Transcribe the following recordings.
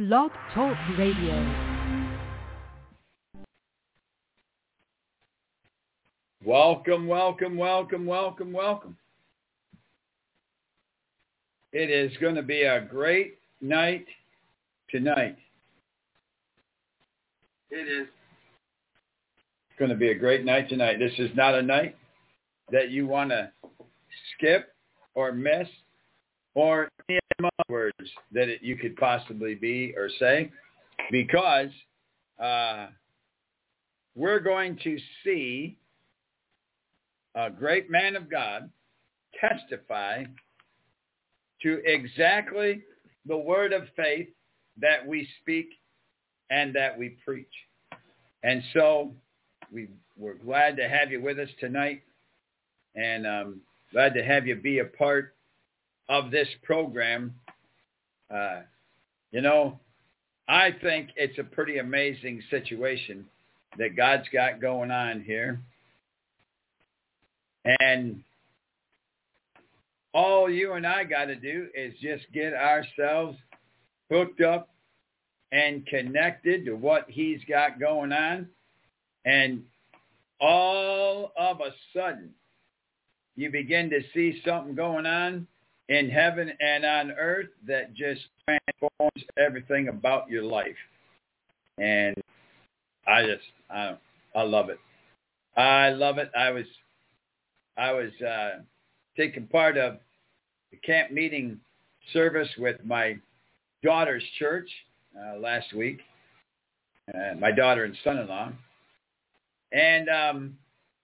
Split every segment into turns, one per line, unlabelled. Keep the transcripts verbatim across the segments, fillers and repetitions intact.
Blog Talk Radio.
Welcome, welcome, welcome, welcome, welcome. It is going to be a great night tonight. It is going to be a great night tonight. This is not a night that you want to skip or miss or any other words that it, you could possibly be or say, because uh, we're going to see a great man of God testify to exactly the word of faith that we speak and that we preach. And so we, we're glad to have you with us tonight, and um, glad to have you be a part of this program. Uh, you know, I think it's a pretty amazing situation that God's got going on here. And all you and I got to do is just get ourselves hooked up and connected to what he's got going on. And all of a sudden, you begin to see something going on in heaven and on earth that just transforms everything about your life. And I just, I, I love it. I love it. I was, I was uh, taking part of the camp meeting service with my daughter's church uh, last week, uh, my daughter and son-in-law. And um,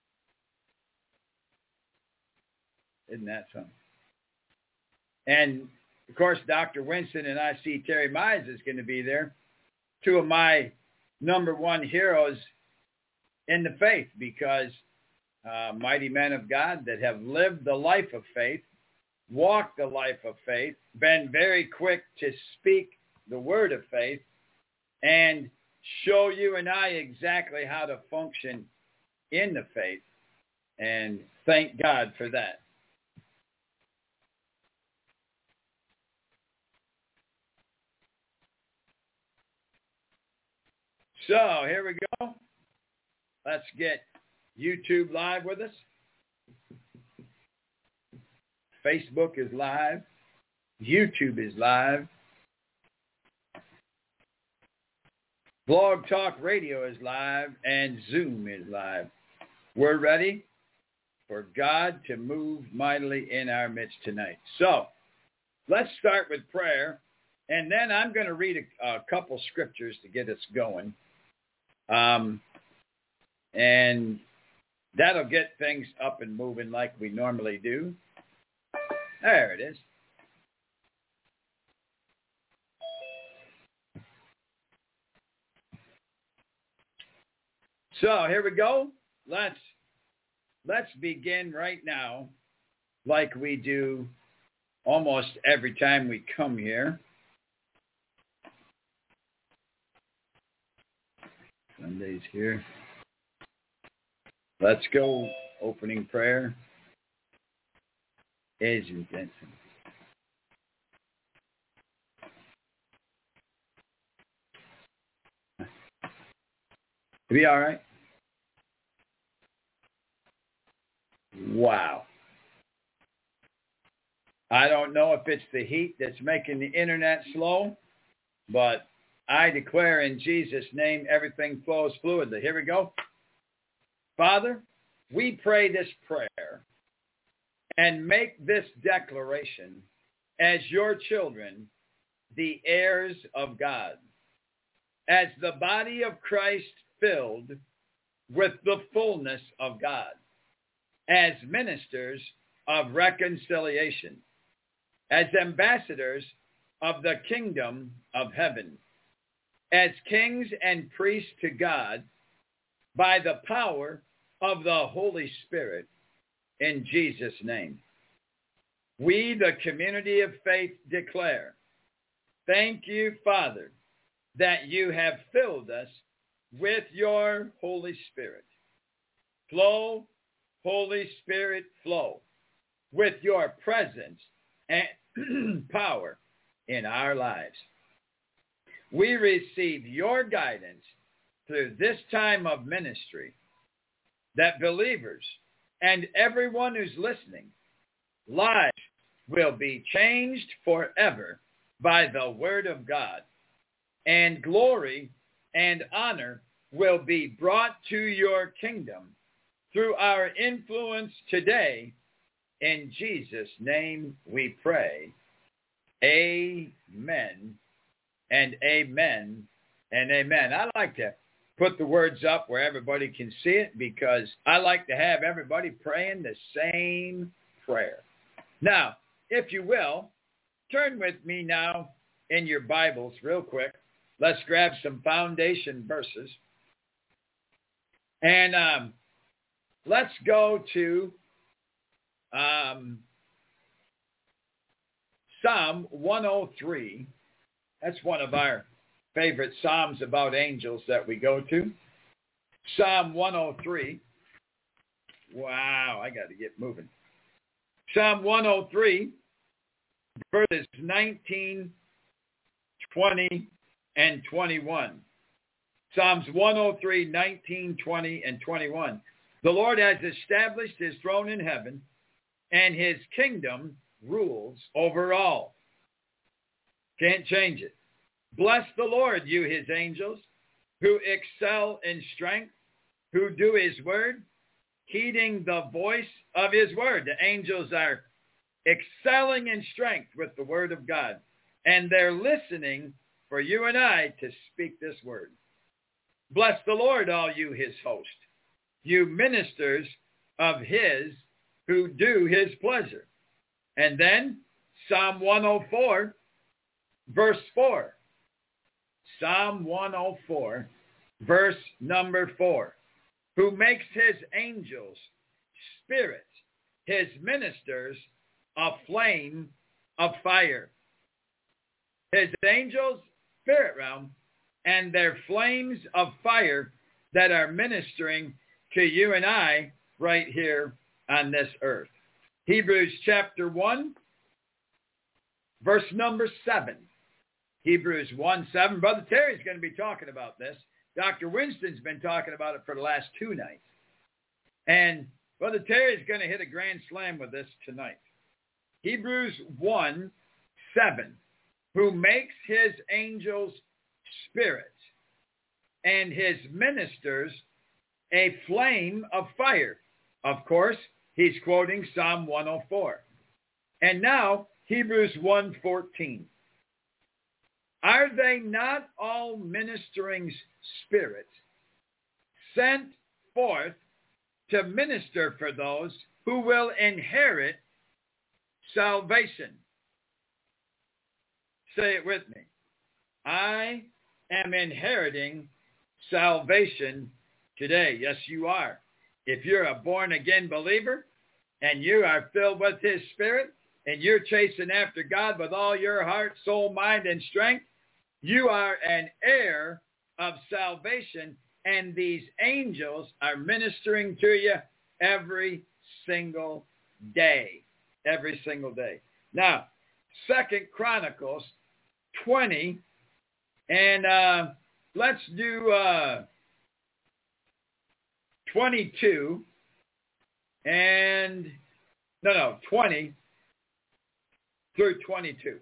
isn't that something? And, of course, Doctor Winston and I see Terry Mize is going to be there, two of my number one heroes in the faith, because uh, mighty men of God that have lived the life of faith, walked the life of faith, been very quick to speak the word of faith, and show you and I exactly how to function in the faith. And thank God for that. So here we go. Let's get YouTube live with us. Facebook is live. YouTube is live. Blog Talk Radio is live. And Zoom is live. We're ready for God to move mightily in our midst tonight. So let's start with prayer. And then I'm going to read a, a couple scriptures to get us going. Um, and that'll get things up and moving like we normally do. There it is. So here we go. Let's let's begin right now, like we do almost every time we come here. Sunday's here. Let's go. Opening prayer. Agent Benson. Be all right. Wow. I don't know if it's the heat that's making the internet slow, but I declare in Jesus' name everything flows fluidly. Here we go. Father, we pray this prayer and make this declaration as your children, the heirs of God, as the body of Christ filled with the fullness of God, as ministers of reconciliation, as ambassadors of the kingdom of heaven, as kings and priests to God, by the power of the Holy Spirit, in Jesus' name. We, the community of faith, declare, thank you, Father, that you have filled us with your Holy Spirit. Flow, Holy Spirit, flow with your presence and power in our lives. we receive your guidance through this time of ministry, that believers and everyone who's listening, lives will be changed forever by the word of God, and glory and honor will be brought to your kingdom through our influence today. In Jesus' name we pray. Amen and amen and amen. I like to put the words up where everybody can see it because I like to have everybody praying the same prayer. Now, if you will, turn with me now in your Bibles real quick. Let's grab some foundation verses. And um, let's go to um, Psalm one oh three. That's one of our favorite Psalms about angels that we go to. Psalm one oh three. Wow, I got to get moving. Psalm one oh three, verses nineteen, twenty, and twenty-one. Psalms one oh three, nineteen, twenty, and twenty-one. The Lord has established his throne in heaven, and his kingdom rules over all. Can't change it. Bless the Lord, you his angels, who excel in strength, who do his word, heeding the voice of his word. The angels are excelling in strength with the word of God, and they're listening for you and I to speak this word. Bless the Lord, all you his host, you ministers of his who do his pleasure. And then Psalm one oh four, verse four. Psalm one oh four, verse number four. Who makes his angels spirits, his ministers a flame of fire. His angels, spirit realm, and their flames of fire that are ministering to you and I right here on this earth. Hebrews chapter one, verse number seven. Hebrews one seven. Brother Terry's going to be talking about this. Doctor Winston's been talking about it for the last two nights. And Brother Terry's going to hit a grand slam with this tonight. Hebrews one seven. Who makes his angels spirits and his ministers a flame of fire. Of course, he's quoting Psalm one oh four. And now, Hebrews one fourteen. Are they not all ministering spirits sent forth to minister for those who will inherit salvation? Say it with me. I am inheriting salvation today. Yes, you are. If you're a born-again believer and you are filled with his spirit and you're chasing after God with all your heart, soul, mind, and strength, you are an heir of salvation, and these angels are ministering to you every single day. Every single day. Now, Second Chronicles twenty, and uh, let's do uh, twenty-two, and, no, no, twenty through twenty-two.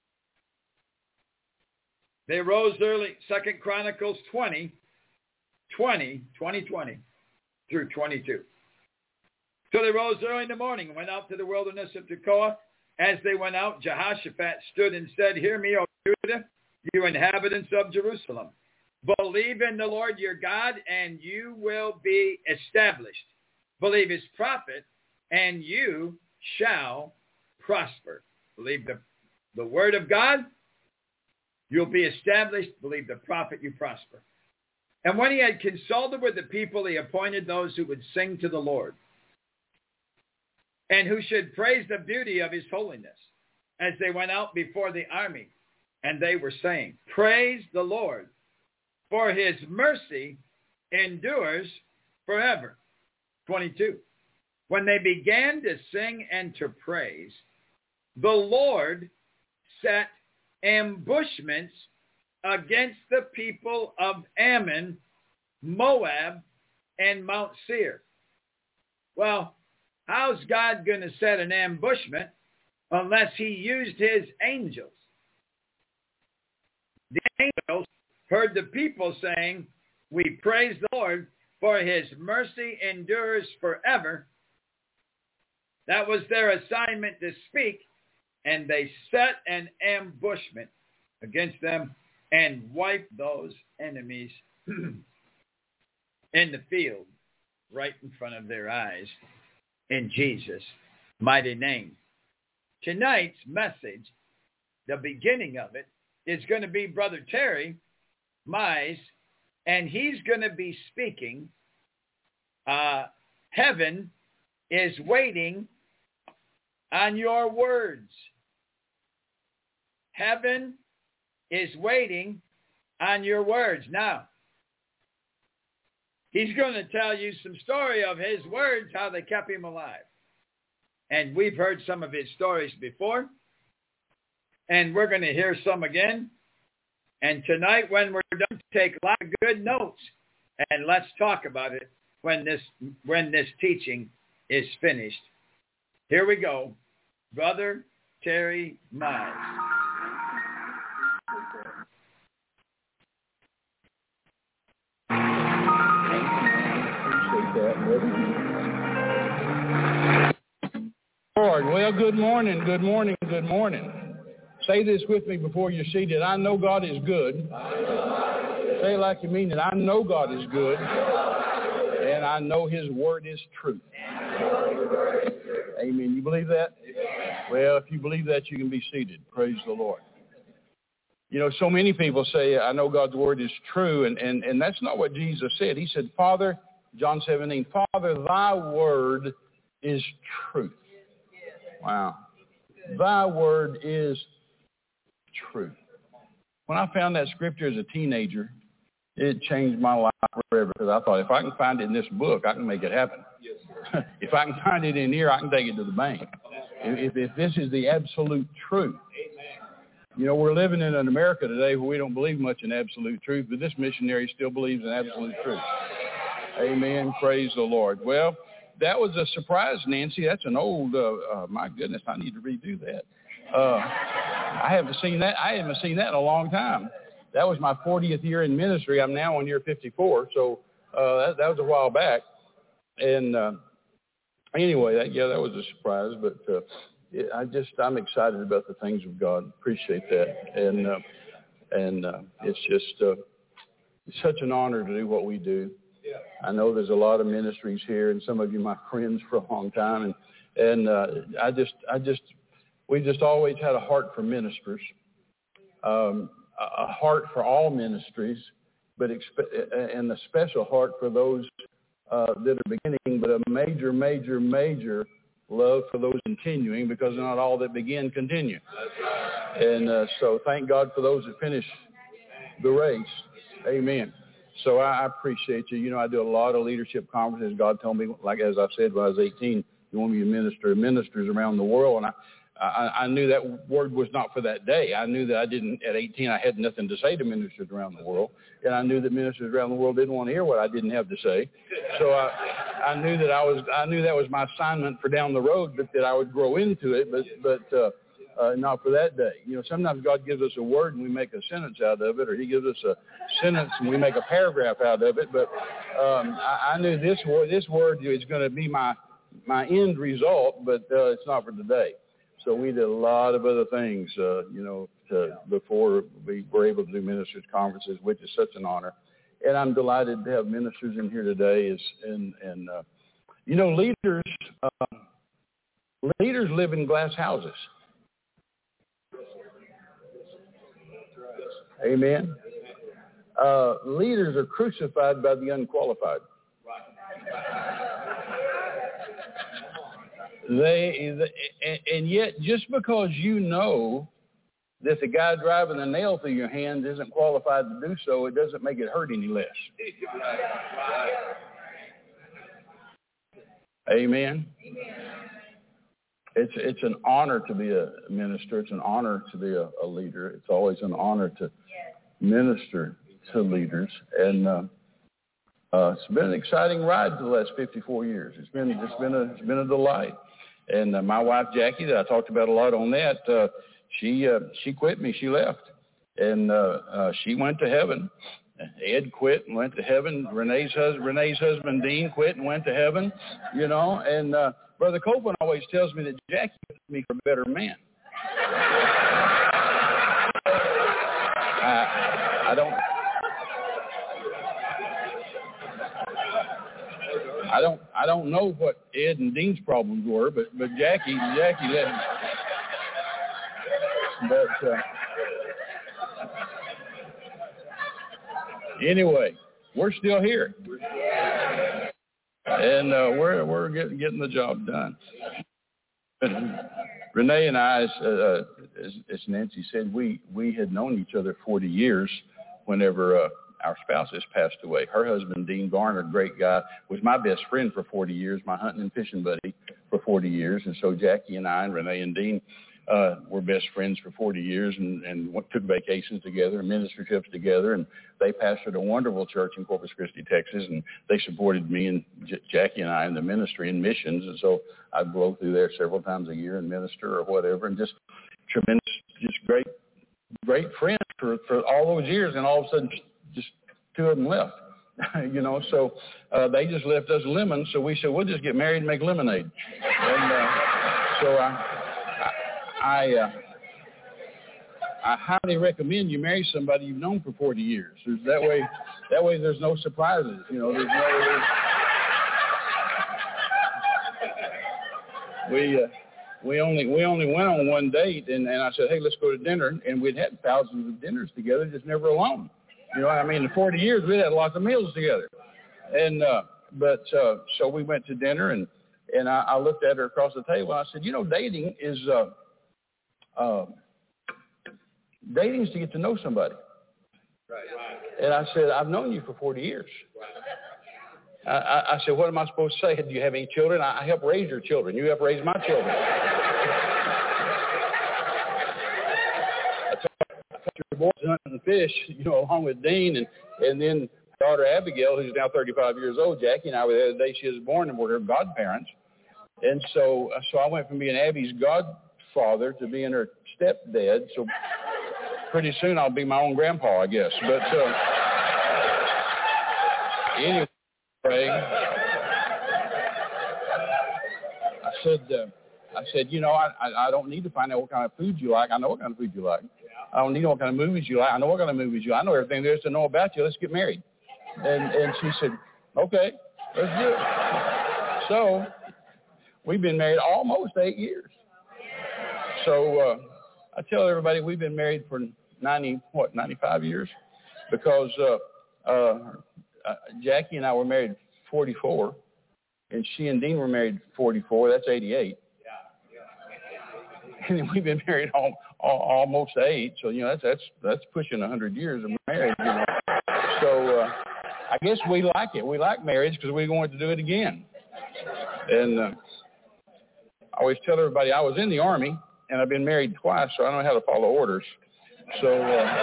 They rose early, Second Chronicles twenty, twenty, twenty, twenty through twenty-two. So they rose early in the morning and went out to the wilderness of Tekoa. As they went out, Jehoshaphat stood and said, Hear me, O Judah, you inhabitants of Jerusalem. Believe in the Lord your God, and you will be established. Believe his prophet, and you shall prosper. Believe the, the word of God, you'll be established. Believe the prophet, you prosper. And when he had consulted with the people, he appointed those who would sing to the Lord, and who should praise the beauty of his holiness, as they went out before the army. And they were saying, Praise the Lord, for his mercy endures forever. twenty-two. When they began to sing and to praise, the Lord set ambushments against the people of Ammon, Moab, and Mount Seir. Well, how's God going to set an ambushment unless he used his angels? The angels heard the people saying, we praise the Lord, for his mercy endures forever. That was their assignment to speak, and they set an ambushment against them and wiped those enemies in the field right in front of their eyes in Jesus' mighty name. Tonight's message, the beginning of it, is going to be Brother Terry Mize, and he's going to be speaking. Uh, heaven is waiting on your words. Heaven is waiting on your words. Now, he's going to tell you some story of his words, how they kept him alive. And we've heard some of his stories before. And we're going to hear some again. And tonight when we're done, take a lot of good notes. And let's talk about it when this when this teaching is finished. Here we go. Brother Terry Mize.
Lord, well, good morning, good morning, good morning. Say this with me before you're seated. I know God is good. Say it like you mean it. I know God is good, and I know his word is truth. Amen. You believe that? Well, if you believe that, you can be seated. Praise the Lord. You know, so many people say, I know God's word is true, and, and, and that's not what Jesus said. He said, Father, John seventeen, Father, thy word is truth. Wow. Thy word is truth. When I found that scripture as a teenager, it changed my life forever, because I thought, if I can find it in this book, I can make it happen. Yes. If I can find it in here, I can take it to the bank. If, if this is the absolute truth. You know, we're living in an America today where we don't believe much in absolute truth, but this missionary still believes in absolute truth. Amen. Praise the Lord. Well, that was a surprise, Nancy. That's an old, uh, uh, my goodness, I need to redo that. Uh, I haven't seen that. I haven't seen that in a long time. That was my fortieth year in ministry. I'm now on year fifty-four, so uh, that, that was a while back. And uh, anyway, that, yeah, that was a surprise. But uh, it, I just, I'm excited about the things of God. Appreciate that. And uh, and uh, it's just uh, it's such an honor to do what we do. I know there's a lot of ministries here, and some of you my friends for a long time, and and uh, I just I just we just always had a heart for ministers, um, a heart for all ministries, but expe- and a special heart for those uh, that are beginning, but a major, major, major love for those continuing, because not all that begin continue. And uh, so thank God for those that finish the race. Amen. So I appreciate you. You know, I do a lot of leadership conferences. God told me, like as I said, when I was eighteen, you want me to minister to ministers around the world. And I, I, I knew that word was not for that day. I knew that I didn't, at eighteen, I had nothing to say to ministers around the world. And I knew that ministers around the world didn't want to hear what I didn't have to say. So I, I knew that I was, I knew that was my assignment for down the road, but that I would grow into it, but, but, uh, Uh, not for that day. You know, sometimes God gives us a word and we make a sentence out of it, or he gives us a sentence and we make a paragraph out of it. But um, I, I knew this word, this word is going to be my my end result, but uh, it's not for today. So we did a lot of other things, uh, you know, to, before we were able to do ministers' conferences, which is such an honor. And I'm delighted to have ministers in here today. Is and and uh, you know, leaders uh, leaders live in glass houses. Amen. Uh, leaders are crucified by the unqualified. They, they, and yet, just because you know that the guy driving the nail through your hand isn't qualified to do so, it doesn't make it hurt any less. Amen. It's it's an honor to be a minister. It's an honor to be a, a leader. It's always an honor to minister to leaders. And uh, uh, it's been an exciting ride for the last fifty-four years. It's been it's been a it's been a delight. And uh, my wife Jackie, that I talked about a lot on that, uh, she uh, she quit me. She left, and uh, uh, she went to heaven. Ed quit and went to heaven. Renee's husband, Renee's husband Dean quit and went to heaven. You know, and uh, Brother Copeland always tells me that Jackie left me for a better man. I, I don't. I don't. I don't know what Ed and Dean's problems were, but but Jackie, Jackie let me. But uh, anyway, we're still here, and uh, we're we're getting getting the job done. But Renee and I, uh, as, as Nancy said, we we had known each other forty years. Whenever uh, our spouses passed away, her husband Dean Garner, great guy, was my best friend for forty years, my hunting and fishing buddy for forty years, and so Jackie and I and Renee and Dean uh, were best friends for forty years, and, and took vacations together and ministry trips together, and they pastored a wonderful church in Corpus Christi, Texas, and they supported me and J- Jackie and I in the ministry and missions, and so I'd blow through there several times a year and minister or whatever, and just tremendous, just great, great friends for, for all those years, and all of a sudden just two of them left, you know, so uh, they just left us lemons, so we said, we'll just get married and make lemonade, and uh, so I, I, uh, I highly recommend you marry somebody you've known for forty years. There's that way, that way there's no surprises. You know, there's no. There's, we uh, we only we only went on one date, and, and I said, hey, let's go to dinner, and we'd had thousands of dinners together, just never alone. You know, I mean, in forty years we'd had lots of meals together, and uh, but uh, so we went to dinner, and and I, I looked at her across the table, and I said, you know, dating is. Uh, uh, Dating is to get to know somebody. Right. And I said, I've known you for forty years. Right. I, I, I said, what am I supposed to say? Do you have any children? I, I help raise your children. You help raise my children. I thought you were born hunting fish, you know, along with Dean, and, and then daughter Abigail, who's now thirty-five years old. Jackie and I were there the day she was born, and we're her godparents. And so, so I went from being Abby's godfather to being her stepdad. So pretty soon I'll be my own grandpa, I guess. But uh, anyway, I said, uh, I said, you know, I, I don't need to find out what kind of food you like. I know what kind of food you like. I don't need to know what kind of movies you like. I know what kind of movies you like. I know everything there is to know about you. Let's get married. And and she said, okay, let's do it. So we've been married almost eight years. So uh, I tell everybody we've been married for ninety, what, ninety-five years, because uh, uh, uh, Jackie and I were married forty-four, and she and Dean were married forty-four. That's eighty-eight. And then we've been married all, all, almost eight, so you know that's that's that's pushing a hundred years of marriage. You know, so uh, I guess we like it. We like marriage because we want to do it again. And uh, I always tell everybody I was in the Army. And I've been married twice, so I don't know how to follow orders. So, uh,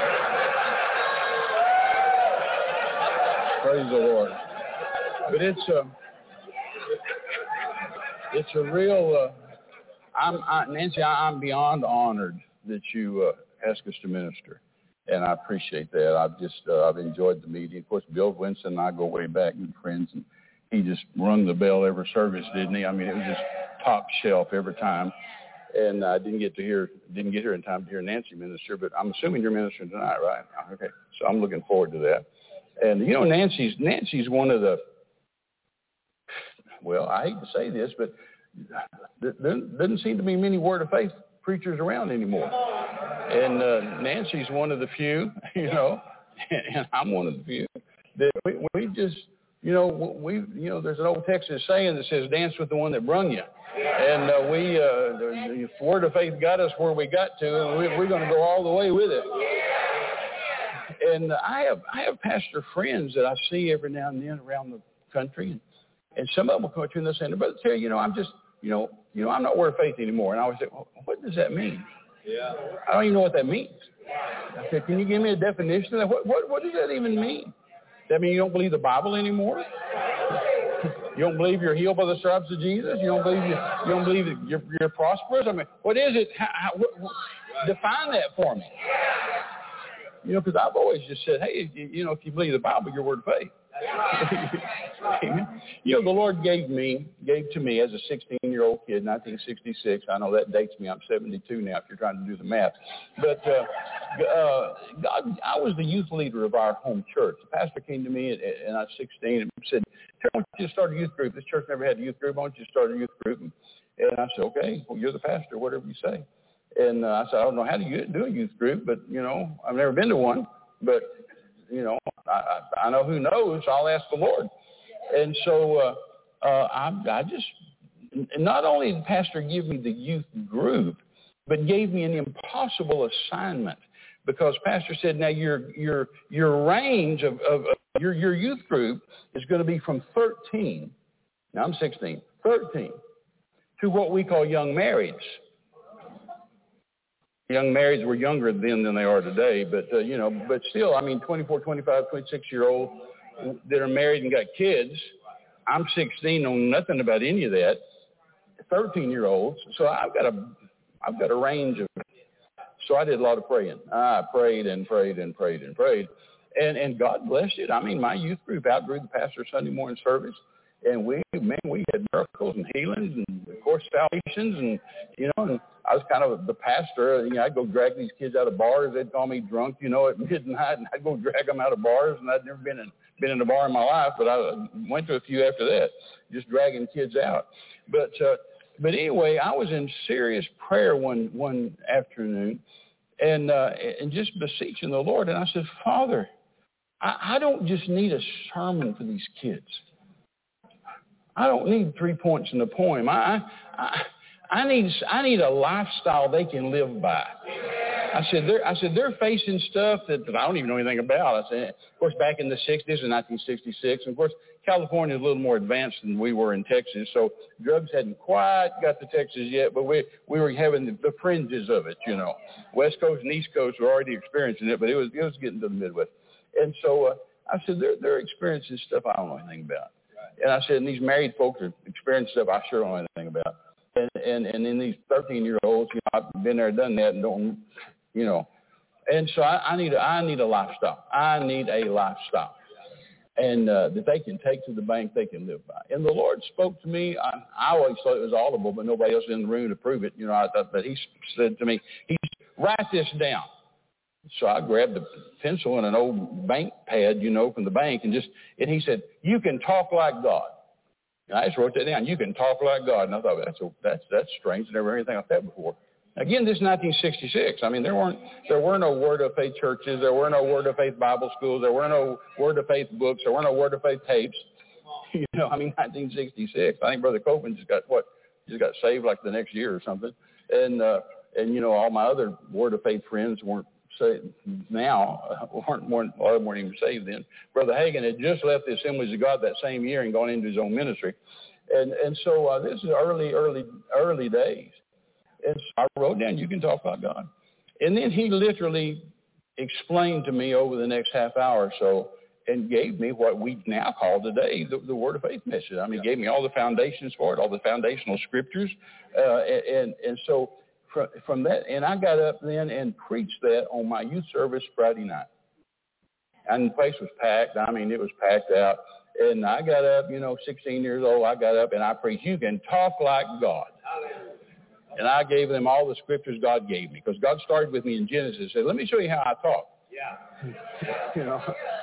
praise the Lord. But it's a, it's a real. Uh, I'm I, Nancy. I, I'm beyond honored that you uh, ask us to minister, and I appreciate that. I've just uh, I've enjoyed the meeting. Of course, Bill Winston and I go way back, good friends, and he just rung the bell every service, didn't he? I mean, it was just top shelf every time. And I didn't get to hear, didn't get here in time to hear Nancy minister, but I'm assuming you're ministering tonight, right? Okay, so I'm looking forward to that. And you know, Nancy's Nancy's one of the, well, I hate to say this, but there doesn't seem to be many Word of Faith preachers around anymore. And uh, Nancy's one of the few, you know, and I'm one of the few that we, we just, you know, we, you know, there's an old Texas saying that says, "Dance with the one that brung you." And uh, we, uh, the, the Word of Faith got us where we got to, and we, we're going to go all the way with it. And I have, I have pastor friends that I see every now and then around the country, and, and some of them will come up to me and they'll say, "Brother Terry, you know, I'm just, you know, you know, I'm not Word of Faith anymore." And I always say, "Well, what does that mean?"
Yeah.
I don't even know what that means. I said, can you give me a definition of that? What, what, what does that even mean? Does that mean you don't believe the Bible anymore? You don't believe you're healed by the stripes of Jesus? You don't believe you, you don't believe that you're, you're prosperous? I mean, what is it? How, how, what, what, define that for me. You know, because I've always just said, hey, you, you know, if you believe the Bible, your word of faith. You know, the Lord gave me, gave to me as a sixteen-year-old kid, nineteen sixty-six. I know that dates me. I'm seventy-two now if you're trying to do the math. But uh, uh, God, I was the youth leader of our home church. The pastor came to me, and, and I was sixteen, and said, why don't you start a youth group? This church never had a youth group. Why don't you start a youth group? And, and I said, okay, well, you're the pastor, whatever you say. And uh, I said, I don't know how to do a youth group, but, you know, I've never been to one. But, you know, I, I know who knows. I'll ask the Lord. And so uh, uh, I, I just, not only did the pastor give me the youth group, but gave me an impossible assignment. Because pastor said, now your your your range of, of, of your, your youth group is going to be from thirteen, now I'm sixteen, thirteen, to what we call young marrieds. Young marrieds were younger then than they are today, but, uh, you know, but still, I mean, twenty-four, twenty-five, twenty-six-year-old that are married and got kids. I'm sixteen, know nothing about any of that. thirteen-year-olds. So I've got a, I've got a range of, so I did a lot of praying. I prayed and prayed and prayed and prayed. And, and God blessed it. I mean, my youth group outgrew the pastor's Sunday morning service. And we, man, we had miracles and healings and, of course, salvations. And, you know, and I was kind of the pastor. You know, I'd go drag these kids out of bars. They'd call me drunk, you know, at midnight. And I'd go drag them out of bars. And I'd never been in, been in a bar in my life, but I went to a few after that, just dragging kids out. But, uh, but anyway, I was in serious prayer one, one afternoon and, uh, and just beseeching the Lord. And I said, Father, I, I don't just need a sermon for these kids. I don't need three points in a poem. I, I, I need, I need a lifestyle they can live by. I said, they're, I said, they're facing stuff that, that I don't even know anything about. I said, of course, back in the sixties, in nineteen sixty-six, and of course, California is a little more advanced than we were in Texas, so drugs hadn't quite got to Texas yet, but we, we were having the, the fringes of it, you know. West Coast and East Coast were already experiencing it, but it was, it was getting to the Midwest. And so uh, I said, they're, they're experiencing stuff I don't know anything about. And I said, and these married folks are experiencing stuff I sure don't know anything about. And and, and then these thirteen-year-olds, you know, I've been there, done that, and don't, you know. And so I, I need a, I need a lifestyle. I need a lifestyle. And uh, that they can take to the bank, they can live by. And the Lord spoke to me. I, I always thought it was audible, but nobody else in the room to prove it. You know, I thought that he said to me, he said, write this down. So I grabbed a pencil and an old bank pad, you know, from the bank, and just, and he said, you can talk like God. And I just wrote that down. You can talk like God. And I thought, that's a, that's that's strange. I never heard anything like that before. Again, this is nineteen sixty-six. I mean, there weren't there were no Word of Faith churches. There were no Word of Faith Bible schools. There were no Word of Faith books. There were no Word of Faith tapes. You know, I mean, nineteen sixty-six. I think Brother Copeland just got what just got saved like the next year or something. And uh, and you know, all my other Word of Faith friends weren't saved now. Uh, weren't weren't a lot of them weren't even saved then. Brother Hagin had just left the Assemblies of God that same year and gone into his own ministry. And and so uh, this is early early early days. And so I wrote down, you can talk about God. And then he literally explained to me over the next half hour or so and gave me what we now call today the, the Word of Faith message. I mean, he gave me all the foundations for it, all the foundational scriptures. Uh, and, and so from, from that, and I got up then and preached that on my youth service Friday night. And the place was packed. I mean, it was packed out. And I got up, you know, sixteen years old, I got up and I preached, you can talk like God. And I gave them all the scriptures God gave me, because God started with me in Genesis and said, let me show you how I talk. Yeah. You know,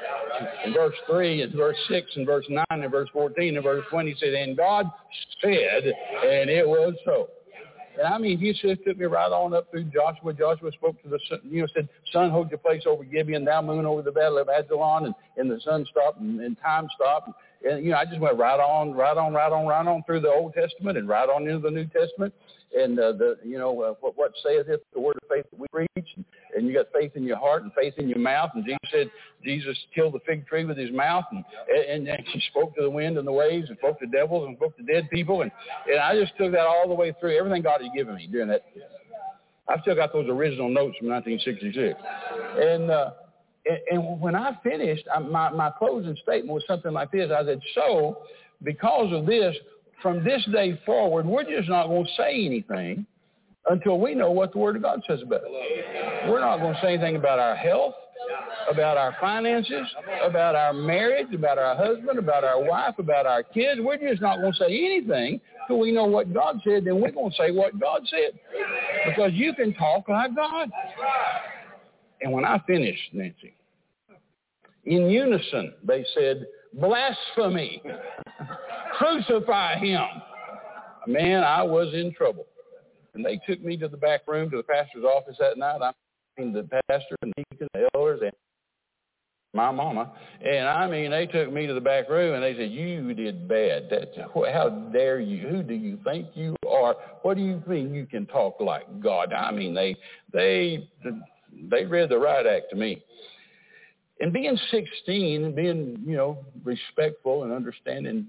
in verse three and verse six and verse nine and verse fourteen and verse twenty, he said, and God said, and it was so. And I mean, he just took me right on up through Joshua. Joshua spoke to the sun, you know, said, sun, hold your place over Gibeon, thou moon over the battle of Ajalon, and, and the sun stopped and, and time stopped. And, and, you know, I just went right on, right on, right on, right on through the Old Testament and right on into the New Testament. And, uh, the you know, uh, what, what saith it, the word of faith that we preach. And, and you got faith in your heart and faith in your mouth. And Jesus said, Jesus killed the fig tree with his mouth. And, and, and he spoke to the wind and the waves and spoke to devils and spoke to dead people. And, and I just took that all the way through, everything God had given me during that. I've still got those original notes from nineteen sixty-six. And uh, and, and when I finished, I, my, my closing statement was something like this. I said, so because of this, from this day forward, we're just not going to say anything until we know what the Word of God says about it. We're not going to say anything about our health, about our finances, about our marriage, about our husband, about our wife, about our kids. We're just not going to say anything until we know what God said. Then we're going to say what God said. Because you can talk like God. And when I finished, Nancy, in unison, they said, blasphemy, crucify him. Man, I was in trouble. And they took me to the back room, to the pastor's office that night. I mean, the pastor and the deacons, the elders, and my mama. And, I mean, they took me to the back room, and they said, you did bad. That's, how dare you? Who do you think you are? What do you think you can talk like God? I mean, they they they read the riot act to me. And being sixteen, and being, you know, respectful and understanding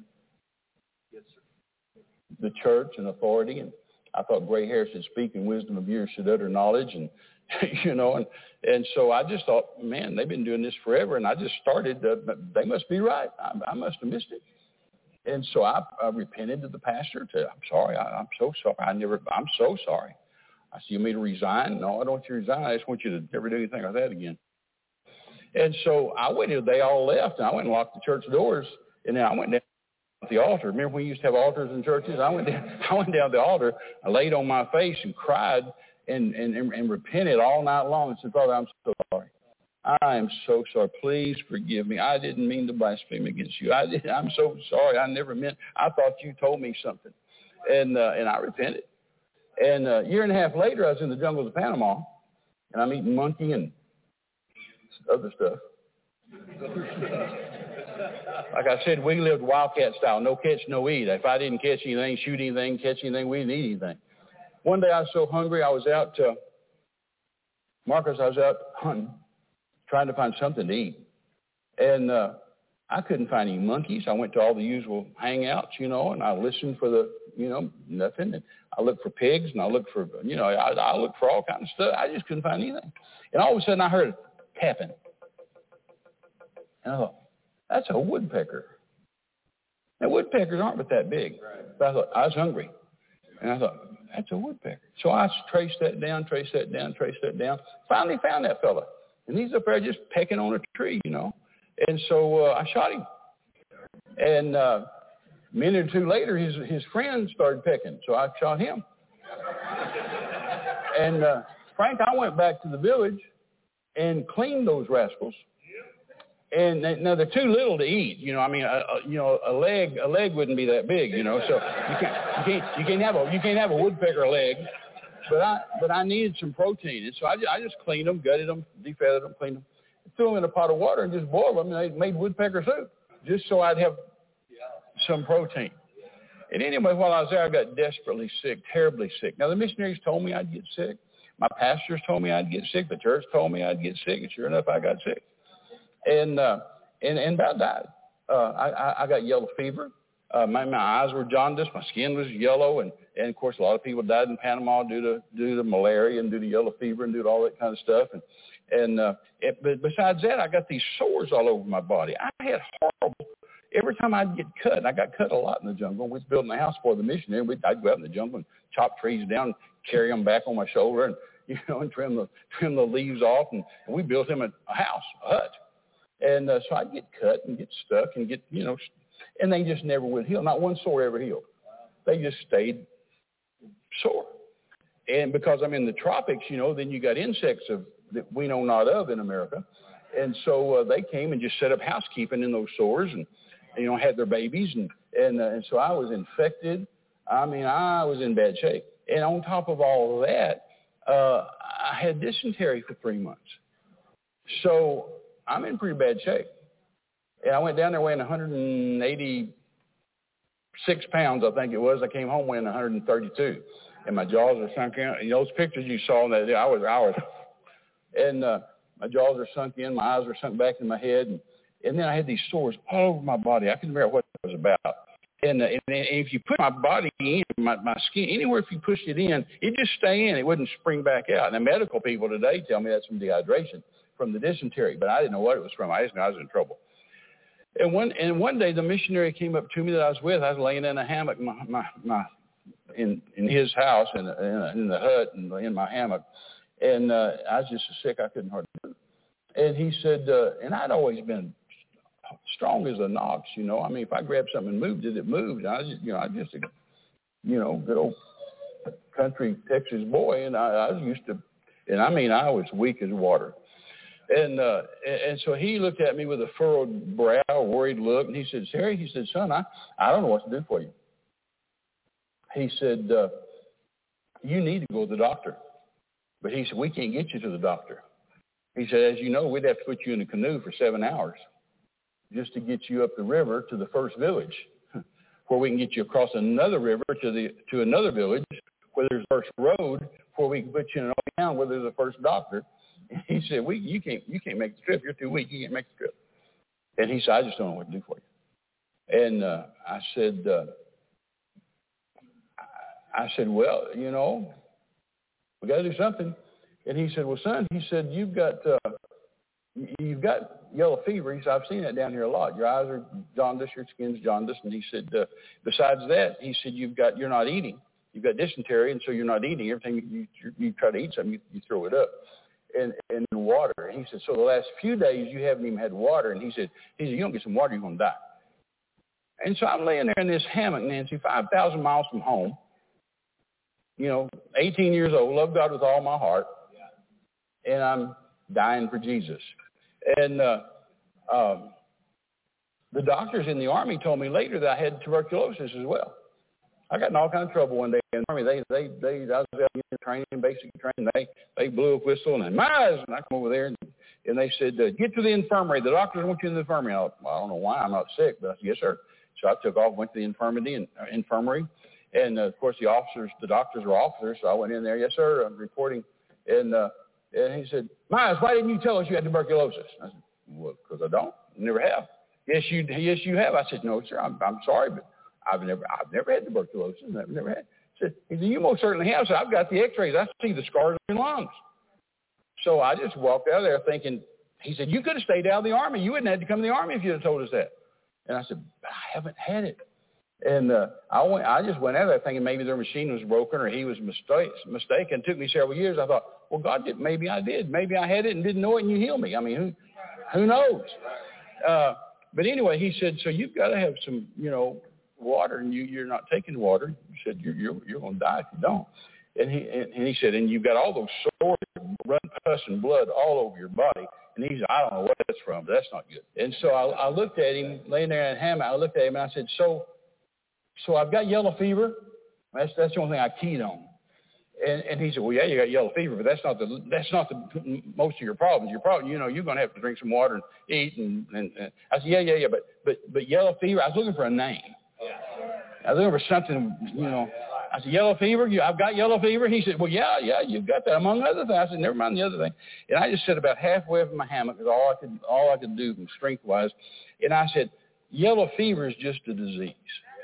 the church and authority, and I thought gray hair should speak and wisdom of years should utter knowledge, and you know, and and so I just thought, man, they've been doing this forever, and I just started. Uh, they must be right. I, I must have missed it, and so I, I repented to the pastor. To I'm sorry. I, I'm so sorry. I never. I'm so sorry. I said, you want me to resign? No, I don't want you to resign. I just want you to never do anything like that again. And so I waited. They all left, and I went and locked the church doors, and then I went down the altar. Remember when we used to have altars in churches? I went down, I went down the altar. I laid on my face and cried and, and, and, and repented all night long and said, Father, I'm so sorry. I am so sorry. Please forgive me. I didn't mean to blaspheme against you. I did. I'm so sorry. I never meant. I thought you told me something, and uh, and I repented. And a year and a half later, I was in the jungles of Panama, and I'm eating monkey and other stuff. Like I said, we lived wildcat style, no catch, no eat. If I didn't catch anything, shoot anything, catch anything, we didn't eat anything. One day I was so hungry, I was out, uh, Marcus, I was out hunting, trying to find something to eat. And uh, I couldn't find any monkeys. I went to all the usual hangouts, you know, and I listened for the, you know, nothing. And I looked for pigs, and I looked for, you know, I, I looked for all kinds of stuff. I just couldn't find anything. And all of a sudden I heard tapping. And I thought, that's a woodpecker. Now, woodpeckers aren't but that big. But I thought, I was hungry. And I thought, that's a woodpecker. So I traced that down, traced that down, traced that down. Finally found that fella. And he's up there just pecking on a tree, you know. And so uh, I shot him. And uh, a minute or two later, his, his friends started pecking. So I shot him. And, uh, Frank, I went back to the village and cleaned those rascals. And they, now they're too little to eat, you know. I mean, a, a, you know, a leg, a leg wouldn't be that big, you know. So you can't, you can't, you can't have a, you can't have a woodpecker leg. But I, but I needed some protein, and so I, I just cleaned them, gutted them, defeathered them, cleaned them, threw them in a pot of water, and just boiled them, and I made woodpecker soup, just so I'd have some protein. And anyway, while I was there, I got desperately sick, terribly sick. Now the missionaries told me I'd get sick. My pastors told me I'd get sick. The church told me I'd get sick, and sure enough, I got sick. And uh, and and about died. Uh, I, I got yellow fever. Uh, my my eyes were jaundiced. My skin was yellow, and, and of course a lot of people died in Panama due to due to malaria and due to yellow fever and due to all that kind of stuff. And and uh, it, but besides that, I got these sores all over my body. I had horrible. Every time I'd get cut, and I got cut a lot in the jungle. We was building a house for the missionary. We'd, I'd go out in the jungle and chop trees down, carry them back on my shoulder, and you know, and trim the trim the leaves off, and, and we built him a, a house, a hut. And uh, so I'd get cut and get stuck and get, you know, and they just never would heal. Not one sore ever healed. They just stayed sore. And because I'm in the tropics, you know, then you got insects of that we know not of in America. And so uh, they came and just set up housekeeping in those sores and, you know, had their babies. And, and, uh, and so I was infected. I mean, I was in bad shape. And on top of all of that, uh, I had dysentery for three months. So I'm in pretty bad shape. And I went down there weighing one hundred eighty-six pounds, I think it was. I came home weighing one hundred thirty-two. And my jaws are sunk in. You know, those pictures you saw, that I was, I was, and uh, my jaws are sunk in. My eyes are sunk back in my head. And, and then I had these sores all over my body. I couldn't figure out what it was about. And, uh, and, and if you put my body in, my, my skin, anywhere if you push it in, it just stay in. It wouldn't spring back out. And the medical people today tell me that's from dehydration, from the dysentery. But I didn't know what it was from. I just knew I was in trouble. And one and one day the missionary came up to me that I was with. I was laying in a hammock, my, my, my in in his house, in, in, in the hut, and in my hammock. And uh, I was just so sick I couldn't hardly move. And he said, uh, and I'd always been strong as an ox, you know. I mean, if I grabbed something and moved it, it moved. I was just, you know, I was just a, you know, good old country Texas boy, and I, I was used to, and I mean, I was weak as water. And uh, and so he looked at me with a furrowed brow, worried look, and he said, Harry, he said, son, I, I don't know what to do for you. He said, uh, you need to go to the doctor. But he said, we can't get you to the doctor. He said, as you know, we'd have to put you in a canoe for seven hours just to get you up the river to the first village, where we can get you across another river to the to another village where there's a first road, where we can put you in an old town where there's a first doctor. He said, "We, you can't, you can't make the trip. You're too weak. You can't make the trip." And he said, "I just don't know what to do for you." And uh, I said, uh, "I said, well, you know, we got to do something." And he said, "Well, son," he said, "you've got, uh, you've got yellow fever." He said, "I've seen that down here a lot. Your eyes are jaundiced, your skin's jaundiced." And he said, uh, "Besides that," he said, "you've got, you're not eating. You've got dysentery, and so you're not eating. Everything you you, you try to eat something, you, you throw it up." And, and water. And he said, "So the last few days you haven't even had water." And he said, he said, "You don't get some water, you're going to die." And so I'm laying there in this hammock, Nancy, five thousand miles from home, you know, eighteen years old, love God with all my heart, and I'm dying for Jesus. And uh, um, the doctors in the Army told me later that I had tuberculosis as well. I got in all kinds of trouble one day in the Army. They, they, they, I was out in training, basic training. They, they blew a whistle and then, "Mize!" And I come over there and, and they said, uh, "Get to the infirmary. The doctors want you in the infirmary." I, well, I don't know why. I'm not sick, but I said, "Yes, sir." So I took off, went to the infirmary, and, uh, infirmary. And, uh, of course, the officers, the doctors were officers. So I went in there. "Yes, sir. I'm reporting." And, uh, and he said, "Mize, why didn't you tell us you had tuberculosis?" I said, "Well, because I don't. Never have." "Yes, you, yes, you have." I said, "No, sir. I'm, I'm sorry, but I've never, I've never had tuberculosis. I've never had." He said, he said, "You most certainly have." So I've got the X-rays. I see the scars in your lungs. So I just walked out of there thinking. He said, "You could have stayed out of the Army. You wouldn't have had to come to the Army if you'd have told us that." And I said, "But I haven't had it." And uh, I went. I just went out of there thinking maybe their machine was broken or he was mistake, mistaken. It took me several years. I thought, well, God did. Maybe I did. Maybe I had it and didn't know it, and you healed me. I mean, who, who knows? Uh, but anyway, he said, "So you've got to have some, you know, water, and you, you're not taking water." He said, you're, you're, you're going to die if you don't. And he, and, and he said, "And you've got all those sores, run pus and blood all over your body." And he said, "I don't know what that's from, but that's not good." And so I, I looked at him, laying there in a hammock. I looked at him, and I said, so so I've got yellow fever. That's, that's the only thing I keyed on. And, and he said, "Well, yeah, you got yellow fever, but that's not the that's not the most of your problems. Your problem, you know, you're going to have to drink some water and eat." And, and, and I said, "Yeah, yeah, yeah, but but but yellow fever." I was looking for a name. I was looking for something, you know. I said, "Yellow fever? You, I've got yellow fever." He said, "Well, yeah, yeah, you've got that, among other things." I said, "Never mind the other thing." And I just sat about halfway up in my hammock because all I could all I could do strength-wise. And I said, "Yellow fever is just a disease."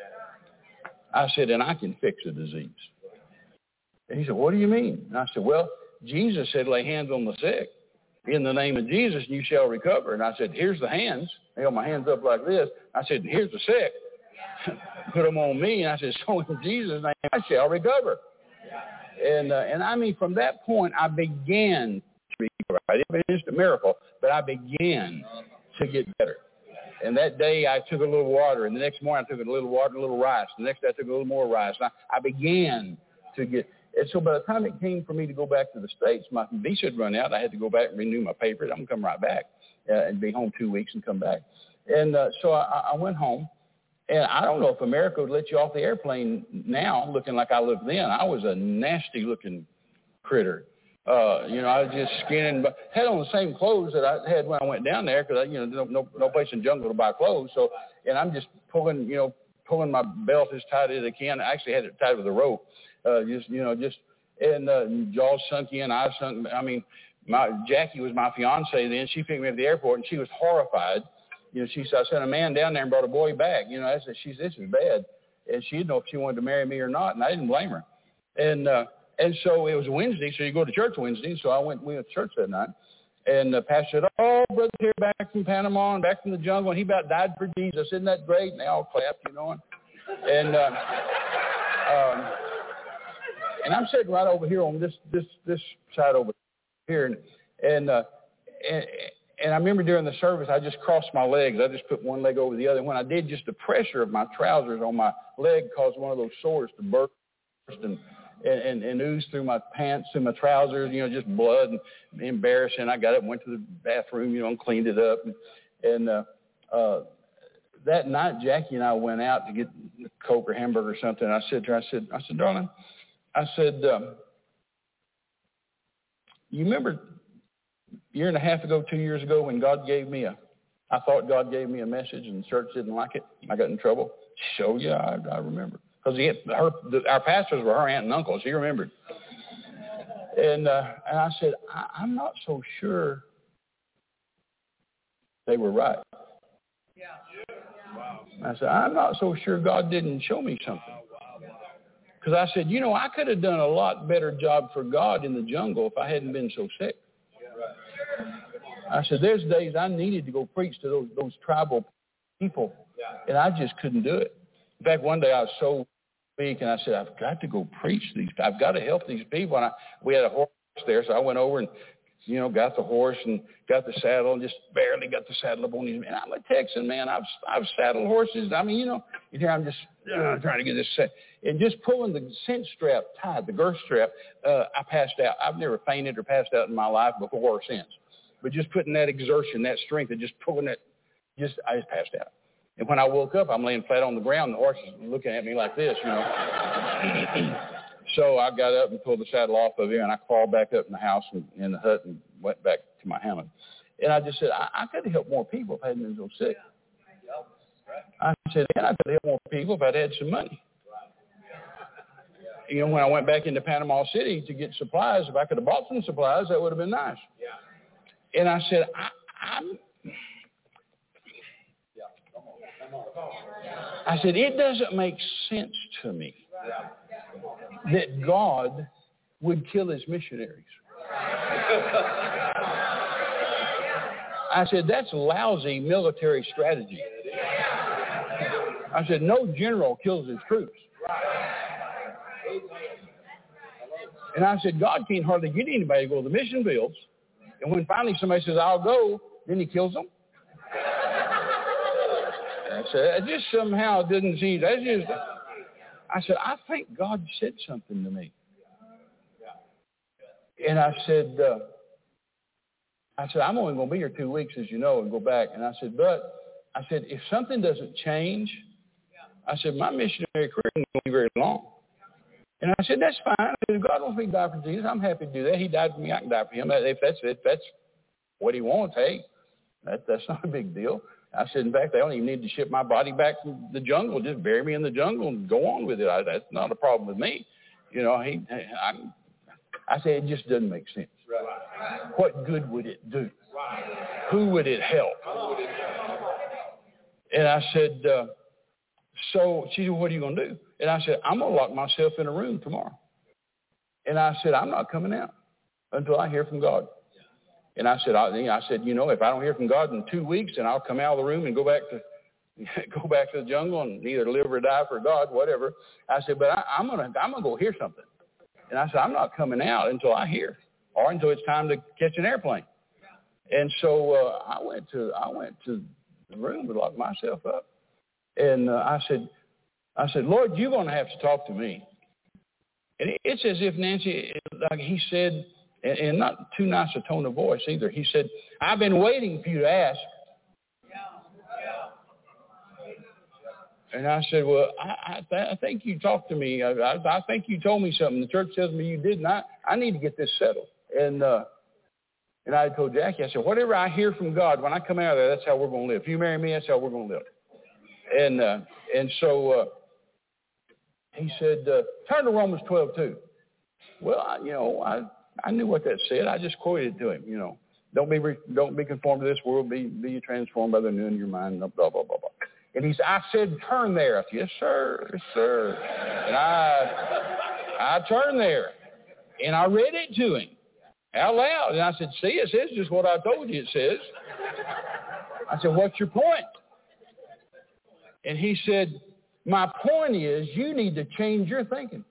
I said, "And I can fix a disease." And he said, "What do you mean?" And I said, "Well, Jesus said, lay hands on the sick in the name of Jesus, and you shall recover." And I said, "Here's the hands." I held my hands up like this. I said, "Here's the sick. Put them on me." And I said, "So in Jesus' name, I shall recover." And uh, and I mean, from that point, I began to recover. I didn't finish the miracle, but I began to get better. And that day, I took a little water, and the next morning, I took a little water, a little rice. The next day, I took a little more rice. And I, I began to get. And so by the time it came for me to go back to the States, my visa had run out. I had to go back and renew my papers. I'm going to come right back uh, and be home two weeks and come back. And uh, so I, I went home. And I don't know if America would let you off the airplane now looking like I looked then. I was a nasty-looking critter. Uh, you know, I was just skinning, but had on the same clothes that I had when I went down there because, you know, no, no, no place in the jungle to buy clothes. So, and I'm just pulling, you know, pulling my belt as tight as I can. I actually had it tied with a rope. Uh, just, you know, just, and uh, jaws sunk in, eyes sunk. I mean, my Jackie was my fiance then. She picked me up at the airport, and she was horrified You know, she said, I sent a man down there and brought a boy back. You know, I said, she said, this is bad. And she didn't know if she wanted to marry me or not, and I didn't blame her. And uh, and so it was Wednesday, so you go to church Wednesday. So I went, we went to church that night. And the pastor said, oh, brother here back from Panama and back from the jungle, and he about died for Jesus. Isn't that great? And they all clapped, you know. And uh, um, and I'm sitting right over here on this this this side over here, and and, uh, and and I remember during the service, I just crossed my legs. I just put one leg over the other. And when I did, just the pressure of my trousers on my leg caused one of those sores to burst and and, and, and ooze through my pants, through my trousers, you know, just blood and embarrassing. I got up and went to the bathroom, you know, and cleaned it up. And, and uh, uh, that night, Jackie and I went out to get a Coke or hamburger or something. And I said to her, I said, I said, darling, I said, um, you remember a year and a half ago, two years ago, when God gave me a, I thought God gave me a message and the church didn't like it. I got in trouble. So, yeah, I, I remember. Because her, the, our pastors were her aunt and uncle. She remembered. And, uh, and I said, I, I'm not so sure they were right. Yeah. Wow. I said, I'm not so sure God didn't show me something. Because I said, you know, I could have done a lot better job for God in the jungle if I hadn't been so sick. I said, there's days I needed to go preach to those those tribal people, and I just couldn't do it. In fact, one day I was so weak, and I said, I've got to go preach to these. I've got to help these people. And I, we had a horse there, so I went over and, you know, got the horse and got the saddle and just barely got the saddle up on his. And I'm a Texan, man. I've I've saddled horses. I mean, you know, you hear I'm just uh, trying to get this set. And just pulling the cinch strap tied, the girth strap, uh, I passed out. I've never fainted or passed out in my life before or since. But just putting that exertion, that strength, and just pulling it, just I just passed out. And when I woke up, I'm laying flat on the ground. The horse is looking at me like this, you know. So I got up and pulled the saddle off of here, and I crawled back up in the house and in the hut and went back to my hammock. And I just said, I, I could have helped more people if I hadn't been so sick. I said, and I could have helped more people if I'd had some money. You know, when I went back into Panama City to get supplies, if I could have bought some supplies, that would have been nice. And I said, I, I'm... I said, it doesn't make sense to me that God would kill his missionaries. I said, that's lousy military strategy. I said, no general kills his troops. And I said, God can't hardly get anybody to go to the mission fields. And when finally somebody says, I'll go, then he kills them. I said, it just somehow didn't seem, that's just, I said, I think God said something to me. And I said, uh, I said, I'm only going to be here two weeks, as you know, and go back. And I said, but, I said, if something doesn't change, I said, my missionary career isn't going to be very long. And I said, that's fine. If God wants me to die for Jesus, I'm happy to do that. He died for me. I can die for him. If that's, if that's what he wants, hey, that, that's not a big deal. I said, in fact, they don't even need to ship my body back from the jungle. Just bury me in the jungle and go on with it. I, that's not a problem with me. You know, he, I, I said, it just doesn't make sense. Right. What good would it do? Right. Who would it help? And I said, uh, so she said, what are you going to do? And I said, I'm going to lock myself in a room tomorrow. And I said, I'm not coming out until I hear from God. And I said, I, I said, you know, if I don't hear from God in two weeks, then I'll come out of the room and go back to go back to the jungle and either live or die for God, whatever. I said, but I, I'm gonna I'm gonna go hear something. And I said, I'm not coming out until I hear, or until it's time to catch an airplane. And so uh, I went to I went to the room to lock myself up, and uh, I said, I said, Lord, you're gonna have to talk to me. And it's as if Nancy, like he said. And not too nice a tone of voice either. He said, I've been waiting for you to ask. And I said, well, I, I, th- I think you talked to me. I, I, I think you told me something. The church tells me you didn't. I, I need to get this settled. And uh, and I told Jackie, I said, whatever I hear from God, when I come out of there, that's how we're going to live. If you marry me, that's how we're going to live. And, uh, and so uh, he said, uh, turn to Romans twelve two. Well, I, you know, I... I knew what that said. I just quoted it to him, you know. Don't be don't be conformed to this world. Be be transformed by the renewing of your mind. Blah blah blah blah. And he said, I said, turn there. I said, yes, sir, yes, sir. And I I turned there, and I read it to him out loud. And I said, see, it says just what I told you. It says. I said, what's your point? And he said, my point is you need to change your thinking.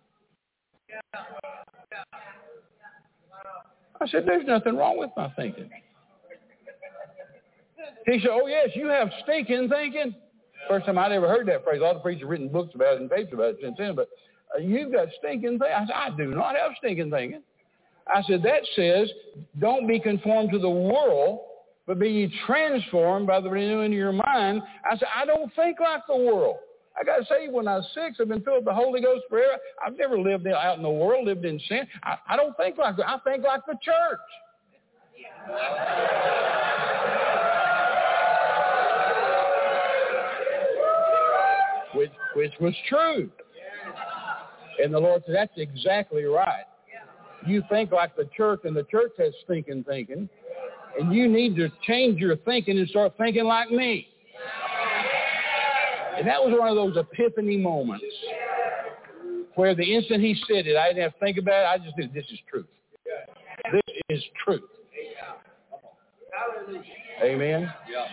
I said, there's nothing wrong with my thinking. He said, oh, yes, you have stinking thinking. First time I'd ever heard that phrase. A lot of preachers have written books about it and tapes about it since then, but uh, you've got stinking thinking. I said, I do not have stinking thinking. I said, that says don't be conformed to the world, but be ye transformed by the renewing of your mind. I said, I don't think like the world. I got to say, when I was six, I've been filled with the Holy Ghost forever. I've never lived out in the world, lived in sin. I, I don't think like that. I think like the church. Which, which was true. And the Lord said, that's exactly right. You think like the church, and the church has stinking thinking. And you need to change your thinking and start thinking like me. And that was one of those epiphany moments where the instant he said it, I didn't have to think about it. I just knew this is truth. This is truth. Amen?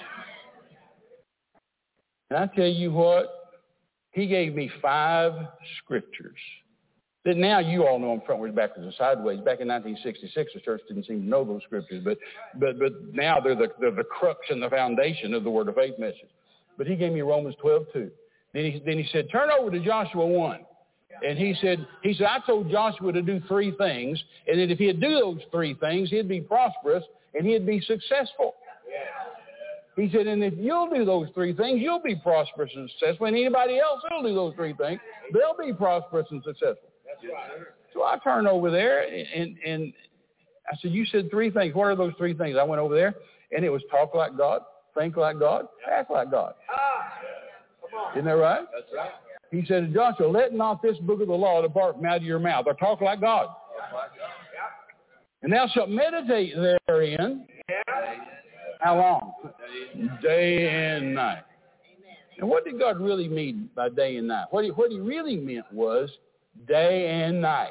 And I tell you what, he gave me five scriptures that now you all know them frontwards, backwards, and sideways. Back in nineteen sixty-six, the church didn't seem to know those scriptures, but but but now they're the, they're the crux and the foundation of the Word of Faith message. But he gave me Romans twelve two. Then he, then he said, turn over to Joshua one. And he said, he said, I told Joshua to do three things, and that if he'd do those three things, he'd be prosperous and he'd be successful. He said, and if you'll do those three things, you'll be prosperous and successful. And anybody else that'll do those three things, they'll be prosperous and successful. So I turned over there, and, and I said, you said three things. What are those three things? I went over there, and it was talk like God, think like God, act like God. Isn't that right? That's right. He said to Joshua, let not this book of the law depart from out of your mouth, or talk like God. And thou shalt meditate therein. How long? Day and night. And what did God really mean by day and night? What he, what he really meant was day and night.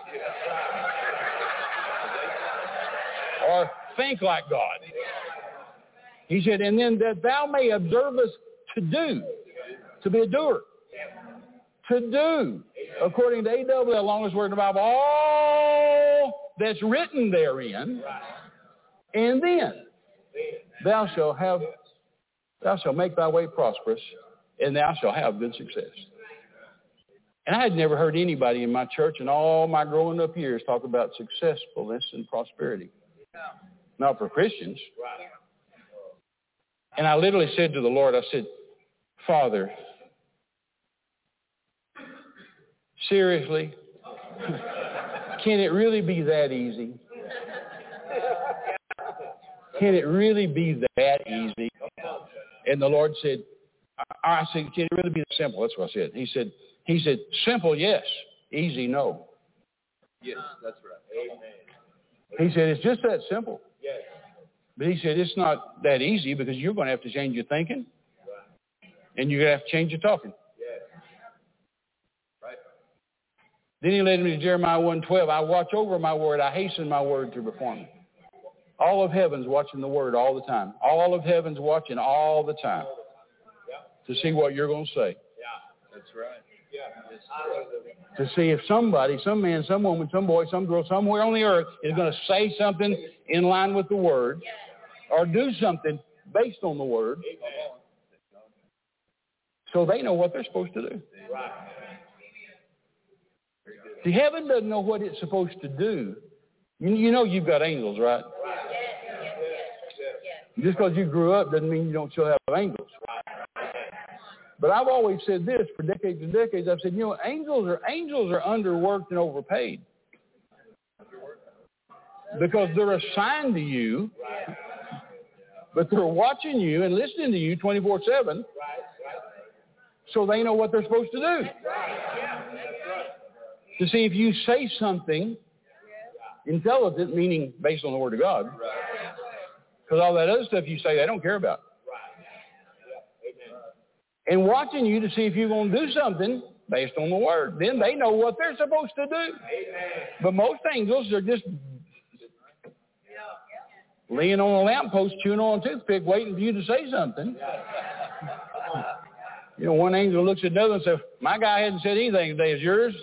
Or think like God. He said, and then that thou may observe us to do, to be a doer. To do, according to A W L, longest word in the Bible, all that's written therein, and then thou shalt have, thou shalt make thy way prosperous, and thou shalt have good success. And I had never heard anybody in my church in all my growing up years talk about successfulness and prosperity. Not for Christians. And I literally said to the Lord, I said, Father, seriously, can it really be that easy? Can it really be that easy? And the Lord said, I, I said, can it really be that simple? That's what I said. He said, he said, simple, yes. Easy, no.
Yes, that's right. Amen.
He said, it's just that simple. Yes. But he said, it's not that easy because you're going to have to change your thinking. Right. And you're going to have to change your talking. Yes. Right. Then he led me to Jeremiah one twelve. I watch over my word. I hasten my word to perform it. All of heaven's watching the word all the time. All of heaven's watching all the time to see what you're going to say.
Yeah, that's right.
To see if somebody, some man, some woman, some boy, some girl, somewhere on the earth is going to say something in line with the word or do something based on the word so they know what they're supposed to do. See, heaven doesn't know what it's supposed to do. You, you know you've got angels, right? Just because you grew up doesn't mean you don't still have angels. But I've always said this for decades and decades. I've said, you know, angels are angels are underworked and overpaid. Because they're assigned to you, but they're watching you and listening to you twenty-four seven so they know what they're supposed to do. To see if you say something intelligent, meaning based on the Word of God. Because all that other stuff you say, they don't care about. And watching you to see if you're going to do something based on the Word. Then they know what they're supposed to do. Amen. But most angels are just leaning on a lamppost, chewing on a toothpick, waiting for you to say something. You know, one angel looks at another and says, my guy hasn't said anything today. Is yours?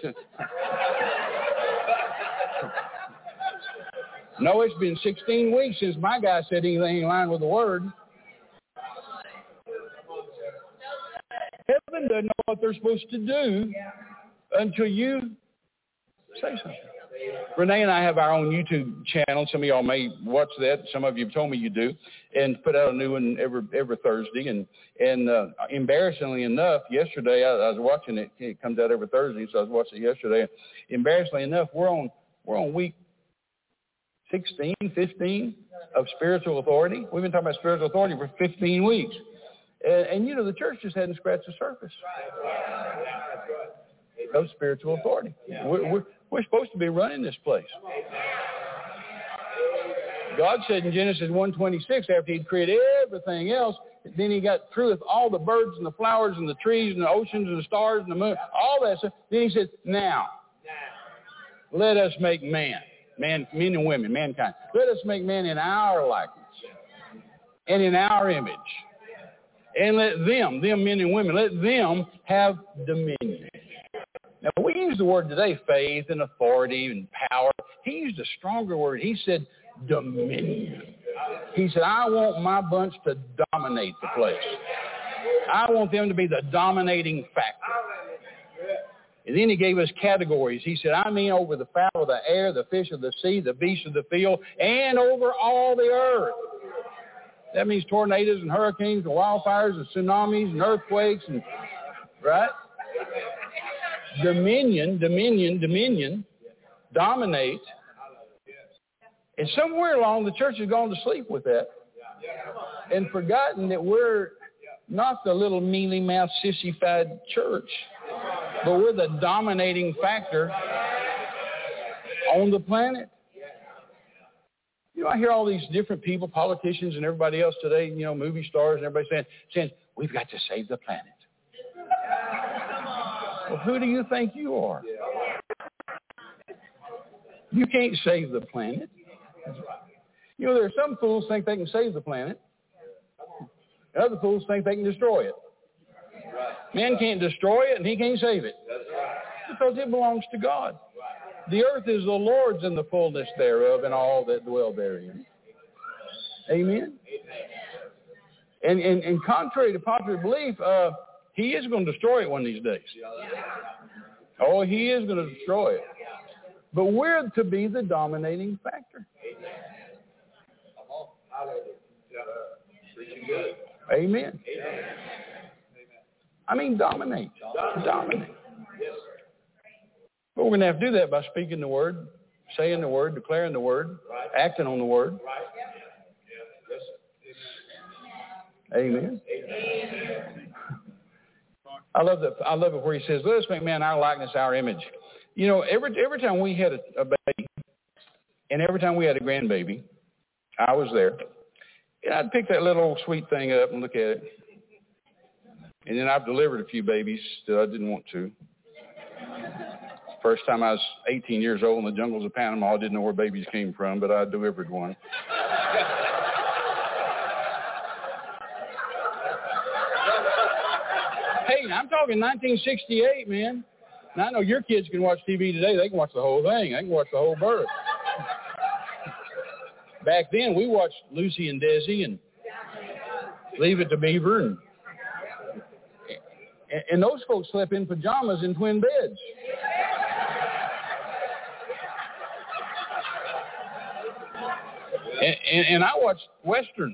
No, it's been sixteen weeks since my guy said anything in line with the Word. Heaven doesn't know what they're supposed to do until you say something. Renee and I have our own YouTube channel. Some of y'all may watch that. Some of you have told me you do. And put out a new one every every Thursday. And and uh, embarrassingly enough, yesterday, I, I was watching it. It comes out every Thursday, so I was watching it yesterday. Embarrassingly enough, we're on we're on week sixteen, fifteen of spiritual authority. We've been talking about spiritual authority for fifteen weeks. And, and you know, the church just hadn't scratched the surface of spiritual authority. We're, we're, we're supposed to be running this place. God said in Genesis one twenty-six, after he'd created everything else, then he got through with all the birds and the flowers and the trees and the oceans and the stars and the moon, all that stuff. Then he said, now, let us make man, man, men and women, mankind. Let us make man in our likeness and in our image. And let them, them men and women, let them have dominion. Now, we use the word today, faith and authority and power. He used a stronger word. He said dominion. He said, I want my bunch to dominate the place. I want them to be the dominating factor. And then he gave us categories. He said, I mean over the fowl of the air, the fish of the sea, the beasts of the field, and over all the earth. That means tornadoes and hurricanes and wildfires and tsunamis and earthquakes and, right? Dominion, dominion, dominion, dominate. And somewhere along the church has gone to sleep with that and forgotten that we're not the little mealy-mouthed, sissy-fied church, but we're the dominating factor on the planet. You know, I hear all these different people, politicians and everybody else today, you know, movie stars and everybody saying, saying, we've got to save the planet. Well, who do you think you are? You can't save the planet. You know, there are some fools think they can save the planet. And other fools think they can destroy it. Man can't destroy it and he can't save it. Because it belongs to God. The earth is the Lord's and the fullness thereof and all that dwell therein. Amen? And, and, and contrary to popular belief, uh, he is going to destroy it one of these days. Oh, he is going to destroy it. But we're to be the dominating factor. Amen. I mean, dominate. Dominate. But we're going to have to do that by speaking the word, saying the word, declaring the word, acting on the word. Amen. I love that. I love it where he says, "Let us make man our likeness, our image." You know, every every time we had a, a baby, and every time we had a grandbaby, I was there, and I'd pick that little old sweet thing up and look at it, and then I've delivered a few babies that I didn't want to. First time I was eighteen years old in the jungles of Panama, I didn't know where babies came from, but I delivered one. Hey, I'm talking nineteen sixty-eight, man. Now, I know your kids can watch T V today. They can watch the whole thing. They can watch the whole birth. Back then, we watched Lucy and Desi and Leave It to Beaver. And, and those folks slept in pajamas in twin beds. And, and, and I watched Westerns.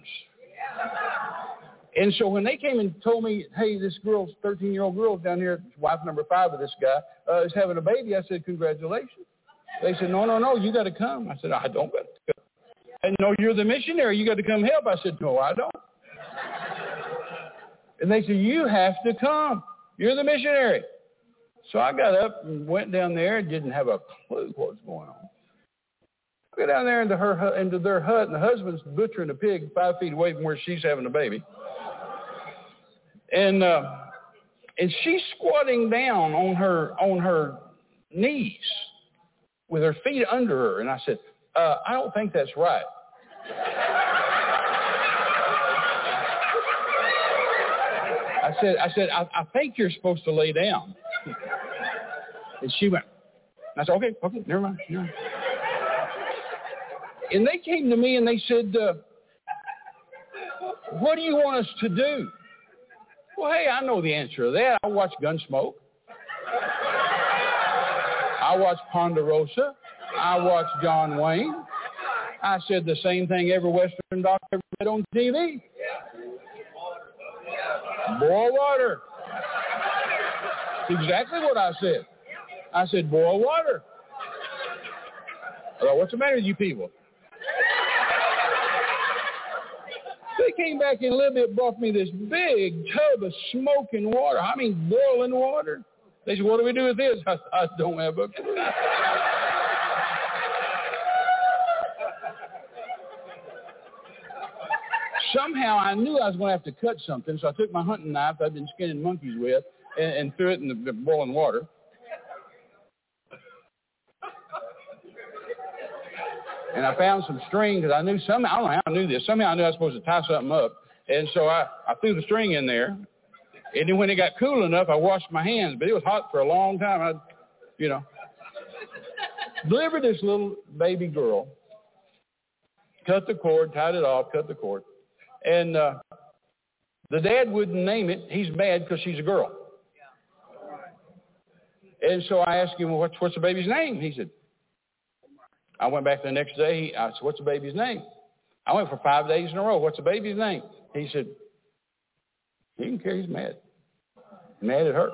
And so when they came and told me, hey, this girl's thirteen-year-old girl down here, wife number five of this guy, uh, is having a baby, I said, congratulations. They said, no, no, no, you got to come. I said, I don't got to come. And no, you're the missionary. You got to come help. I said, no, I don't. And they said, you have to come. You're the missionary. So I got up and went down there and didn't have a clue what was going on. We go down there into her into their hut, and the husband's butchering a pig five feet away from where she's having a baby. And uh, and she's squatting down on her on her knees with her feet under her. And I said, uh, I don't think that's right. I said, I said, I, I think you're supposed to lay down. And she went, and I said, okay, okay, never mind. Never mind. And they came to me and they said, uh, what do you want us to do? Well, hey, I know the answer to that. I watch Gunsmoke. I watch Ponderosa. I watch John Wayne. I said the same thing every Western doctor ever did on T V. Boil water. That's exactly what I said. I said, boil water. I thought, what's the matter with you people? They came back in a little bit, brought me this big tub of smoking water. I mean, boiling water. They said, what do we do with this? I, I don't have a clue. Somehow I knew I was going to have to cut something, so I took my hunting knife I'd been skinning monkeys with and, and threw it in the, the boiling water. And I found some string because I knew somehow, I don't know how I knew this, somehow I knew I was supposed to tie something up. And so I, I threw the string in there. And then when it got cool enough, I washed my hands. But it was hot for a long time. I, you know, delivered this little baby girl, cut the cord, tied it off, cut the cord. And uh, the dad wouldn't name it. He's mad because she's a girl. And so I asked him, well, what's, what's the baby's name? He said, I went back the next day. I said, what's the baby's name? I went for five days in a row. What's the baby's name? He said, he didn't care. He's mad. Mad at her.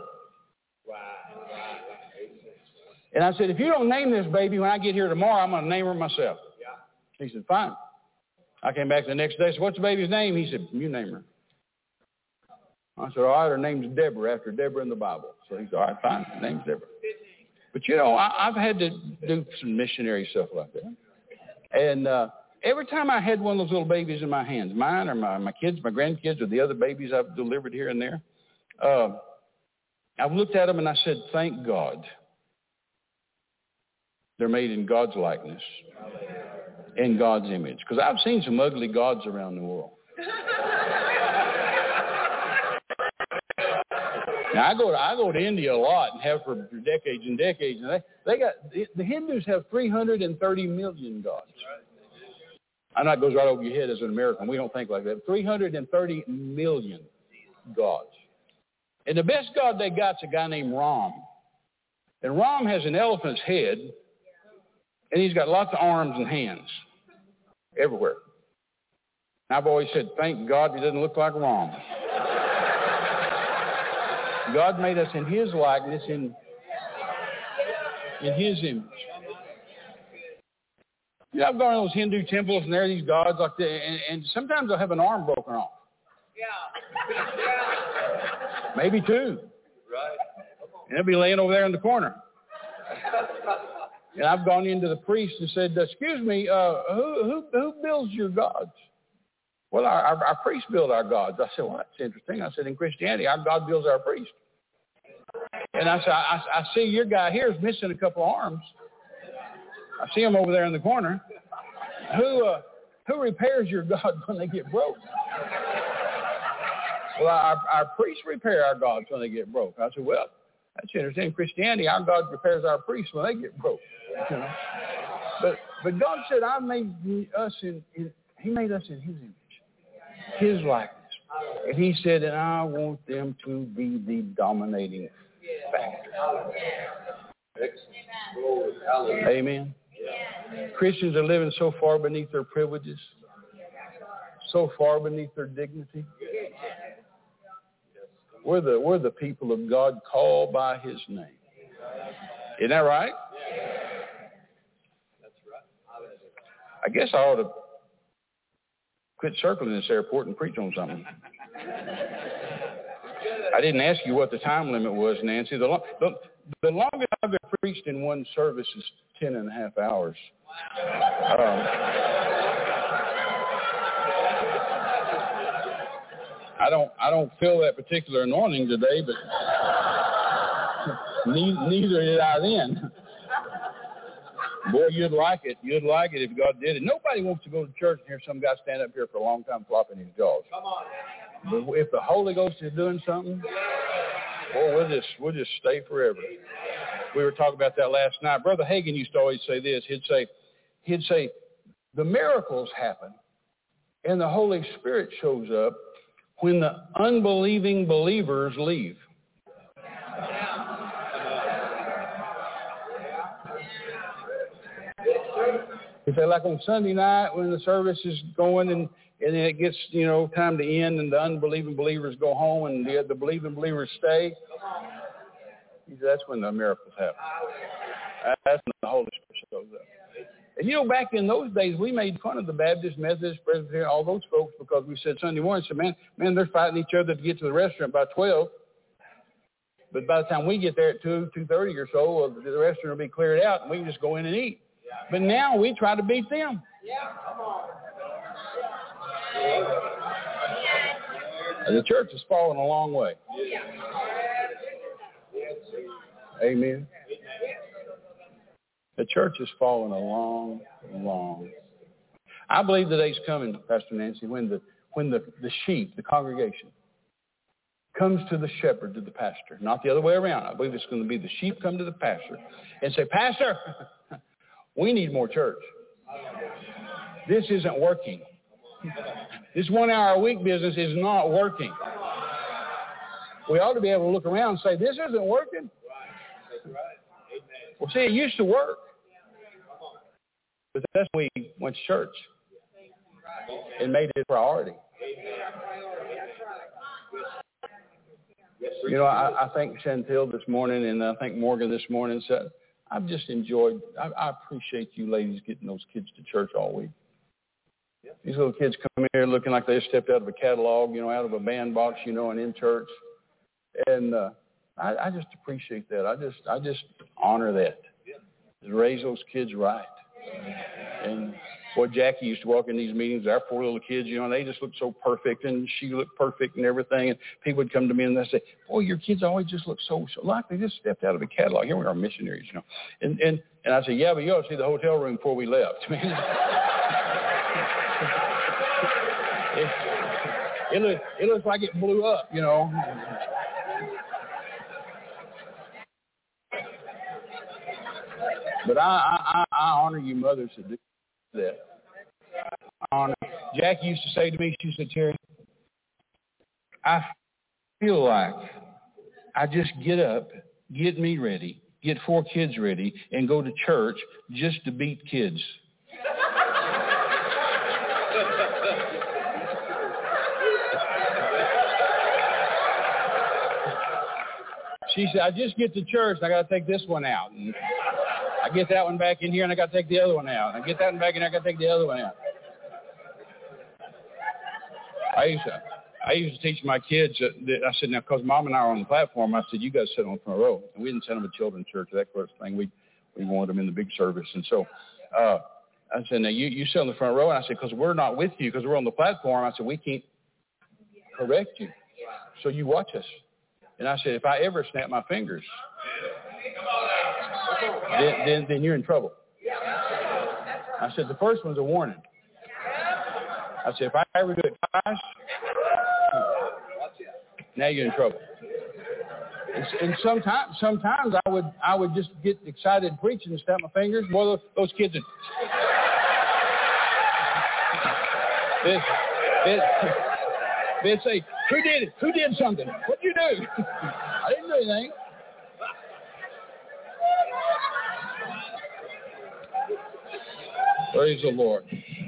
And I said, if you don't name this baby when I get here tomorrow, I'm going to name her myself. He said, fine. I came back the next day. I said, what's the baby's name? He said, you name her. I said, all right, her name's Deborah, after Deborah in the Bible. So he said, all right, fine. Her name's Deborah. But, you know, I, I've had to do some missionary stuff like that. And uh, every time I had one of those little babies in my hands, mine or my, my kids, my grandkids, or the other babies I've delivered here and there, uh, I've looked at them and I said, thank God. They're made in God's likeness, in God's image. Because I've seen some ugly gods around the world. Now, I go to I go to India a lot and have for decades and decades, and they they got the Hindus have three hundred thirty million gods. I know it goes right over your head as an American. We don't think like that. three hundred thirty million gods, and the best god they got's a guy named Ram, and Ram has an elephant's head, and he's got lots of arms and hands everywhere. And I've always said, thank God he doesn't look like Ram. God made us in his likeness, in, in his image. You know, I've gone to those Hindu temples, and there are these gods like that, and, and sometimes they'll have an arm broken off. Yeah. Maybe two. Right. And they'll be laying over there in the corner. And I've gone into the priest and said, excuse me, uh, who, who, who builds your gods? Well, our, our, our priests build our gods. I said, well, that's interesting. I said, in Christianity, our God builds our priest. And I said, I, I see your guy here is missing a couple arms. I see him over there in the corner. Who uh, who repairs your gods when they get broke? Well, our, our priests repair our gods when they get broke. I said, well, that's interesting. In Christianity, our God repairs our priests when they get broke. You know? But but God said, I made us in, in He made us in His image. His likeness. And he said, and I want them to be the dominating factor. Amen. Christians are living so far beneath their privileges, so far beneath their dignity. We're the, we're the people of God called by his name. Isn't that right? I guess I ought to quit circling this airport and preach on something. I didn't ask you what the time limit was, Nancy. The, the, the longest I've ever preached in one service is ten and a half hours. Um, I don't I don't feel that particular anointing today, but neither, neither did I then. Boy, you'd like it. You'd like it if God did it. Nobody wants to go to church and hear some guy stand up here for a long time flopping his jaws. Come on. But if the Holy Ghost is doing something, boy, we'll just we'll just stay forever. We were talking about that last night. Brother Hagin used to always say this. He'd say, he'd say, the miracles happen and the Holy Spirit shows up when the unbelieving believers leave. He said, like on Sunday night when the service is going and, and then it gets, you know, time to end and the unbelieving believers go home and the, the believing believers stay. He said, that's when the miracles happen. That's when the Holy Spirit shows up. And, you know, back in those days, we made fun of the Baptist, Methodist, Presbyterian, all those folks because we said Sunday morning, said, man, man, they're fighting each other to get to the restaurant by twelve. But by the time we get there at two, two thirty or so, the restaurant will be cleared out and we can just go in and eat. But now we try to beat them. The church has fallen a long way. Amen. The church has fallen a long, long. I believe the day's coming, Pastor Nancy, when the when the, the sheep, the congregation, comes to the shepherd, to the pastor, not the other way around. I believe it's going to be the sheep come to the pastor and say, Pastor, we need more church. This isn't working. This one hour a week business is not working. We ought to be able to look around and say, this isn't working. Well, see, it used to work. But that's when we went to church and made it a priority. You know, I, I think Chantel this morning and I think Morgan this morning said, I've just enjoyed, I, I appreciate you ladies getting those kids to church all week. These little kids come here looking like they stepped out of a catalog, you know, out of a band box, you know, and in church. And uh, I, I just appreciate that. I just I just honor that. Just raise those kids right. And boy, Jackie used to walk in these meetings, our four little kids, you know, and they just looked so perfect, and she looked perfect and everything. And people would come to me and they'd say, boy, your kids always just look so, so like they just stepped out of a catalog. Here we are, missionaries, you know. And and, and I said, yeah, but you ought to see the hotel room before we left. I mean, it, it, looks, it looks like it blew up, you know. But I, I, I honor you mothers that do that. I honor. Jackie used to say to me, she said, Terry, I feel like I just get up, get me ready, get four kids ready, and go to church just to beat kids. She said, I just get to church and I got to take this one out. And I get that one back in here and I got to take the other one out. And I get that one back in here and I got to take the other one out. I used to, I used to teach my kids, that, that I said, now, because Mom and I are on the platform, I said, you guys sit on the front row. And we didn't send them to children's church, that sort of thing. We we wanted them in the big service. And so uh, I said, now, you, you sit on the front row. And I said, because we're not with you, because we're on the platform. I said, we can't correct you. So you watch us. And I said, if I ever snap my fingers, then, then, then you're in trouble. I said, the first one's a warning. I said, if I ever do it twice, now you're in trouble. And, and sometimes, sometimes I would, I would just get excited preaching and snap my fingers. Boy, those, those kids would. They'd, they'd, they'd say, who did it? Who did something? What did you do? I didn't do anything. Praise the Lord.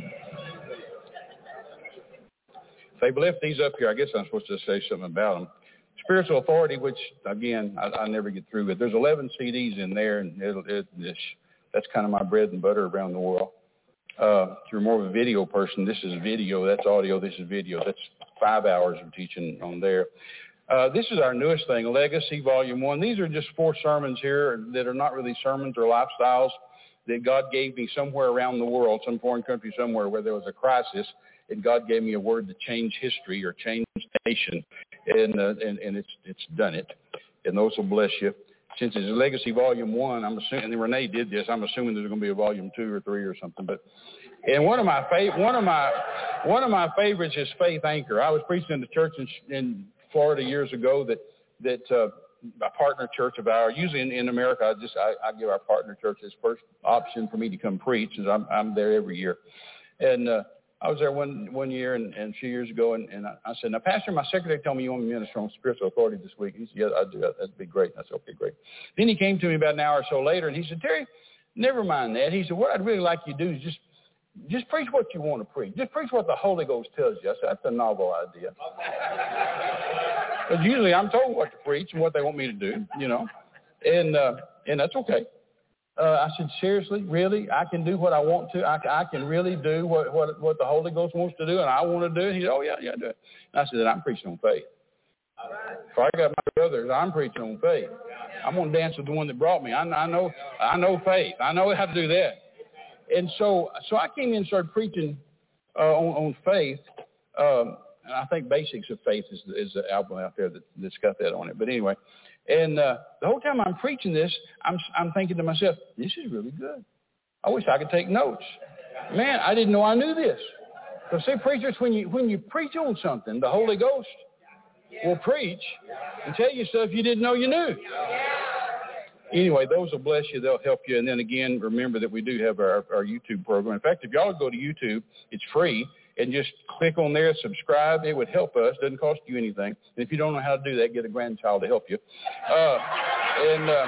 They left these up here. I guess I'm supposed to say something about them. Spiritual authority, which, again, I, I never get through it. There's eleven C Ds in there, and it, it, it, that's kind of my bread and butter around the world. Uh, if you're more of a video person, this is video. That's audio. This is video. That's five hours of teaching on there. Uh, this is our newest thing, Legacy Volume one. These are just four sermons here that are not really sermons or lifestyles that God gave me somewhere around the world, some foreign country somewhere where there was a crisis, and God gave me a word to change history or change the nation, and, uh, and, and it's, it's done it. And those will bless you. Since it's Legacy Volume one, I'm assuming, and Renee did this, I'm assuming there's going to be a Volume two or three or something. But and one of my fav- one of my one of my favorites is Faith Anchor. I was preaching in the church in, in Florida years ago that that uh, a partner church of ours. Usually in, in America, I just I, I give our partner church as first option for me to come preach, as I'm I'm there every year. And uh, I was there one one year and, and a few years ago, and, and I, I said, "Now, Pastor, my secretary told me you want me to minister on spiritual authority this week." He said, "Yeah, I'd do that. That'd be great." I said, "Okay, great." Then he came to me about an hour or so later, and he said, "Terry, never mind that." He said, "What I'd really like you to do is just just preach what you want to preach. Just preach what the Holy Ghost tells you." I said, "That's a novel idea." Because usually I'm told what to preach and what they want me to do, you know, and uh, and that's okay. Uh, I said, "Seriously, really? I can do what I want to? I, I can really do what, what what the Holy Ghost wants to do, and I want to do it?" He said, "Oh, yeah, yeah, do it." And I said, "I'm preaching on faith. If I got my brothers, I'm preaching on faith. I'm going to dance with the one that brought me. I, I know I know faith. I know how to do that." And so so I came in and started preaching uh, on, on faith. Um, and I think Basics of Faith is, is the album out there that, that's got that on it. But anyway, and uh, the whole time I'm preaching this, I'm I'm thinking to myself, this is really good. I wish I could take notes. Man, I didn't know I knew this. Because see, preachers, when you when you preach on something, the Holy Ghost will preach and tell you stuff you didn't know you knew. Anyway, those will bless you. They'll help you. And then again, remember that we do have our, our YouTube program. In fact, if y'all would go to YouTube, it's free. And just click on there, subscribe. It would help us. Doesn't cost you anything. And if you don't know how to do that, get a grandchild to help you. Uh, and uh,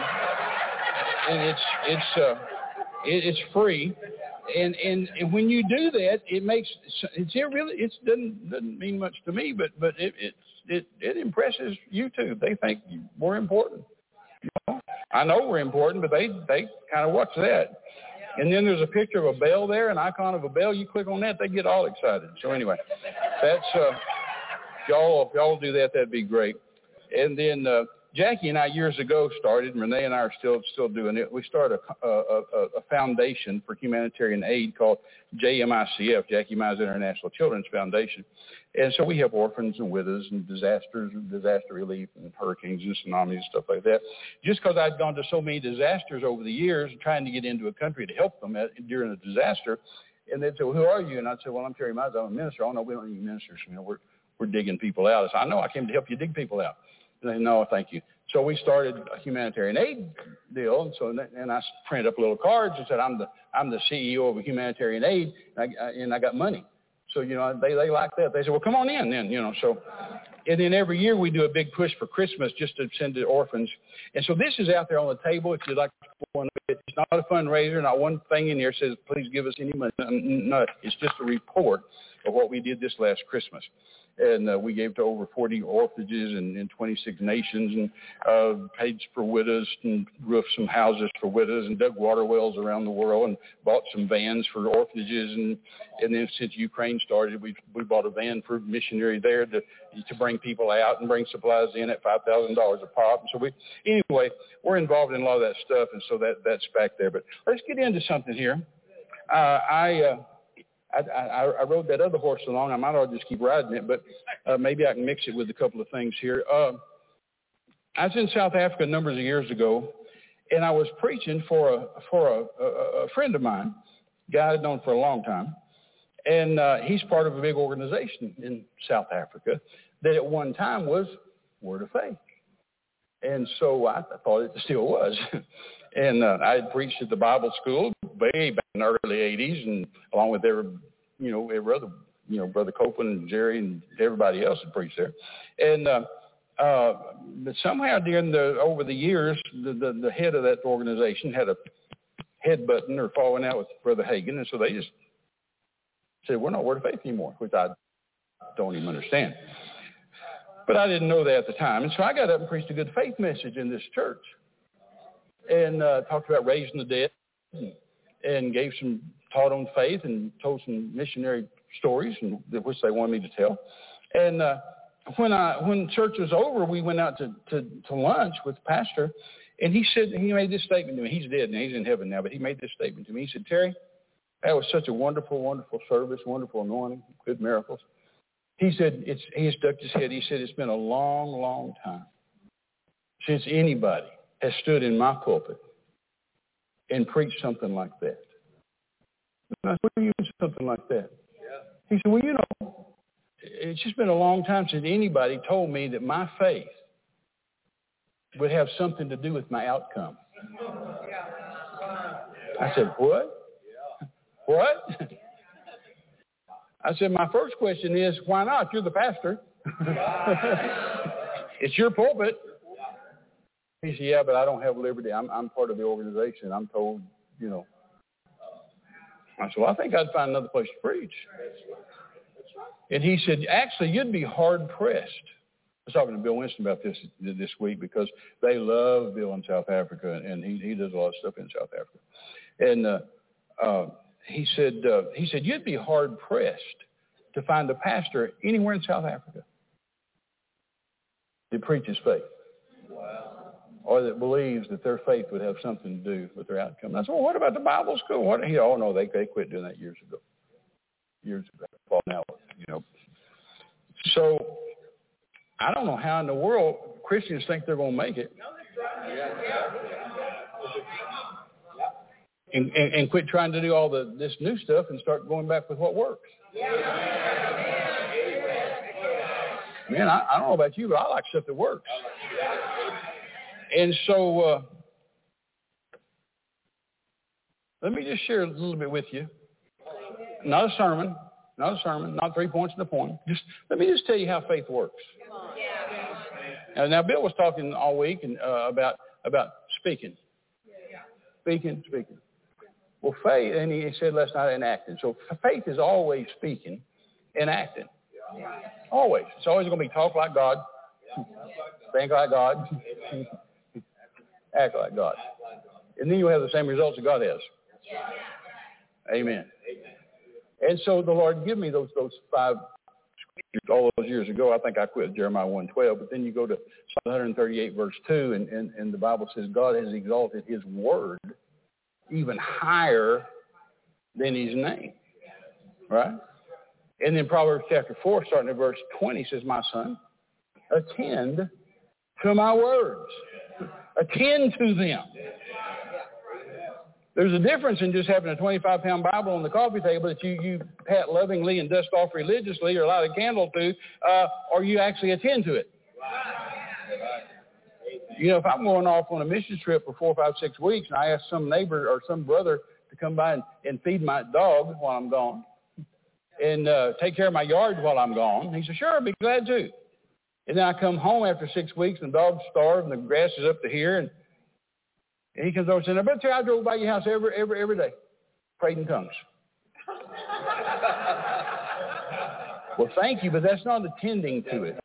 and it's it's uh, it, it's free. And, and and when you do that, it makes it's it really it doesn't doesn't mean much to me, but but it it it, it impresses YouTube. They think we're important. You know? I know we're important, but they they kind of watch that. And then there's a picture of a bell there, an icon of a bell. You click on that, they get all excited. So anyway, that's uh, if y'all if y'all do that, that'd be great. And then uh, Jackie and I years ago started, and Renee and I are still still doing it. We started a, a, a foundation for humanitarian aid called J M I C F, Jackie Mize International Children's Foundation. And so we help orphans and widows and disasters and disaster relief and hurricanes and tsunamis and stuff like that. Just because I'd gone to so many disasters over the years trying to get into a country to help them at, during a disaster, and they'd say, "Well, who are you?" And I'd say, "Well, I'm Terry Mize. I'm a minister." "Oh, no, we don't need ministers. You know, we're we're digging people out." I said, "I know. I came to help you dig people out." And they, "No, thank you." So we started a humanitarian aid deal, and so and I printed up little cards and said, "I'm the I'm the C E O of a humanitarian aid, and I, and I got money." So, you know, they, they like that. They say, "Well, come on in then," you know. So, and then every year we do a big push for Christmas just to send to orphans. And so this is out there on the table if you'd like to support one. It's not a fundraiser. Not one thing in there says, "Please give us any money." No, it's just a report of what we did this last Christmas. And uh, we gave to over forty orphanages in, in twenty-six nations, and uh, paid for widows and roofed some houses for widows and dug water wells around the world and bought some vans for orphanages. And, and then since Ukraine started, we we bought a van for missionary there to to bring people out and bring supplies in at five thousand dollars a pop. And so we, anyway, we're involved in a lot of that stuff, and so that that's back there. But let's get into something here. Uh, I... Uh, I, I, I rode that other horse along. I might ought to just keep riding it, but uh, maybe I can mix it with a couple of things here. Uh, I was in South Africa a number of years ago, and I was preaching for a for a, a, a friend of mine, a guy I'd known for a long time, and uh, he's part of a big organization in South Africa that at one time was Word of Faith. And so I, I thought it still was. And uh, I had preached at the Bible school way back in the early eighties, and along with every, you know, every other, you know, Brother Copeland and Jerry and everybody else had preached there. And uh, uh, but somehow during the over the years, the, the, the head of that organization had a head button or falling out with Brother Hagin, and so they just said, "We're not Word of Faith anymore," which I don't even understand. But I didn't know that at the time, and so I got up and preached a good faith message in this church. And uh, talked about raising the dead, and, and gave some taught on faith, and told some missionary stories, and which they wanted me to tell. And uh, when I when church was over, we went out to, to, to lunch with the pastor, and he said, he made this statement to me. He's dead now. He's in heaven now, but he made this statement to me. He said, Terry, that was such a wonderful, wonderful service, wonderful anointing, good miracles. He said, it's, he stuck his head. He said, it's been a long, long time since anybody has stood in my pulpit and preached something like that. And I said, what do you mean something like that? Yeah. He said, well, you know, it's just been a long time since anybody told me that my faith would have something to do with my outcome. I said, what? What? I said, my first question is, why not? You're the pastor. It's your pulpit. He said, yeah, but I don't have liberty. I'm, I'm part of the organization. I'm told, you know. I said, well, I think I'd find another place to preach. And he said, actually, you'd be hard-pressed. I was talking to Bill Winston about this this week because they love Bill in South Africa, and he, he does a lot of stuff in South Africa. And uh, uh, he said, uh, he said, you'd be hard-pressed to find a pastor anywhere in South Africa that preaches faith. Wow. Or that believes that their faith would have something to do with their outcome. And I said, well, what about the Bible school? What? He, oh, no, they, they quit doing that years ago. Years ago. Now, you know. So I don't know how in the world Christians think they're going to make it. And, and, and quit trying to do all the this new stuff and start going back with what works. Man, I, I don't know about you, but I like stuff that works. And so uh, let me just share a little bit with you. Not a sermon, not a sermon, not three points in the poem. Just let me just tell you how faith works. Now, now Bill was talking all week and uh, about about speaking, speaking, speaking. Well, faith, and he said last night, and acting. So faith is always speaking and acting. Always. It's always going to be talk like God, think like God, act like God. And then you'll have the same results that God has. Amen. And so the Lord gave me those those five scriptures all those years ago. I think I quit Jeremiah one twelve, but then you go to Psalm one thirty-eight, verse two, and, and, and the Bible says God has exalted his word even higher than his name. Right? And then Proverbs chapter four, starting at verse twenty, says, my son, attend to my words. Attend to them. There's a difference in just having a twenty-five pound Bible on the coffee table that you, you pat lovingly and dust off religiously or light a candle to, uh, or you actually attend to it. You know, if I'm going off on a mission trip for four, five, six weeks and I ask some neighbor or some brother to come by and, and feed my dog while I'm gone and uh, take care of my yard while I'm gone, he said, sure, I'd be glad to. And then I come home after six weeks and the dog's starved and the grass is up to here, and And he comes over and says, I bet you I drove by your house every every every day, prayed in tongues. Well, thank you, but that's not attending to it.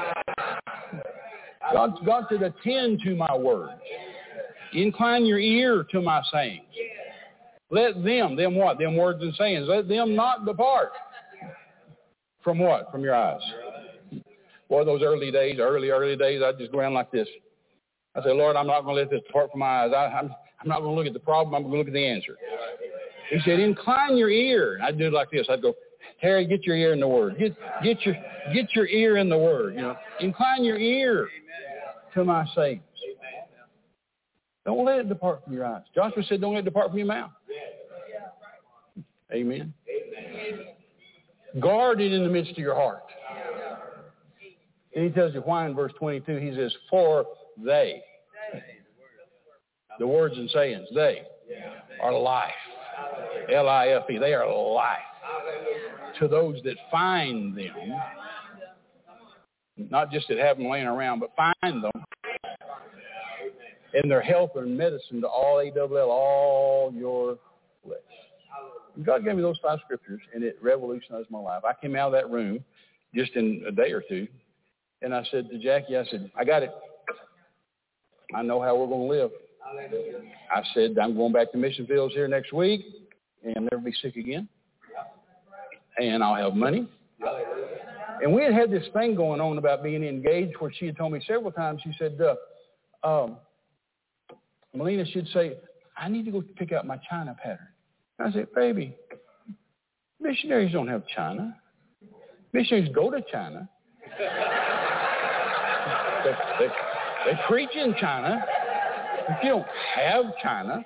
God, God said, attend to my words. Incline your ear to my sayings. Let them, them what? Them words and sayings. Let them not depart. From what? From your eyes. Boy, those early days, early, early days, I'd just go around like this. I said, Lord, I'm not going to let this depart from my eyes. I, I'm, I'm not going to look at the problem. I'm going to look at the answer. He said, incline your ear. And I'd do it like this. I'd go, Terry, get your ear in the Word. Get, get your, get your ear in the Word. You know, incline your ear to my sayings. Don't let it depart from your eyes. Joshua said, don't let it depart from your mouth. Amen. Guard it in the midst of your heart. And he tells you why in verse twenty-two. He says, for they, the words and sayings, they are life. L I F E. They are life to those that find them. Not just that have them laying around, but find them. And their health and medicine to all, A W L, all your flesh. And God gave me those five scriptures, and it revolutionized my life. I came out of that room just in a day or two, and I said to Jackie, I said, I got it. I know how we're going to live. I said, I'm going back to mission fields here next week, and I'll never be sick again. And I'll have money, And we had had this thing going on about being engaged where she had told me several times, she said, uh, um, Melina should say, I need to go pick out my China pattern. I said, baby, missionaries don't have China. Missionaries go to China. they, they, they preach in China. If you don't have China.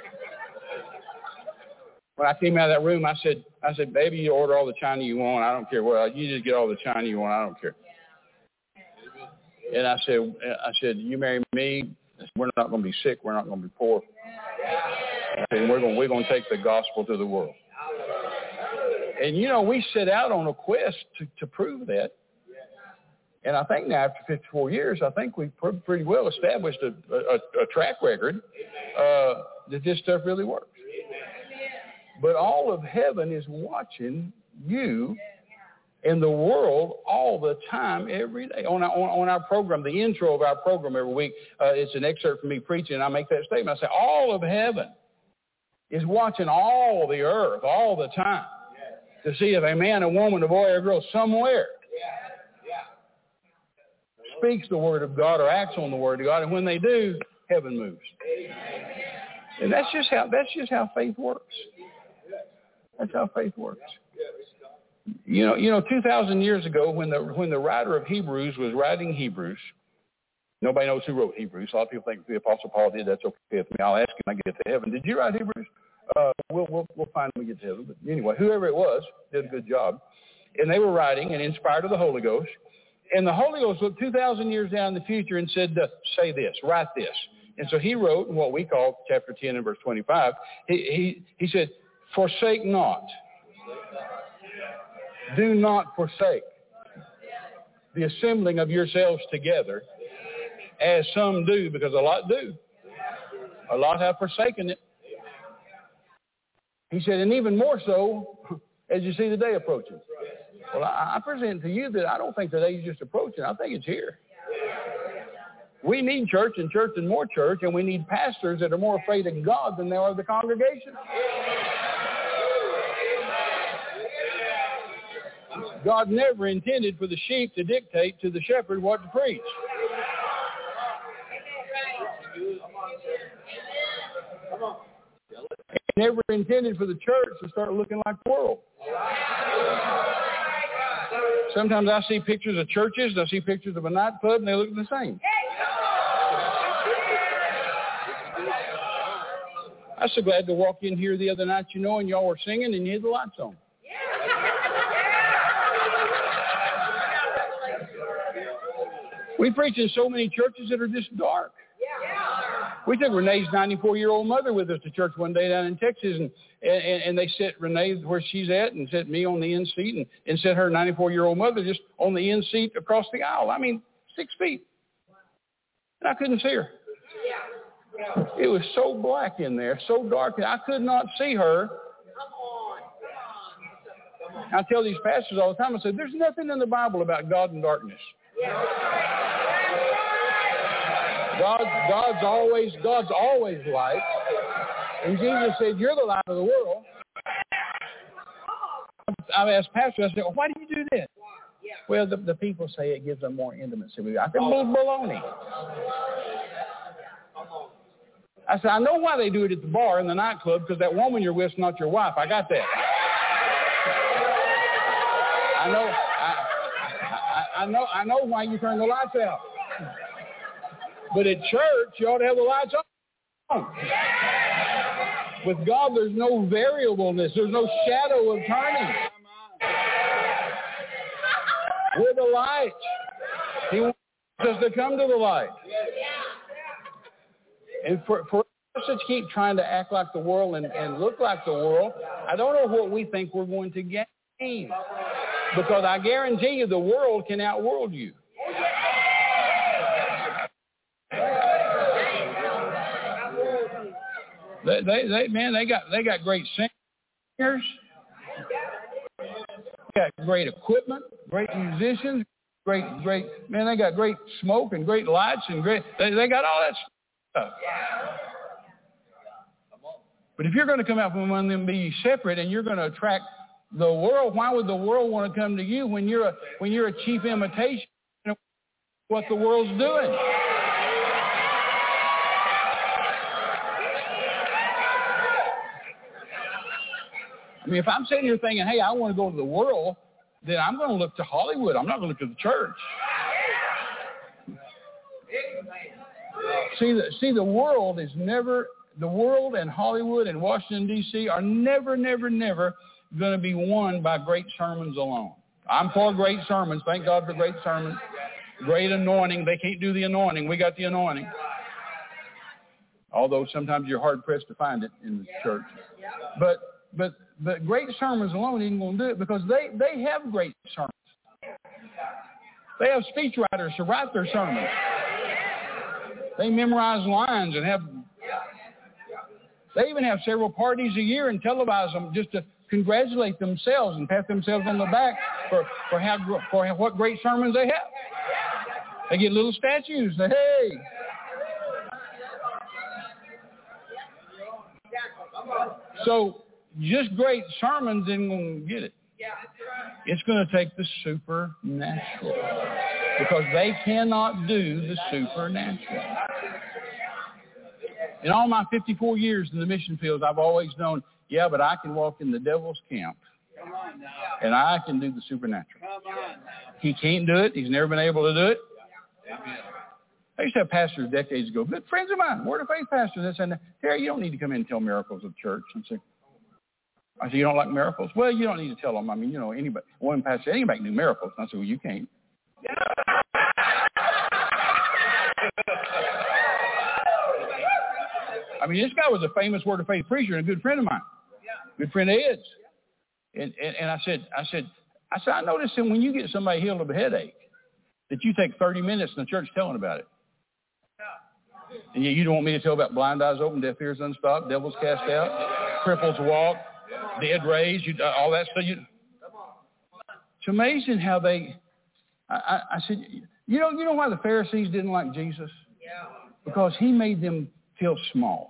When I came out of that room, I said, I said, baby, you order all the China you want. I don't care what. You just get all the China you want. I don't care. And I said, I said, you marry me, we're not going to be sick. We're not going to be poor. And we're going, we're going to take the gospel to the world. And, you know, we set out on a quest to, to prove that. And I think now after fifty-four years, I think we've pretty well established a, a, a track record uh, that this stuff really works. But all of heaven is watching you and the world all the time, every day. On our, on, on our program, the intro of our program every week, uh, it's an excerpt from me preaching, and I make that statement. I say, all of heaven is watching all the earth all the time to see if a man, a woman, a boy, or a girl somewhere speaks the word of God or acts on the word of God, and when they do, heaven moves. And that's just how that's just how faith works. That's how faith works. You know, you know, two thousand years ago, when the when the writer of Hebrews was writing Hebrews, nobody knows who wrote Hebrews. A lot of people think the Apostle Paul did. That's okay with me. I'll ask him when I get to heaven. Did you write Hebrews? Uh, we'll we'll we'll find when we get to heaven. But anyway, whoever it was did a good job, and they were writing and inspired of the Holy Ghost. And the Holy Ghost looked two thousand years down in the future and said, uh, say this, write this. And so he wrote in what we call chapter ten and verse twenty-five. He he he said, forsake not. Do not forsake the assembling of yourselves together, as some do, because a lot do. A lot have forsaken it. He said, and even more so as you see the day approaching. Well, I, I present to you that I don't think the day is just approaching. I think it's here. We need church and church and more church, and we need pastors that are more afraid of God than they are of the congregation. God never intended for the sheep to dictate to the shepherd what to preach. He never intended for the church to start looking like the world. Sometimes I see pictures of churches, and I see pictures of a nightclub, and they look the same. I was so glad to walk in here the other night, you know, and y'all were singing, and you had the lights on. We preach in so many churches that are just dark. We took Renee's ninety-four-year-old mother with us to church one day down in Texas, and, and, and they set Renee where she's at and set me on the end seat and, and set her ninety-four-year-old mother just on the end seat across the aisle. I mean, six feet. And I couldn't see her. It was so black in there, so dark, that I could not see her. I tell these pastors all the time, I say, there's nothing in the Bible about God and darkness. God, God's always, God's always light. And Jesus said, you're the light of the world. I've asked pastors, I said, well, why do you do that? Well, the, the people say it gives them more intimacy with you. I said, baloney. I said, I know why they do it at the bar in the nightclub, because that woman you're with is not your wife. I got that. I know, I, I, I know, I know why you turn the lights out. But at church, you ought to have the lights on. With God, there's no variableness. There's no shadow of turning. We're the light. He wants us to come to the light. And for, for us to keep trying to act like the world and, and look like the world, I don't know what we think we're going to gain. Because I guarantee you the world can outworld you. They, they, they, man, they got, they got great singers, they got great equipment, great musicians, great, great, man, they got great smoke and great lights and great, they, they got all that stuff. But if you're going to come out from among them and be separate, and you're going to attract the world, why would the world want to come to you when you're a, when you're a cheap imitation of what the world's doing? I mean, if I'm sitting here thinking, hey, I want to go to the world, then I'm going to look to Hollywood. I'm not going to look to the church. See, the, see, the world is never, the world and Hollywood and Washington, D C are never, never, never going to be won by great sermons alone. I'm for great sermons. Thank God for great sermons. Great anointing. They can't do the anointing. We got the anointing. Although sometimes you're hard-pressed to find it in the church. But but but great sermons alone ain't going to do it because they, they have great sermons. They have speechwriters to write their sermons. They memorize lines and have, they even have several parties a year and televise them just to congratulate themselves and pat themselves on the back for, for, how, for what great sermons they have. They get little statues. Say, hey. So just great sermons isn't going to get it. It's going to take the supernatural because they cannot do the supernatural. In all my fifty-four years in the mission field, I've always known, yeah, but I can walk in the devil's camp and I can do the supernatural. He can't do it. He's never been able to do it. I used to have pastors decades ago, good friends of mine, Word of Faith pastors, they said, Terry, you don't need to come in and tell miracles of church. I said, I said, you don't like miracles? Well, you don't need to tell them. I mean, you know, anybody, one pastor said, anybody can do miracles. And I said, well, you can't. I mean, this guy was a famous Word of Faith preacher and a good friend of mine, good friend of Ed's. And, and, and I said, I said, I said, I noticed that when you get somebody healed of a headache, that you take thirty minutes in the church telling about it. And you, you don't want me to tell about blind eyes open, deaf ears unstopped, devils cast out, cripples walk, dead raised, you, all that stuff. You, it's amazing how they, I, I, I said, you know, you know why the Pharisees didn't like Jesus? Because he made them feel small.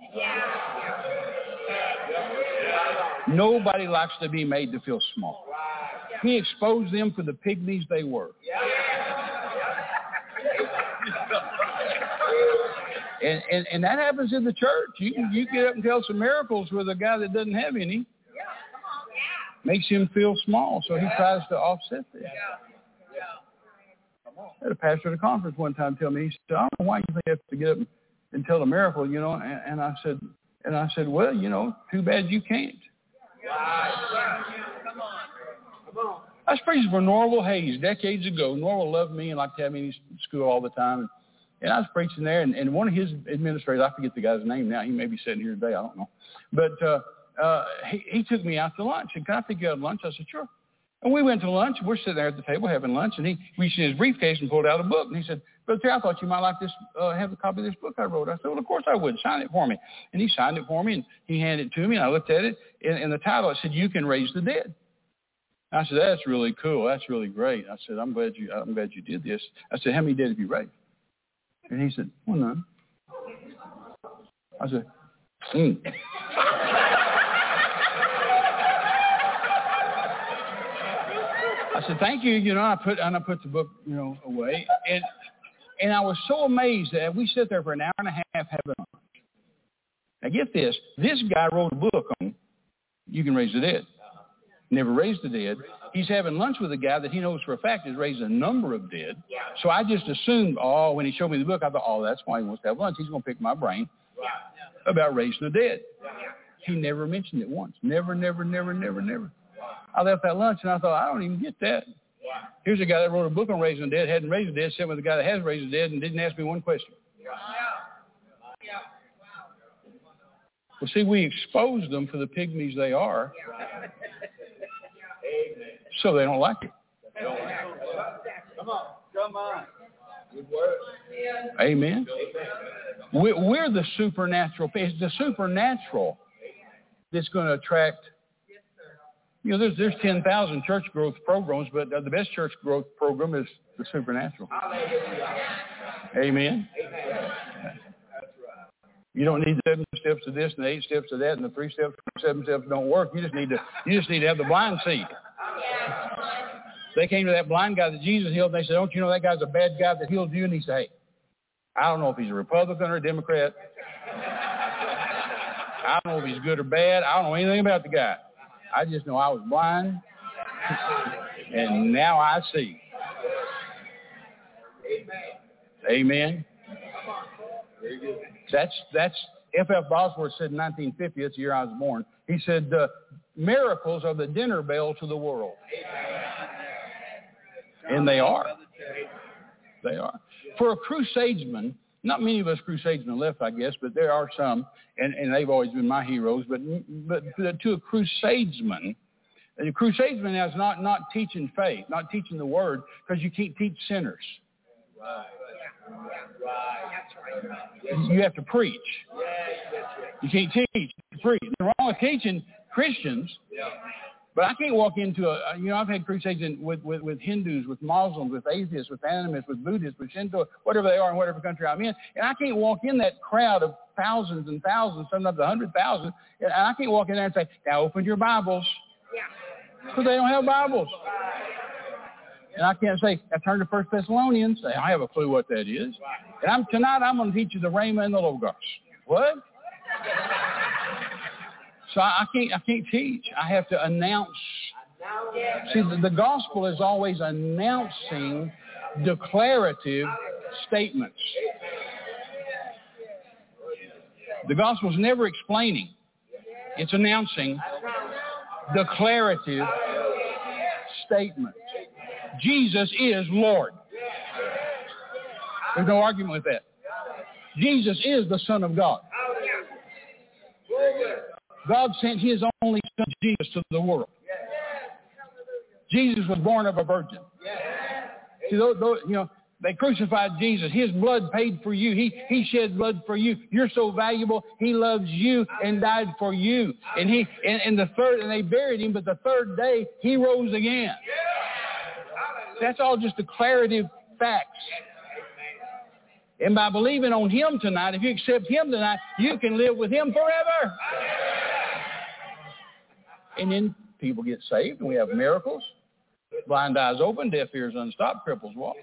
Nobody likes to be made to feel small. He exposed them for the pygmies they were. And, and and that happens in the church. You can you get up and tell some miracles with a guy that doesn't have any. Makes him feel small, so he tries to offset that. I had a pastor at a conference one time tell me, he said, I don't know why you think you have to get up and, and tell a miracle, you know. And, and I said, and I said, well, you know, too bad you can't. I was preaching for Norval Hayes decades ago. Norval loved me and liked to have me in school all the time. And I was preaching there, and, and one of his administrators, I forget the guy's name now. He may be sitting here today. I don't know. But uh, uh, he, he took me out to lunch. And can I take you out to lunch? I said, sure. And we went to lunch. We're sitting there at the table having lunch, and he reached in his briefcase and pulled out a book. And he said, Brother Terry, I thought you might like this, uh, have a copy of this book I wrote. I said, well, of course I would. Sign it for me. And he signed it for me, and he handed it to me, and I looked at it. And, and the title, it said, You Can Raise the Dead. I said, that's really cool. That's really great. I said, I'm glad you, I'm glad you did this. I said, how many dead have you raised? And he said, well, none. I said, hmm. I said, thank you. You know, I put and I put the book, you know, away. And and I was so amazed that we sit there for an hour and a half having lunch. Now get this. This guy wrote a book on You Can Raise the Dead. Never raised the dead. He's having lunch with a guy that he knows for a fact has raised a number of dead. Yeah. So I just assumed, oh, when he showed me the book, I thought, oh, that's why he wants to have lunch. He's going to pick my brain yeah. about raising the dead. Yeah. He never mentioned it once. Never, never, never, never, never. I left that lunch, and I thought, I don't even get that. Yeah. Here's a guy that wrote a book on raising the dead, hadn't raised the dead, sitting with a guy that has raised the dead, and didn't ask me one question. Yeah. Yeah. Well, see, we exposed them for the pygmies they are. Yeah. So they don't like it. Come on, come on. Good word. Amen. We're, we're the supernatural. It's the supernatural that's going to attract. You know, there's there's ten thousand church growth programs, but the best church growth program is the supernatural. Amen. You don't need the seven steps to this and the eight steps to that and the three steps, seven steps don't work. You just need to, you just need to have the blind see. They came to that blind guy that Jesus healed, and they said, don't you know that guy's a bad guy that healed you? And he said, hey, I don't know if he's a Republican or a Democrat. I don't know if he's good or bad. I don't know anything about the guy. I just know I was blind, and now I see. Amen. Very good. That's, that's F F Bosworth said in nineteen fifty, that's the year I was born. He said, uh, miracles are the dinner bell to the world. And they are. They are. For a crusadesman, not many of us crusadesmen left, I guess, but there are some, and, and they've always been my heroes. But, but to a crusadesman, a crusadesman is not, not teaching faith, not teaching the word, because you can't teach sinners. You have to preach. You can't teach, you preach. There's wrong with teaching Christians, but I can't walk into a, you know, I've had crusades in, with, with, with Hindus, with Muslims, with atheists, with animists, with Buddhists, with Shinto, whatever they are in whatever country I'm in, and I can't walk in that crowd of thousands and thousands, sometimes a hundred thousand, and I can't walk in there and say, now open your Bibles, because they don't have Bibles. And I can't say, I turn to First Thessalonians. Say, I have a clue what that is. And I'm, tonight I'm going to teach you the Rhema and the Logos. What? So I can't, I can't teach. I have to announce. See, the, the gospel is always announcing declarative statements. The gospel is never explaining. It's announcing declarative statements. Jesus is Lord. There's no argument with that. Jesus is the Son of God. God sent his only Son, Jesus, to the world. Jesus was born of a virgin. See, those, those, you know, they crucified Jesus. His blood paid for you. He he shed blood for you. You're so valuable. He loves you and died for you. And he and, and the third and they buried him, but the third day he rose again. That's all just declarative facts. And by believing on him tonight, if you accept him tonight, you can live with him forever. And then people get saved, and we have miracles. Blind eyes open, deaf ears unstopped, cripples walk.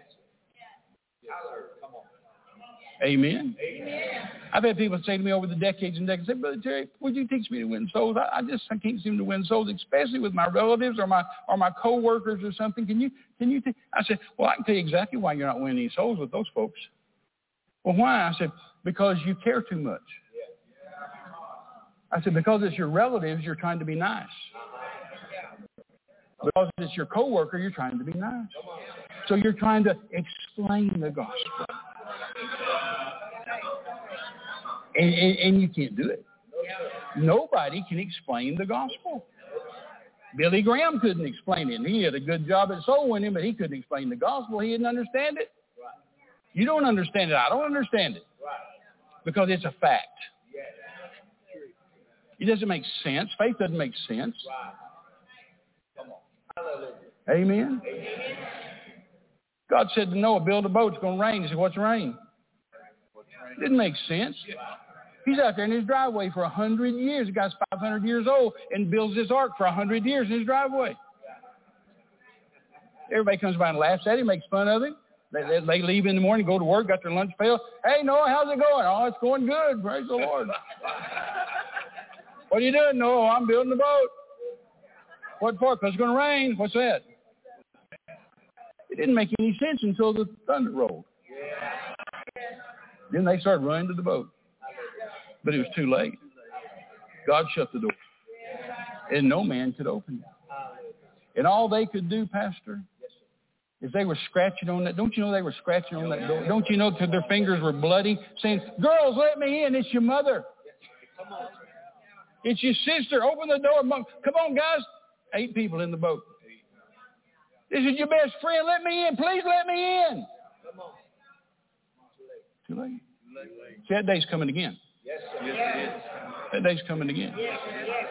Amen. Amen. I've had people say to me over the decades and decades, say, Brother Terry, would you teach me to win souls? I, I just I can't seem to win souls, especially with my relatives or my or my co-workers or something. Can you can you? T-? I said, well, I can tell you exactly why you're not winning any souls with those folks. Well, why? I said, because you care too much. I said, because it's your relatives, you're trying to be nice. Because it's your co-worker, you're trying to be nice. So you're trying to explain the gospel. And, and, and you can't do it. Nobody can explain the gospel. Billy Graham couldn't explain it. He had a good job at soul winning, but he couldn't explain the gospel. He didn't understand it. You don't understand it. I don't understand it. Because it's a fact. It doesn't make sense. Faith doesn't make sense. Amen. God said to Noah, build a boat. It's going to rain. He said, what's rain? It didn't make sense. He's out there in his driveway for a hundred years. The guy's five hundred years old and builds this ark for a hundred years in his driveway. Everybody comes by and laughs at him, makes fun of him. They, they, they leave in the morning, go to work, got their lunch pail. Hey, Noah, how's it going? Oh, it's going good. Praise the Lord. What are you doing, Noah? I'm building a boat. What for? Because it's going to rain. What's that? It didn't make any sense until the thunder rolled. Then they started running to the boat. But it was too late. God shut the door. And no man could open it. And all they could do, Pastor, is they were scratching on that. Don't you know they were scratching on that door? Don't you know that their fingers were bloody? Saying, girls, let me in. It's your mother. It's your sister. Open the door. Come on, guys. Eight people in the boat. This is your best friend. Let me in. Please let me in. Too late. See, that day's coming again. Yes, sir. Yes, it is. That day's coming again. Yes, yes.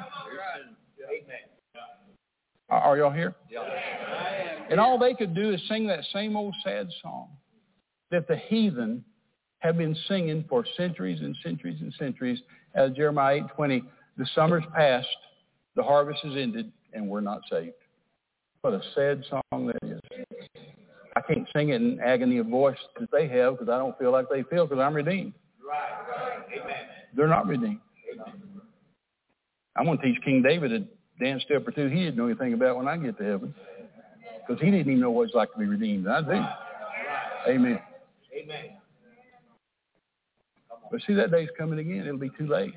Are, are y'all here? Yes. And all they could do is sing that same old sad song that the heathen have been singing for centuries and centuries and centuries. As Jeremiah eight twenty, the summer's passed, the harvest is ended, and we're not saved. What a sad song that is. I can't sing it in agony of voice that they have because I don't feel like they feel because I'm redeemed. Right. Amen. They're not redeemed. Amen. I'm going to teach King David a dance step or two he didn't know anything about when I get to heaven because he didn't even know what it's like to be redeemed. I do. Right. Amen. Amen. But see, that day's coming again. It'll be too late.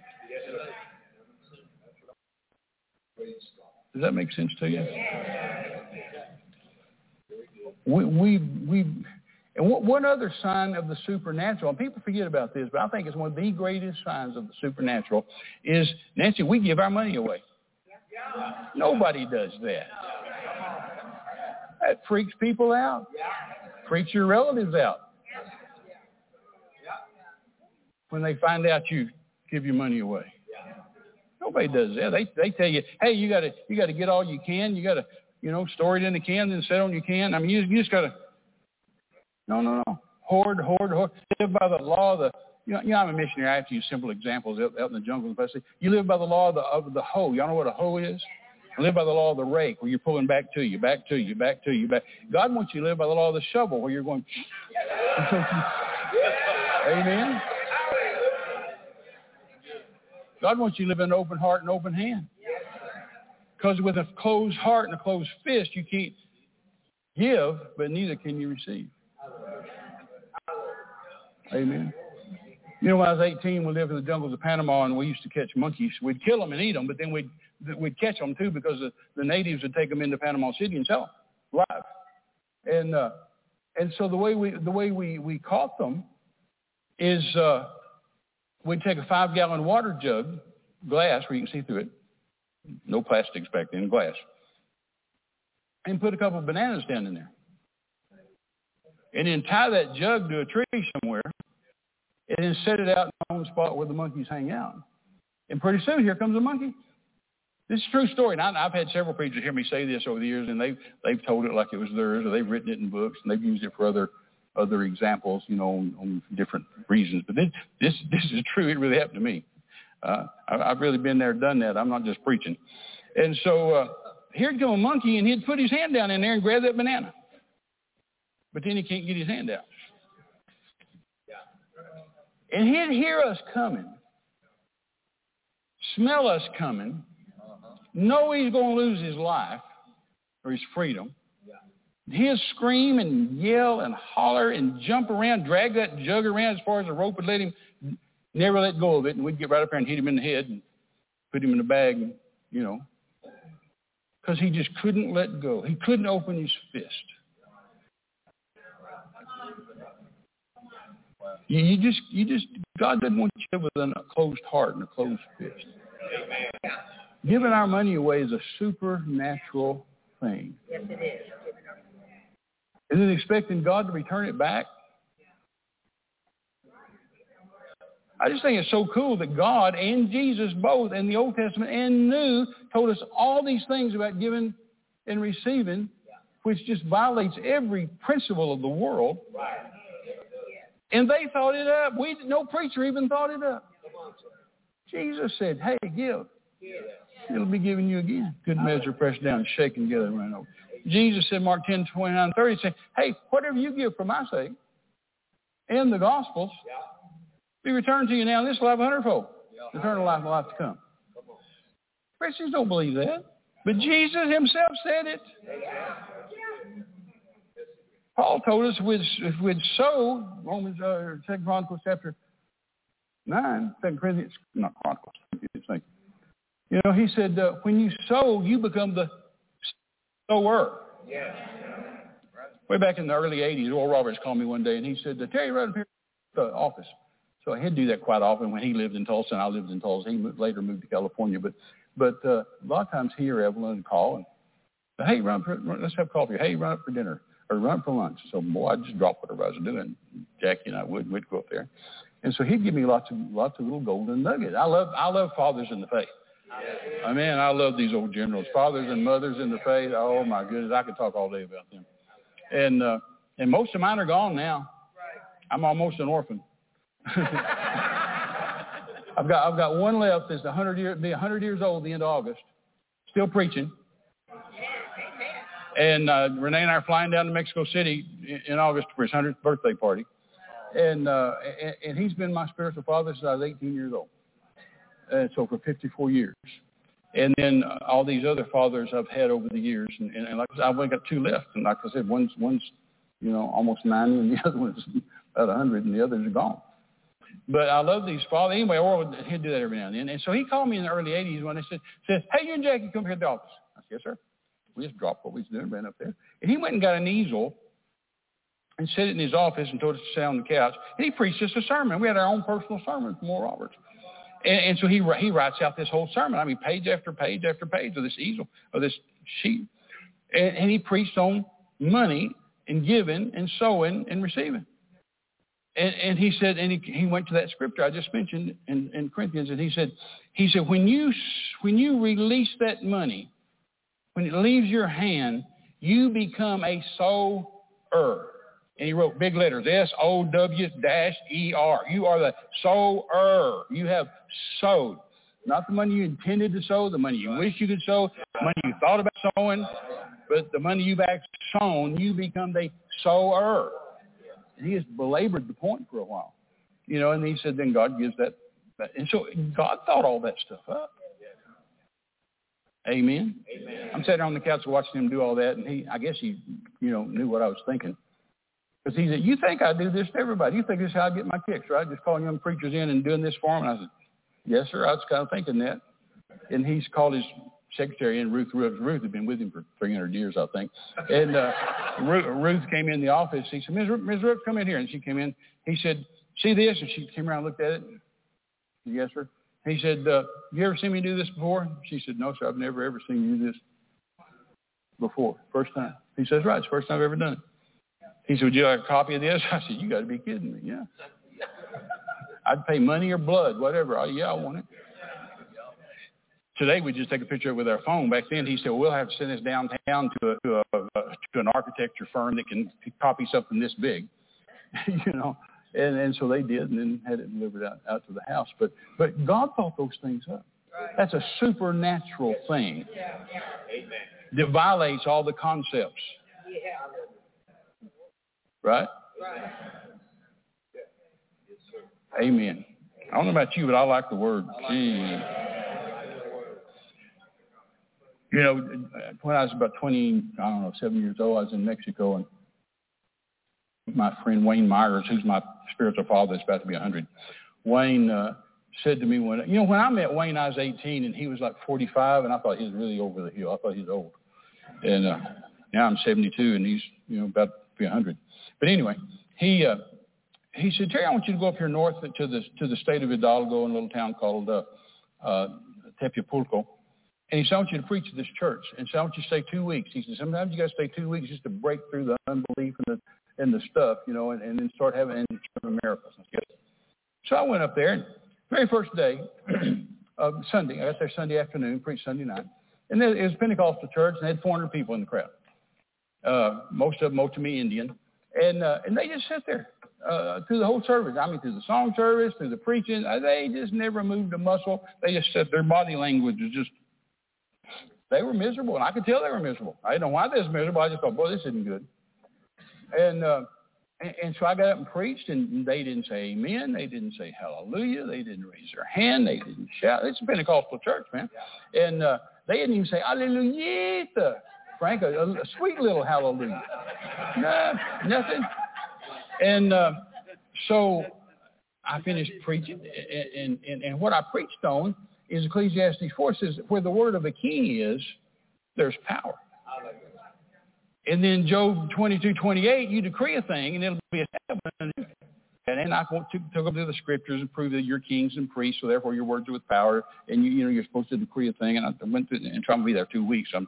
Does that make sense to you? We, we, we, and what, one other sign of the supernatural, and people forget about this, but I think it's one of the greatest signs of the supernatural, is, Nancy, we give our money away. Nobody does that. That freaks people out. Freaks your relatives out. When they find out you give your money away. Nobody does that. They they tell you, hey, you gotta you gotta get all you can. You gotta, you know, store it in the can, then sit on your can. I mean, you, you just gotta. No, no, no. Hoard, hoard, hoard. Live by the law of the. You know, you know I'm a missionary. I have to use simple examples out, out in the jungle. You live by the law of the of the hoe. Y'all know what a hoe is? And live by the law of the rake, where you're pulling back to you, back to you, back to you, back. God wants you to live by the law of the shovel, where you're going. Amen. God wants you to live in an open heart and open hand. Because with a closed heart and a closed fist, you can't give, but neither can you receive. Amen. You know, when I was eighteen, we lived in the jungles of Panama, and we used to catch monkeys. We'd kill them and eat them, but then we'd, we'd catch them, too, because the, the natives would take them into Panama City and sell them live. And uh, and so the way we the way we, we caught them is... Uh, We'd take a five-gallon water jug, glass, where you can see through it, no plastics back then, glass, and put a couple of bananas down in there. And then tie that jug to a tree somewhere, and then set it out in the spot where the monkeys hang out. And pretty soon, here comes a monkey. This is a true story. And I, I've had several preachers hear me say this over the years, and they've, they've told it like it was theirs, or they've written it in books, and they've used it for other other examples, you know, on, on different reasons. But this, this this is true. It really happened to me. Uh, I, I've really been there, done that. I'm not just preaching. And so uh, here'd come a monkey, and he'd put his hand down in there and grab that banana. But then he can't get his hand out. And he'd hear us coming, smell us coming, know he's going to lose his life or his freedom. He'll scream and yell and holler and jump around, drag that jug around as far as the rope would let him, never let go of it. And we'd get right up there and hit him in the head and put him in the bag, and, you know, because he just couldn't let go. He couldn't open his fist. You, you just, you just, God doesn't want you to live with a closed heart and a closed fist. Giving our money away is a supernatural thing. Yes, it is. Is it expecting God to return it back? I just think it's so cool that God and Jesus both in the Old Testament and New told us all these things about giving and receiving, which just violates every principle of the world. And they thought it up. We, no preacher even thought it up. Jesus said, hey, give. It'll be given you again. Good measure, pressed down, shaken together, and run over. Jesus said, Mark ten, twenty-nine, thirty, said, hey, whatever you give for my sake and the Gospels, be returned to you now in this life a hundredfold. Eternal life and life to come. Christians don't believe that. But Jesus himself said it. Paul told us if we'd sow, Romans, uh, Second Chronicles chapter nine, Second Corinthians, not Chronicles, you know, he said, uh, when you sow, you become the sower. Yeah. Way back in the early eighties, Oral Roberts called me one day, and he said, Terry, right up here at the office. So I had to do that quite often when he lived in Tulsa, and I lived in Tulsa. He moved, later moved to California. But but uh, a lot of times he or Evelyn would call, and, hey, run for, let's have coffee. Hey, run up for dinner, or run for lunch. So, boy, I'd just drop whatever I was doing. Jackie and I would, we'd go up there. And so he'd give me lots of lots of little golden nuggets. I love I love fathers in the faith. I mean, I love these old generals, fathers and mothers in the faith. Oh, my goodness, I could talk all day about them. And uh, and most of mine are gone now. I'm almost an orphan. I've got I've got one left that's a hundred year be a hundred years old at the end of August, still preaching. And uh, Renee and I are flying down to Mexico City in, in August for his hundredth birthday party, and, uh, and and he's been my spiritual father since I was eighteen years old, and so for fifty-four years. And then all these other fathers I've had over the years, and, and, and like I said, I've only got two left, and like I said, one's one's you know almost ninety, and the other one's about a hundred, and the others are gone. But I love these fathers. Anyway, Oral, he'd do that every now and then. And so he called me in the early eighties when they said, said, "Hey, you and Jackie, come here to the office." I said, "Yes, sir." We just dropped what we was doing, ran up there. And he went and got an easel and set it in his office and told us to sit on the couch. And he preached us a sermon. We had our own personal sermon from Oral Roberts. And, and so he he writes out this whole sermon. I mean, page after page after page of this easel, of this sheet. And, and he preached on money and giving and sowing and receiving. And, and he said, and he, he went to that scripture I just mentioned in, in Corinthians, and he said, he said, when you when you release that money, when it leaves your hand, you become a sower. And he wrote big letters, S O W dash E R. You are the sower. You have sowed. Not the money you intended to sow, the money you wish you could sow, the money you thought about sowing, but the money you've actually sown, you become the sower. And he has belabored the point for a while. You know, and he said, then God gives that. that. And so God thought all that stuff up. Amen. Amen. I'm sitting on the couch watching him do all that, and he, I guess he, you know, knew what I was thinking. Because he said, "You think I do this to everybody? You think this is how I get my kicks, right? Just calling young preachers in and doing this for them?" And I said, "Yes, sir. I was kind of thinking that." And he's called his secretary in, Ruth. Ruth, Ruth had been with him for three hundred years, I think. And uh, Ruth, Ruth came in the office. He said, Miz Miz Ruth, come in here. And she came in. He said, "See this?" And she came around and looked at it. "Yes, sir." He said, uh, "You ever seen me do this before?" She said, "No, sir, I've never, ever seen you do this before. First time." He says, "Right, it's the first time I've ever done it." He said, "Would you like a copy of this?" I said, "You got to be kidding me." "Yeah." "I'd pay money or blood, whatever." "Oh, yeah, I want it." Today, we just take a picture of it with our phone. Back then, he said, well, we'll have to send this downtown to, a, to, a, to an architecture firm that can copy something this big, you know. And, and so they did, and then had it delivered out, out to the house. But but God thought those things up. That's a supernatural thing that violates all the concepts. Right? Amen. I don't know about you, but I like the word. Gee. You know, when I was about twenty, I don't know, seven years old, I was in Mexico, and my friend Wayne Myers, who's my spiritual father, is about to be one hundred. Wayne uh, said to me, when you know, when I met Wayne, I was eighteen, and he was like forty-five, and I thought he was really over the hill. I thought he was old. And uh, now I'm seventy-two, and he's, you know, about to be one hundred. But anyway, he uh, he said, "Terry, I want you to go up here north to the to the state of Hidalgo in a little town called uh, uh, Tepupulco. And he said, I want you to preach at this church. And so I want you to stay two weeks. He said, sometimes you got to stay two weeks just to break through the unbelief and the and the stuff, you know, and, and then start having and miracles." So I went up there, and very first day of Sunday, I got there Sunday afternoon, preached Sunday night. And it was a Pentecostal church, and they had four hundred people in the crowd. Uh, most of them, most of me Indian. And uh, and they just sat there uh, through the whole service. I mean, through the song service, through the preaching. Uh, they just never moved a muscle. They just said their body language was just, they were miserable, and I could tell they were miserable. I didn't know why they was miserable. I just thought, boy, this isn't good. And, uh, and and so I got up and preached, and they didn't say amen. They didn't say hallelujah. They didn't raise their hand. They didn't shout. It's a Pentecostal church, man. And uh, they didn't even say hallelujah, Frank, a, a sweet little hallelujah. No, nothing. And uh, so I finished preaching, and, and, and what I preached on is Ecclesiastes four says, where the word of a king is, there's power. And then Job twenty-two twenty-eight, you decree a thing, and it'll be established. And then I took them to the scriptures and prove that you're kings and priests, so therefore your words are with power, and you, you know, you're supposed to decree a thing. And I went through and tried to be there two weeks. I'm,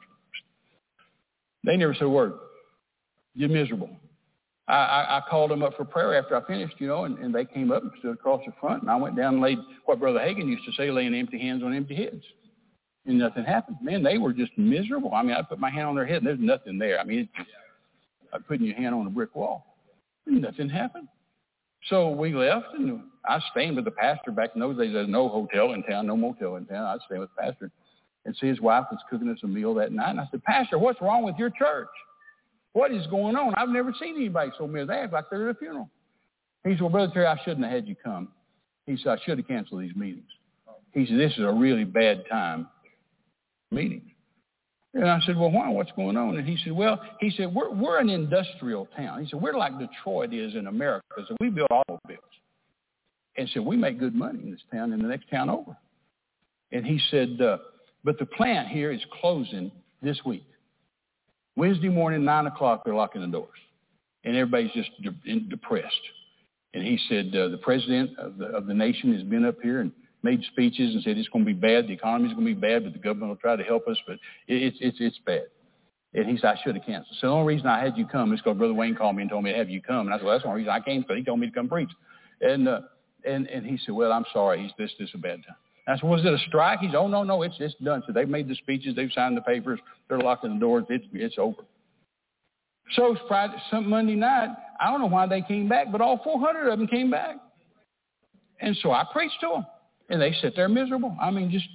they never said a word. You're miserable. I, I, I called them up for prayer after I finished, you know, and, and they came up and stood across the front, and I went down and laid what Brother Hagin used to say, laying empty hands on empty heads. And nothing happened. Man, they were just miserable. I mean, I put my hand on their head, and there's nothing there. I mean, it's just like putting your hand on a brick wall. And nothing happened. So we left, and I was staying with the pastor. Back in those days, there's no hotel in town, no motel in town. I was staying with the pastor. And see, his wife was cooking us a meal that night. And I said, Pastor, what's wrong with your church? What is going on? I've never seen anybody so miserable. They act like they're at a funeral. He said, well, Brother Terry, I shouldn't have had you come. He said, I should have canceled these meetings. He said, this is a really bad time meeting. And I said, well, why? What's going on? And he said, well, he said, we're, we're an industrial town. He said, we're like Detroit is in America. So we build automobiles. And so we make good money in this town and the next town over. And he said, uh, but the plant here is closing this week. Wednesday morning, nine o'clock, they're locking the doors. And everybody's just de- depressed. And he said, uh, the president of the, of the nation has been up here and made speeches and said it's going to be bad. The economy's going to be bad, but the government will try to help us. But it, it's it's it's bad. And he said, I should have canceled. So the only reason I had you come is because Brother Wayne called me and told me to have you come. And I said, well, that's the only reason I came, because he told me to come preach. And uh, and and he said, well, I'm sorry. He's this this is a bad time. And I said, was it a strike? He said, oh, no, no, it's it's done. So they've made the speeches. They've signed the papers. They're locking the doors. It's, it's over. So Friday, some Monday night, I don't know why they came back, but all four hundred of them came back. And so I preached to them. And they sit there miserable. I mean, just...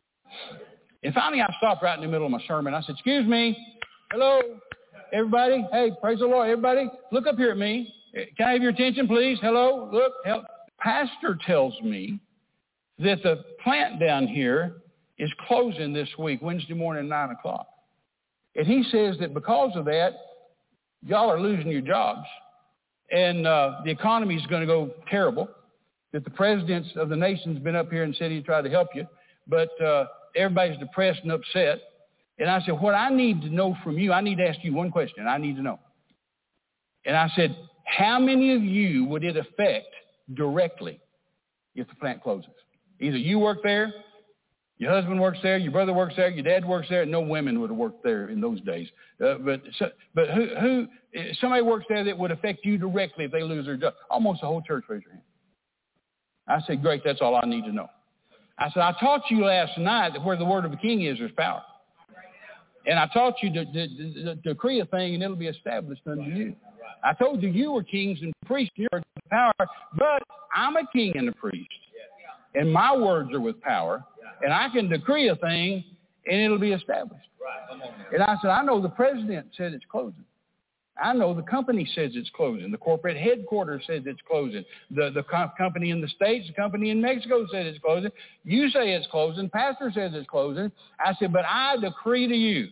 And finally, I stopped right in the middle of my sermon. I said, excuse me. Hello, everybody. Hey, praise the Lord. Everybody, look up here at me. Can I have your attention, please? Hello, look. Help. Pastor tells me that the plant down here is closing this week, Wednesday morning at nine o'clock. And he says that because of that, y'all are losing your jobs. And uh, the economy is going to go terrible. That the presidents of the nation's been up here and said he'd try to help you, but uh, everybody's depressed and upset. And I said, what I need to know from you, I need to ask you one question. I need to know. And I said, how many of you would it affect directly if the plant closes? Either you work there, your husband works there, your brother works there, your dad works there. No women would have worked there in those days. Uh, but so, but who, who, somebody works there that would affect you directly if they lose their job? Almost the whole church raised their hand. I said, great, that's all I need to know. I said, I taught you last night that where the word of the king is, there's power. And I taught you to, to, to, to decree a thing and it'll be established unto you. I told you you were kings and priests, you're with power, but I'm a king and a priest. And my words are with power. And I can decree a thing and it'll be established. And I said, I know the president said it's closing. I know the company says it's closing. The corporate headquarters says it's closing. The the co- company in the States, the company in Mexico says it's closing. You say it's closing. Pastor says it's closing. I said, but I decree to you,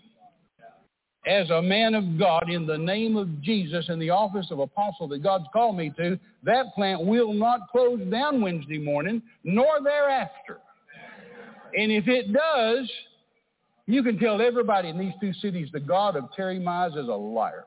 as a man of God, in the name of Jesus, in the office of apostle that God's called me to, that plant will not close down Wednesday morning, nor thereafter. And if it does, you can tell everybody in these two cities the God of Terry Mize is a liar.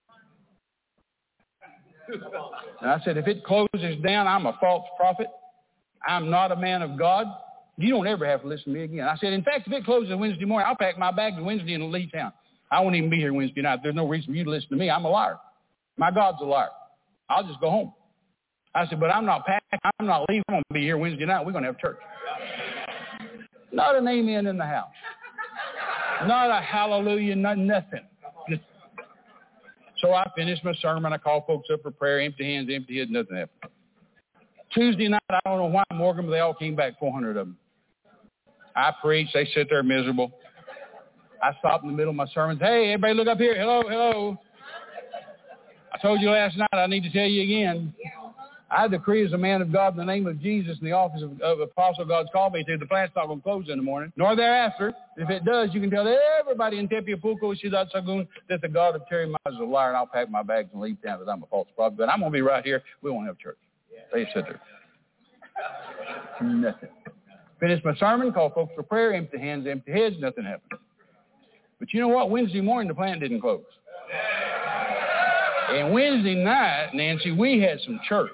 And I said, if it closes down, I'm a false prophet. I'm not a man of God. You don't ever have to listen to me again. I said, in fact, if it closes Wednesday morning, I'll pack my bags Wednesday and leave town. I won't even be here Wednesday night. There's no reason for you to listen to me. I'm a liar. My God's a liar. I'll just go home. I said, but I'm not packing. I'm not leaving. I'm going to be here Wednesday night. We're going to have church. Not an amen in the house. Not a hallelujah, not nothing. Just So I finished my sermon. I called folks up for prayer, empty hands, empty head, nothing happened. Tuesday night, I don't know why, Morgan, but they all came back, four hundred of them. I preached. They sit there miserable. I stopped in the middle of my sermons. Hey, everybody look up here. Hello, hello. I told you last night, I need to tell you again. I decree as a man of God in the name of Jesus in the office of, of apostle God's called me to, the plant's not going to close in the morning, nor thereafter. If it does, you can tell everybody in Tepiapulco, Ciudad Sagun, that the God of Terry Mize is a liar, and I'll pack my bags and leave town because I'm a false prophet. But I'm going to be right here. We won't have church. They sit there. Nothing. Finished my sermon, called folks for prayer, empty hands, empty heads, nothing happened. But you know what? Wednesday morning, the plant didn't close. And Wednesday night, Nancy, we had some church.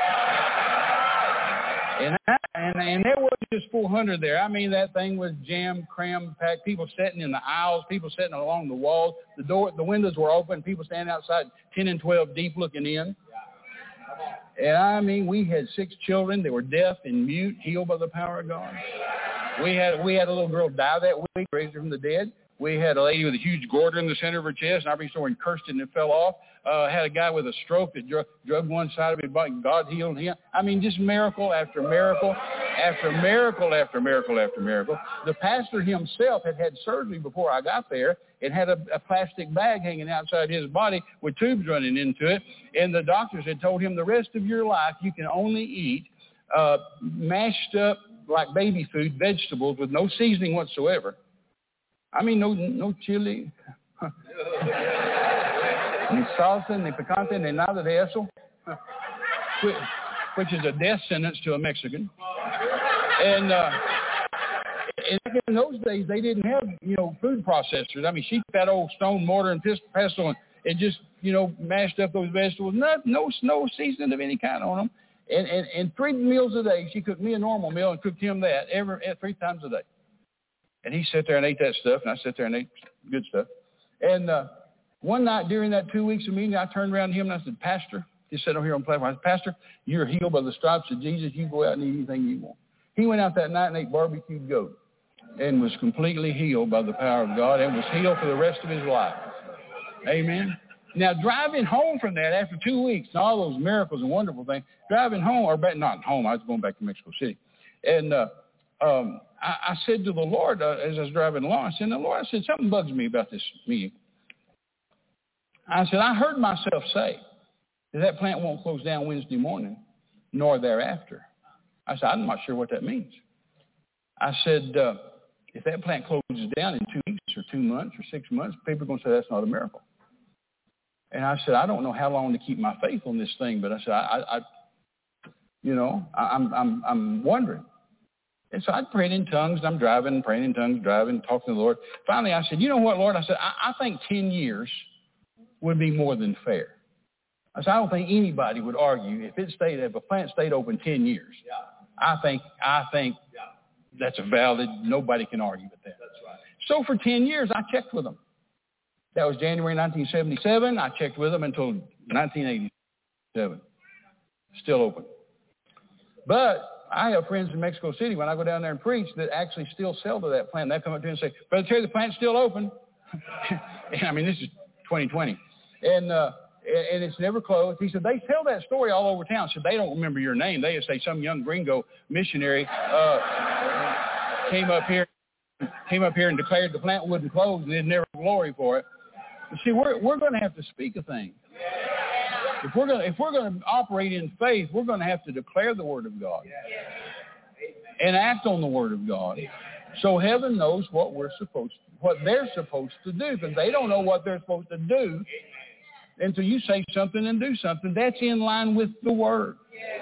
And, I, and and there was just four hundred there. I mean, that thing was jammed, crammed, packed. People sitting in the aisles, people sitting along the walls. The door, the windows were open. People standing outside, ten and twelve deep, looking in. And I mean, we had six children that were deaf and mute, healed by the power of God. We had we had a little girl die that week, raised her from the dead. We had a lady with a huge goiter in the center of her chest, and I reached over and cursed it, and it fell off. Uh, had a guy with a stroke that drug, drug one side of his body, and God healed him. I mean, just miracle after miracle after miracle after miracle after miracle. The pastor himself had had surgery before I got there and had a, a plastic bag hanging outside his body with tubes running into it, and the doctors had told him the rest of your life you can only eat uh, mashed up, like baby food, vegetables with no seasoning whatsoever. I mean, no no chili, ni salsa, ni picante, ni nada de eso, which, which is a death sentence to a Mexican. And, uh, and in those days, they didn't have, you know, food processors. I mean, she took that old stone mortar and pestle and, and just, you know, mashed up those vegetables. No, no, no seasoning of any kind on them. And, and, and three meals a day, she cooked me a normal meal and cooked him that every three times a day. And he sat there and ate that stuff, and I sat there and ate good stuff. And uh, one night during that two weeks of meeting, I turned around to him and I said, Pastor, he sat over here on the platform. I said, Pastor, you're healed by the stripes of Jesus. You go out and eat anything you want. He went out that night and ate barbecued goat and was completely healed by the power of God and was healed for the rest of his life. Amen. Now, driving home from that after two weeks and all those miracles and wonderful things, driving home, or back, not home, I was going back to Mexico City. And uh, um, I, I said to the Lord, uh, as I was driving along, I said, the Lord, I said, something bugs me about this meeting. I said, I heard myself say that that plant won't close down Wednesday morning, nor thereafter. I said, I'm not sure what that means. I said, uh, if that plant closes down in two weeks or two months or six months, people are going to say that's not a miracle. And I said, I don't know how long to keep my faith on this thing, but I said, I, I, I you know, I, I'm, I'm, I'm wondering. And so I prayed in tongues, and I'm driving, praying in tongues, driving, talking to the Lord. Finally, I said, you know what, Lord? I said, I, I think ten years would be more than fair. I said, I don't think anybody would argue if it stayed, if a plant stayed open ten years. Yeah. I think, I think yeah. that's a valid. Nobody can argue with that. That's right. So for ten years, I checked with them. That was January nineteen seventy-seven. I checked with them until nineteen eighty-seven. Still open. But I have friends in Mexico City, when I go down there and preach, that actually still sell to that plant. They come up to me and say, Brother Terry, the plant's still open. And I mean, this is twenty twenty. And uh, and it's never closed. He said, they tell that story all over town. So they don't remember your name. They just say some young gringo missionary uh, came up here came up here and declared the plant wouldn't close and they'd never have glory for it. You see, we're we're going to have to speak a thing. If we're going to, if we're going to operate in faith, we're going to have to declare the Word of God and act on the Word of God. So heaven knows what we're supposed to, what they're supposed to do, because they don't know what they're supposed to do until you say something and do something that's in line with the Word.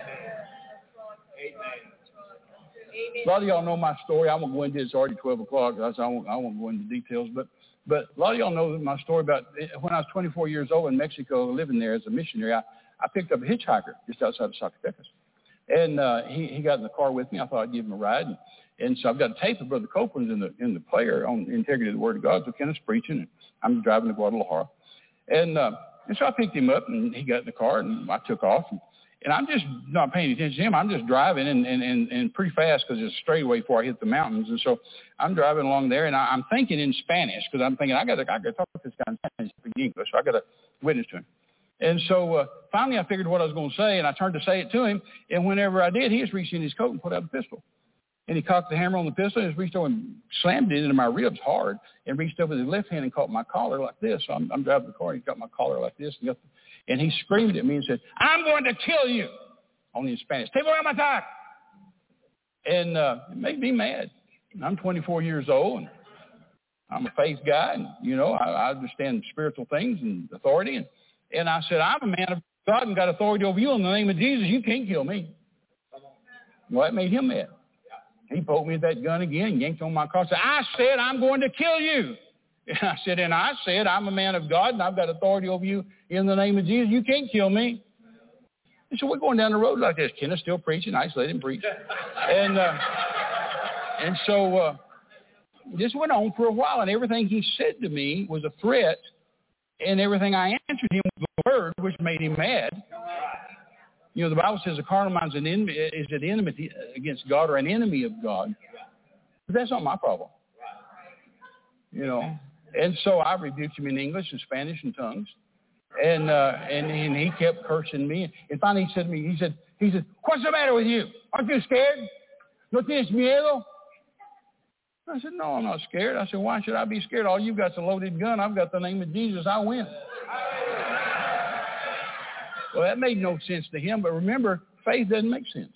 A lot of y'all know my story. I won't go into it. It's already twelve o'clock. So I won't, I won't go into details. But but a lot of y'all know my story about when I was twenty-four years old in Mexico, living there as a missionary. I, I picked up a hitchhiker just outside of Zacatecas. And uh, he, he got in the car with me. I thought I'd give him a ride. And, and so I've got a tape of Brother Copeland's in the in the player on the integrity of the Word of God. So Kenneth's preaching, and I'm driving to Guadalajara. And, uh, and so I picked him up, and he got in the car, and I took off. And, and I'm just not paying attention to him. I'm just driving and, and, and, and pretty fast because it's a straightaway before I hit the mountains. And so I'm driving along there, and I, I'm thinking in Spanish because I'm thinking, I got to I got to talk to this guy in Spanish, speak English, so I got to witness to him. And so uh, finally I figured what I was going to say, and I turned to say it to him. And whenever I did, he just reached in his coat and pulled out a pistol. And he cocked the hammer on the pistol and just reached over and slammed it into my ribs hard and reached over with his left hand and caught my collar like this. So I'm, I'm driving the car, and he got my collar like this. And, got the, and he screamed at me and said, I'm going to kill you. Only in Spanish. Te voy a matar. And uh, it made me mad. I'm twenty-four years old, and I'm a faith guy, and, you know, I, I understand spiritual things and authority. And, and I said, I'm a man of God and got authority over you in the name of Jesus. You can't kill me. Well, that made him mad. He poked me with that gun again, yanked on my car, and said, I said, I'm going to kill you. And I said, and I said, I'm a man of God, and I've got authority over you in the name of Jesus. You can't kill me. And so we're going down the road like this. Kenneth's still preaching. I just let him preach. And uh, and so uh, this went on for a while, and everything he said to me was a threat, and everything I answered him was a word, which made him mad. You know, the Bible says a carnal mind is an enemy, is an enmity against God or an enemy of God. But that's not my problem. You know, And so I rebuked him in English and Spanish and tongues. And, uh, and and he kept cursing me. And finally he said to me, he said, he said, what's the matter with you? Aren't you scared? ¿No tienes miedo? I said, no, I'm not scared. I said, why should I be scared? All you've got is a loaded gun. I've got the name of Jesus. I win. Well, that made no sense to him. But remember, faith doesn't make sense.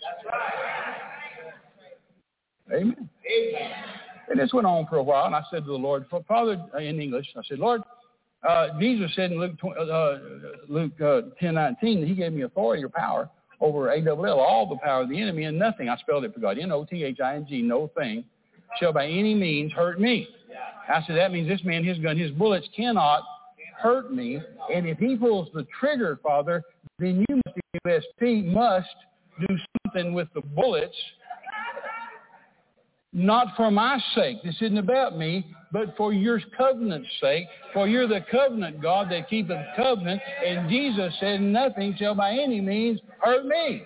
Amen. Amen. And this went on for a while. And I said to the Lord, Father, in English, I said, Lord, uh, Jesus said in Luke, uh, Luke uh, ten nineteen, he gave me authority or power over A W L, all the power of the enemy, and nothing, I spelled it for God, N O T H I N G, no thing, shall by any means hurt me. I said, that means this man, his gun, his bullets cannot hurt me. And if he pulls the trigger, Father, then you, the U S P, must do something with the bullets, not for my sake. This isn't about me, but for your covenant's sake. For you're the covenant God that keepeth covenant. And Jesus said, nothing shall by any means hurt me.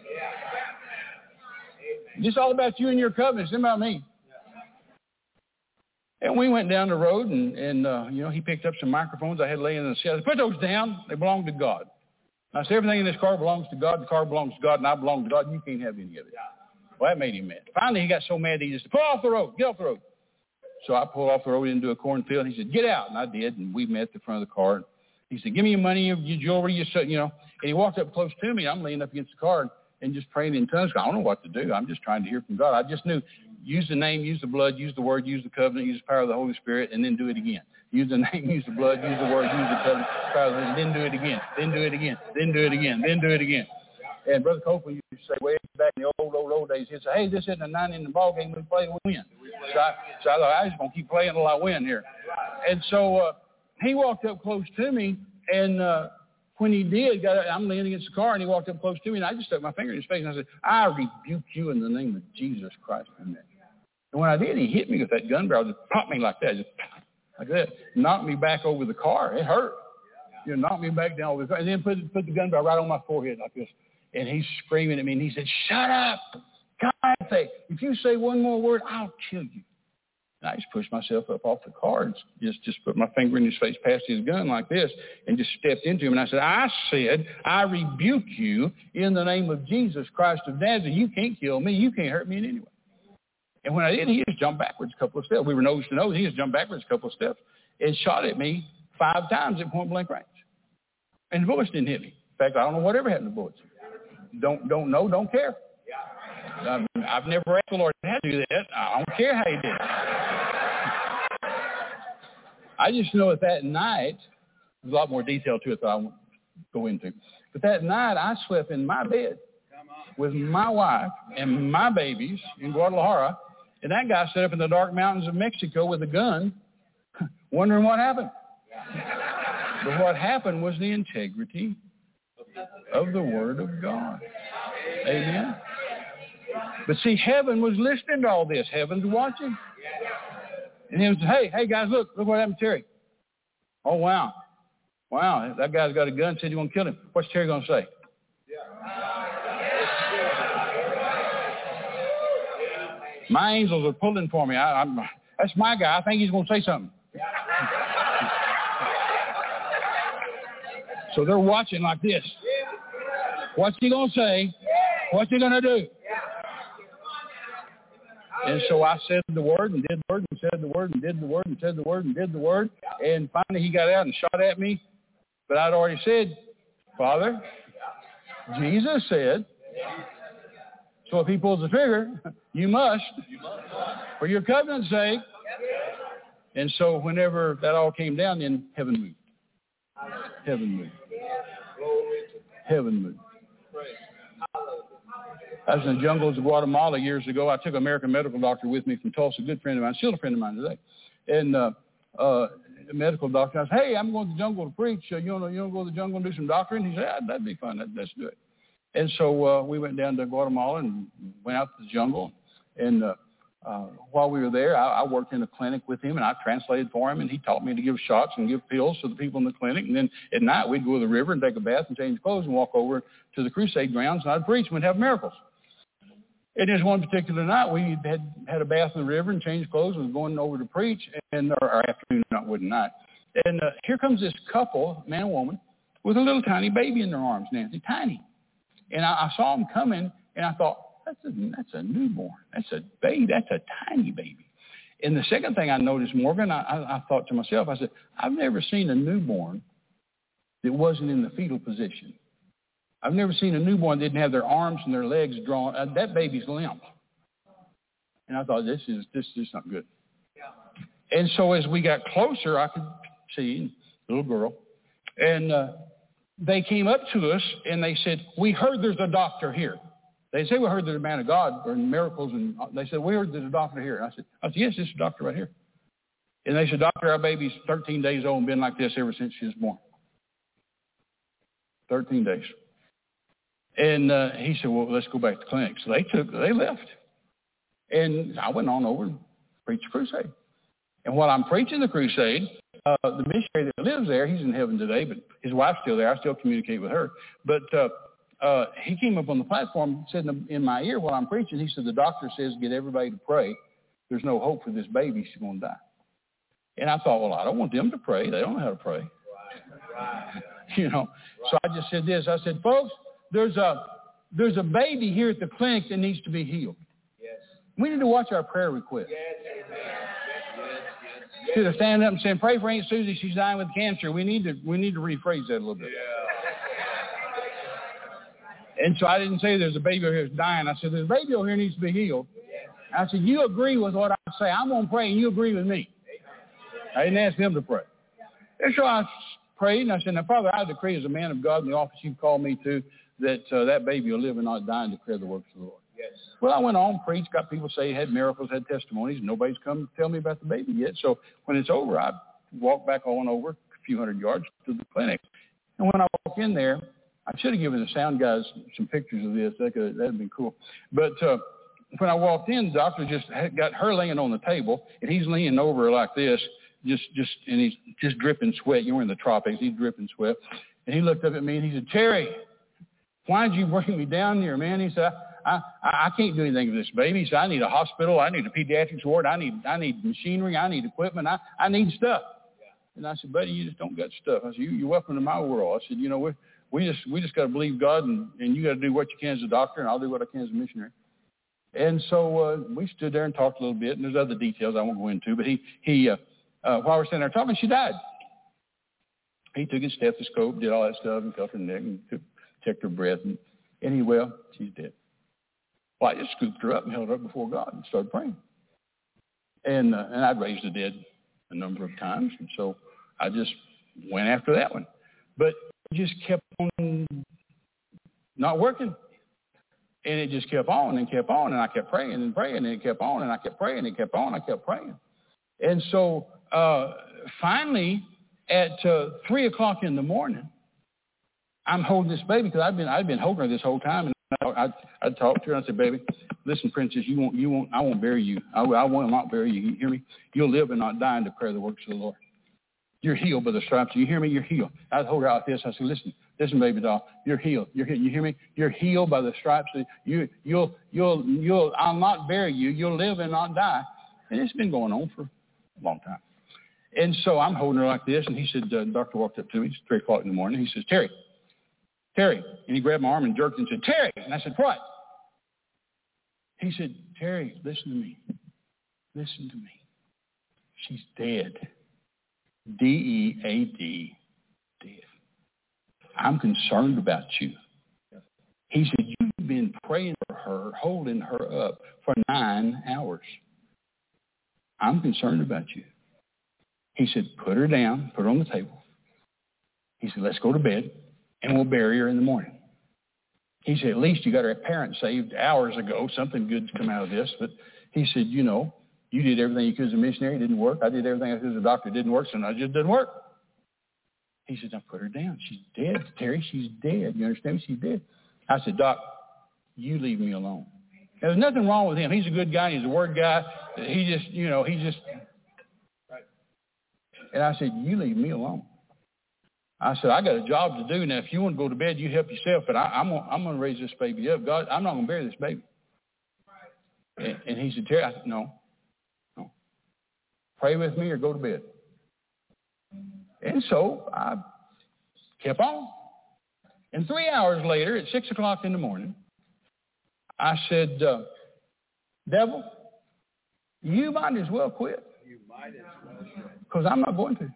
It's all about you and your covenant. It's not about me. And we went down the road, and, and uh, you know, he picked up some microphones I had laying in the shed. I said, put those down. They belong to God. I said, everything in this car belongs to God. The car belongs to God, and I belong to God. You can't have any of it. Well, that made him mad. Finally, he got so mad he just said, pull off the road. Get off the road. So I pulled off the road into a cornfield. He said, get out. And I did, and we met at the front of the car. He said, give me your money, your, your jewelry, your, you know. And he walked up close to me. I'm leaning up against the car and just praying in tongues. I don't know what to do. I'm just trying to hear from God. I just knew, use the name, use the blood, use the word, use the covenant, use the power of the Holy Spirit, and then do it again. Use the name, use the blood, use the word, use the covenant, power of the, and then do it again, then do it again, then do it again, then do it again. And Brother Copeland used to say way back in the old, old, old days, he'd say, hey, this isn't a nine in the ball game. We play, we win. So I, so I thought, I just going to keep playing until I win here. And so uh, he walked up close to me, and uh, when he did, got, I'm leaning against the car, and he walked up close to me, and I just stuck my finger in his face, and I said, I rebuke you in the name of Jesus Christ. And when I did, he hit me with that gun barrel, just popped me like that, just like that, knocked me back over the car. It hurt. You know, knocked me back down over the car, and then put, put the gun barrel right on my forehead like this. And he's screaming at me, and he said, shut up. God, if you say one more word, I'll kill you. And I just pushed myself up off the car and just, just put my finger in his face, passed his gun like this, and just stepped into him. And I said, I said, I rebuke you in the name of Jesus Christ of Nazareth. You can't kill me. You can't hurt me in any way. And when I did, he just jumped backwards a couple of steps. We were nose to nose. He just jumped backwards a couple of steps and shot at me five times at point blank range. And the bullets didn't hit me. In fact, I don't know whatever happened to the bullets. Don't don't know, don't care. Um, I've never asked the Lord how to do that. I don't care how he did it. I just know that that night, there's a lot more detail to it that I won't go into. But that night, I slept in my bed with my wife and my babies in Guadalajara, and that guy sat up in the dark mountains of Mexico with a gun, wondering what happened. But what happened was the integrity of the Word of God. Amen. But see, heaven was listening to all this. Heaven's watching. And he was, hey, hey guys, look, look what happened to Terry. Oh, wow. Wow, that guy's got a gun, said you want to kill him. What's Terry going to say? My angels are pulling for me. I, I'm, that's my guy. I think he's going to say something. So they're watching like this. What's he going to say? What's he going to do? And so I said the word and did the word and said the word and did the word and said the word and did the word. And finally he got out and shot at me. But I'd already said, Father, Jesus said, so if he pulls the trigger, you must, for your covenant's sake. And so whenever that all came down, then heaven moved. Heaven moved. Heaven moved. I was in the jungles of Guatemala years ago. I took an American medical doctor with me from Tulsa, a good friend of mine, still a friend of mine today. And uh, uh, a medical doctor, I said, hey, I'm going to the jungle to preach. Uh, you want to you want to go to the jungle and do some doctoring? He said, ah, that'd be fun. That, let's do it. And so uh, we went down to Guatemala and went out to the jungle. And uh, uh, while we were there, I, I worked in a clinic with him, and I translated for him, and he taught me to give shots and give pills to the people in the clinic. And then at night, we'd go to the river and take a bath and change clothes and walk over to the crusade grounds, and I'd preach and we'd have miracles. And there's one particular night we had had a bath in the river and changed clothes and was going over to preach, and our afternoon, not wood night. And uh, here comes this couple, man and woman, with a little tiny baby in their arms, Nancy, tiny. And I, I saw them coming, and I thought, that's a, that's a newborn. That's a baby. That's a tiny baby. And the second thing I noticed, Morgan, I, I, I thought to myself, I said, I've never seen a newborn that wasn't in the fetal position. I've never seen a newborn that didn't have their arms and their legs drawn. Uh, that baby's limp. And I thought, this is this is not good. Yeah. And so as we got closer, I could see a little girl. And uh, they came up to us, and they said, we heard there's a doctor here. They said, we heard there's a man of God or miracles. And they said, we heard there's a doctor here. And I said, I said, yes, this is a doctor right here. And they said, doctor, our baby's thirteen days old and been like this ever since she was born. thirteen days. And uh, he said, well, let's go back to the clinic. So they took, they left. And I went on over and preached a crusade. And while I'm preaching the crusade, uh, the missionary that lives there, he's in heaven today, but his wife's still there. I still communicate with her. But uh, uh, he came up on the platform, said in, the, in my ear while I'm preaching, he said, the doctor says get everybody to pray. There's no hope for this baby. She's going to die. And I thought, well, I don't want them to pray. They don't know how to pray. Right. Right. You know, right. So I just said this. I said, folks, There's a there's a baby here at the clinic that needs to be healed. Yes. We need to watch our prayer requests. Yes. Yes. Yes. Instead of standing up and saying, pray for Aunt Susie, she's dying with cancer. We need to we need to rephrase that a little bit. Yeah. And so I didn't say there's a baby over here that's dying. I said there's a baby over here that needs to be healed. Yes. I said, you agree with what I say. I'm going to pray and you agree with me. I didn't ask them to pray. And so I prayed and I said, now, Father, I decree as a man of God in the office you've called me to, that uh, that baby will live and not die and declare the works of the Lord. Yes. Well, I went on, preached, got people say had miracles, had testimonies. Nobody's come to tell me about the baby yet. So when it's over, I walk back on over a few hundred yards to the clinic. And when I walk in there, I should have given the sound guys some pictures of this. That could that'd been cool. But uh, when I walked in, the doctor just had got her laying on the table, and he's leaning over like this, just just and he's just dripping sweat. You were in the tropics. He's dripping sweat. And he looked up at me and he said, Terry, why did you bring me down here, man? He said, I, I, I can't do anything for this baby. He said, I need a hospital. I need a pediatrics ward. I need I need machinery. I need equipment. I, I need stuff. Yeah. And I said, buddy, you just don't got stuff. I said, you, you're welcome to my world. I said, you know, we we just we just got to believe God, and, and you got to do what you can as a doctor, and I'll do what I can as a missionary. And so uh, we stood there and talked a little bit, and there's other details I won't go into. But he, he uh, uh, while we're standing there talking, she died. He took his stethoscope, did all that stuff, and felt her neck, and took, checked her breath, and, and he, well, she's dead. Well, I just scooped her up and held her up before God and started praying. And uh, and I'd raised the dead a number of times, and so I just went after that one. But it just kept on not working. And it just kept on and kept on, and I kept praying and praying, and it kept on, and I kept praying, and it kept on, and I kept praying. And so uh, finally, at uh, three o'clock in the morning, I'm holding this baby because I've been I've been holding her this whole time, and I I talked to her and I said, "Baby, listen, princess, you won't you won't I won't bury you. I, I will not bury you. You hear me? You'll live and not die and declare the works of the Lord. You're healed by the stripes. You hear me? You're healed." I'd hold her out like this. I said, "Listen, listen, baby doll, you're healed. You're healed. You hear me? You're healed by the stripes. You you'll you'll you'll I'll not bury you. You'll live and not die." And it's been going on for a long time. And so I'm holding her like this, and he said, uh, the doctor walked up to me. It's three o'clock in the morning. He says, "Terry, Terry," and he grabbed my arm and jerked and said, "Terry," and I said, "What?" He said, "Terry, listen to me. Listen to me. She's dead. D E A D, dead. I'm concerned about you." He said, "You've been praying for her, holding her up for nine hours. I'm concerned about you." He said, "Put her down, put her on the table." He said, "Let's go to bed, and we'll bury her in the morning." He said, "At least you got her parents saved hours ago. Something good's come out of this." But he said, "You know, you did everything you could as a missionary. It didn't work. I did everything I could as a doctor. It didn't work, so it just didn't work." He said, "Now put her down. She's dead, Terry. She's dead. You understand? She's dead." I said, "Doc, you leave me alone." There's nothing wrong with him. He's a good guy. He's a word guy. He just, you know, he just... And I said, "You leave me alone." I said, "I got a job to do. Now, if you want to go to bed, you help yourself. But I, I'm gonna, I'm going to raise this baby up. God, I'm not going to bury this baby." And, and he said, Terry, I said, no, no. Pray with me or go to bed. And so I kept on. And three hours later, at six o'clock in the morning, I said, uh, devil, you might as well quit.
You might as well quit.
Because I'm not going to.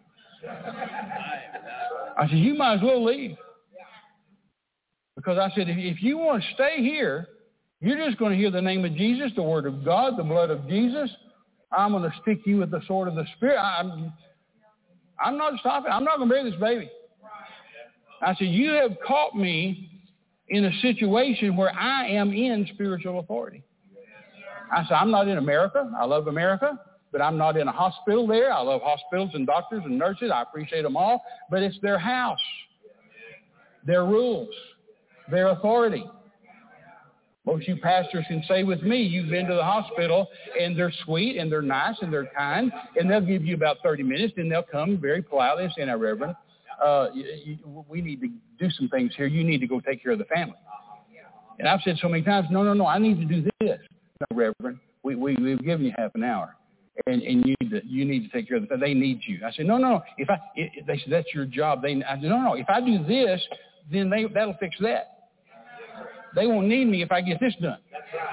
I said, you might as well leave. Because I said, if, if you want to stay here, you're just going to hear the name of Jesus, the word of God, the blood of Jesus. I'm going to stick you with the sword of the Spirit. I'm, I'm not stopping. I'm not going to bury this baby. I said, you have caught me in a situation where I am in spiritual authority. I said, I'm not in America. I love America, but I'm not in a hospital there. I love hospitals and doctors and nurses. I appreciate them all, but it's their house, their rules, their authority. Most you pastors can say with me, you've been to the hospital, and they're sweet, and they're nice, and they're kind, and they'll give you about thirty minutes, then they'll come very politely and say, now, Reverend, uh, you, you, we need to do some things here. You need to go take care of the family. And I've said so many times, no, no, no, I need to do this. No, Reverend, we, we, we've given you half an hour, and, and you, need to, you need to take care of the family. They need you. I said, no, no, no. If I, it, they said, that's your job. They, I said, no, no, if I do this, then they, that'll fix that. They won't need me if I get this done.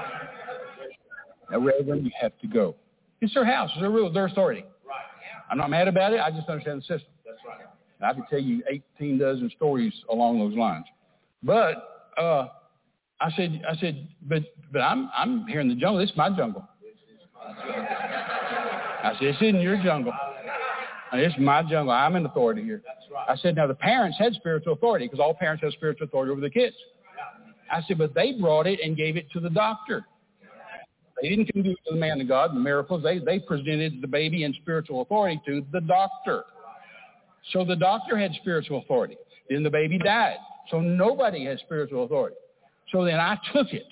Now, Reverend, you have to go. It's their house. It's their rule. Their authority. I'm not mad about it. I just understand the system. That's right. And I could tell you eighteen dozen stories along those lines. But uh, I said, I said, but but I'm I'm here in the jungle. This is my jungle. I said, this isn't your jungle. This is my jungle. I'm in authority here. I said, now the parents had spiritual authority because all parents have spiritual authority over the kids. I said, but they brought it and gave it to the doctor. They didn't come do it to the man of God, the miracles. They, they presented the baby in spiritual authority to the doctor. So the doctor had spiritual authority. Then the baby died. So nobody has spiritual authority. So then I took it.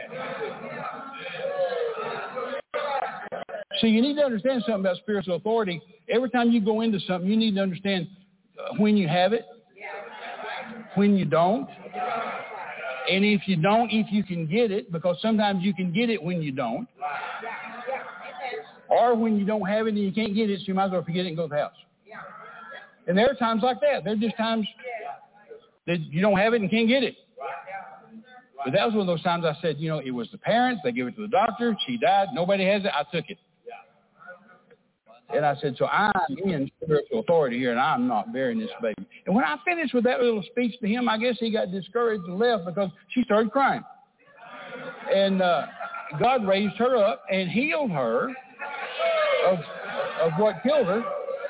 See, you need to understand something about spiritual authority. Every time you go into something, you need to understand when you have it, when you don't. And if you don't, if you can get it, because sometimes you can get it when you don't. Or when you don't have it and you can't get it, so you might as well forget it and go to the house. And there are times like that. There are just times that you don't have it and can't get it. But that was one of those times I said, you know, it was the parents. They gave it to the doctor. She died. Nobody has it. I took it. And I said, so I'm in spiritual authority here, and I'm not burying this baby. And when I finished with that little speech to him, I guess he got discouraged and left because she started crying. And uh, God raised her up and healed her of, of what killed her.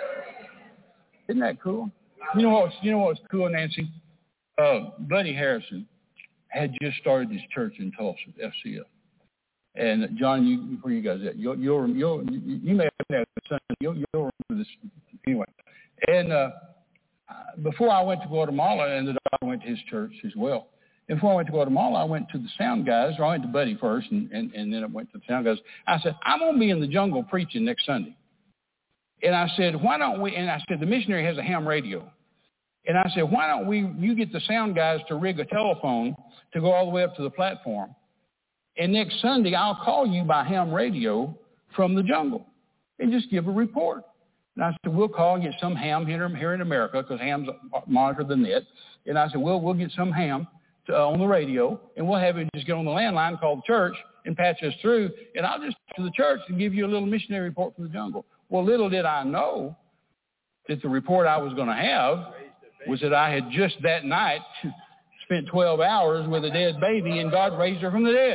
Isn't that cool? You know what's, you know what's cool, Nancy? Uh, Buddy Harrison had just started his church in Tulsa, F C F. And John, you, where you guys at? You'll, you'll, you'll, you may have that son. You'll, you'll remember this anyway. And uh, before I went to Guatemala, and the doctor went to his church as well. And before I went to Guatemala, I went to the sound guys, or I went to Buddy first, and, and, and then I went to the sound guys. I said, I'm going to be in the jungle preaching next Sunday. And I said, why don't we? And I said, the missionary has a ham radio. And I said, why don't we? You get the sound guys to rig a telephone to go all the way up to the platform. And next Sunday, I'll call you by ham radio from the jungle and just give a report. And I said, we'll call and get some ham here, here in America because hams monitor the net. And I said, well, we'll get some ham to, uh, on the radio, and we'll have it just get on the landline, call the church, and patch us through. And I'll just to the church and give you a little missionary report from the jungle. Well, little did I know that the report I was going to have was that I had just that night spent twelve hours with a dead baby, and God raised her from the dead.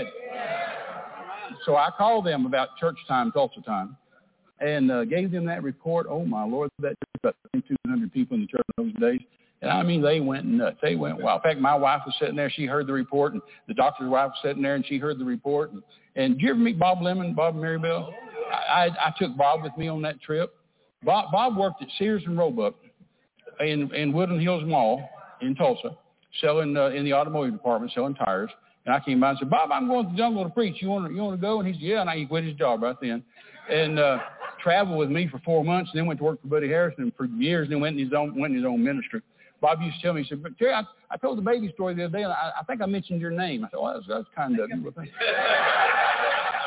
So I called them about church time, Tulsa time, and uh, gave them that report. Oh, my Lord, that about two hundred people in the church in those days. And I mean, they went nuts. They went wild. In fact, my wife was sitting there. She heard the report, and the doctor's wife was sitting there, and she heard the report. And, and did you ever meet Bob Lemon, Bob and Mary Bell? I, I, I took Bob with me on that trip. Bob, Bob worked at Sears and Roebuck in, in Woodland Hills Mall in Tulsa, selling uh, in the automotive department, selling tires. And I came by and said, Bob, I'm going to the jungle to preach. You want to, you want to go? And he said, yeah. And I, he quit his job right then. And uh, traveled with me for four months, and then went to work for Buddy Harrison for years, and then went in his own, went in his own ministry. Bob used to tell me, he said, but Terry, I, I told the baby story the other day, and I, I think I mentioned your name. I said, well, that's, that's kind of you.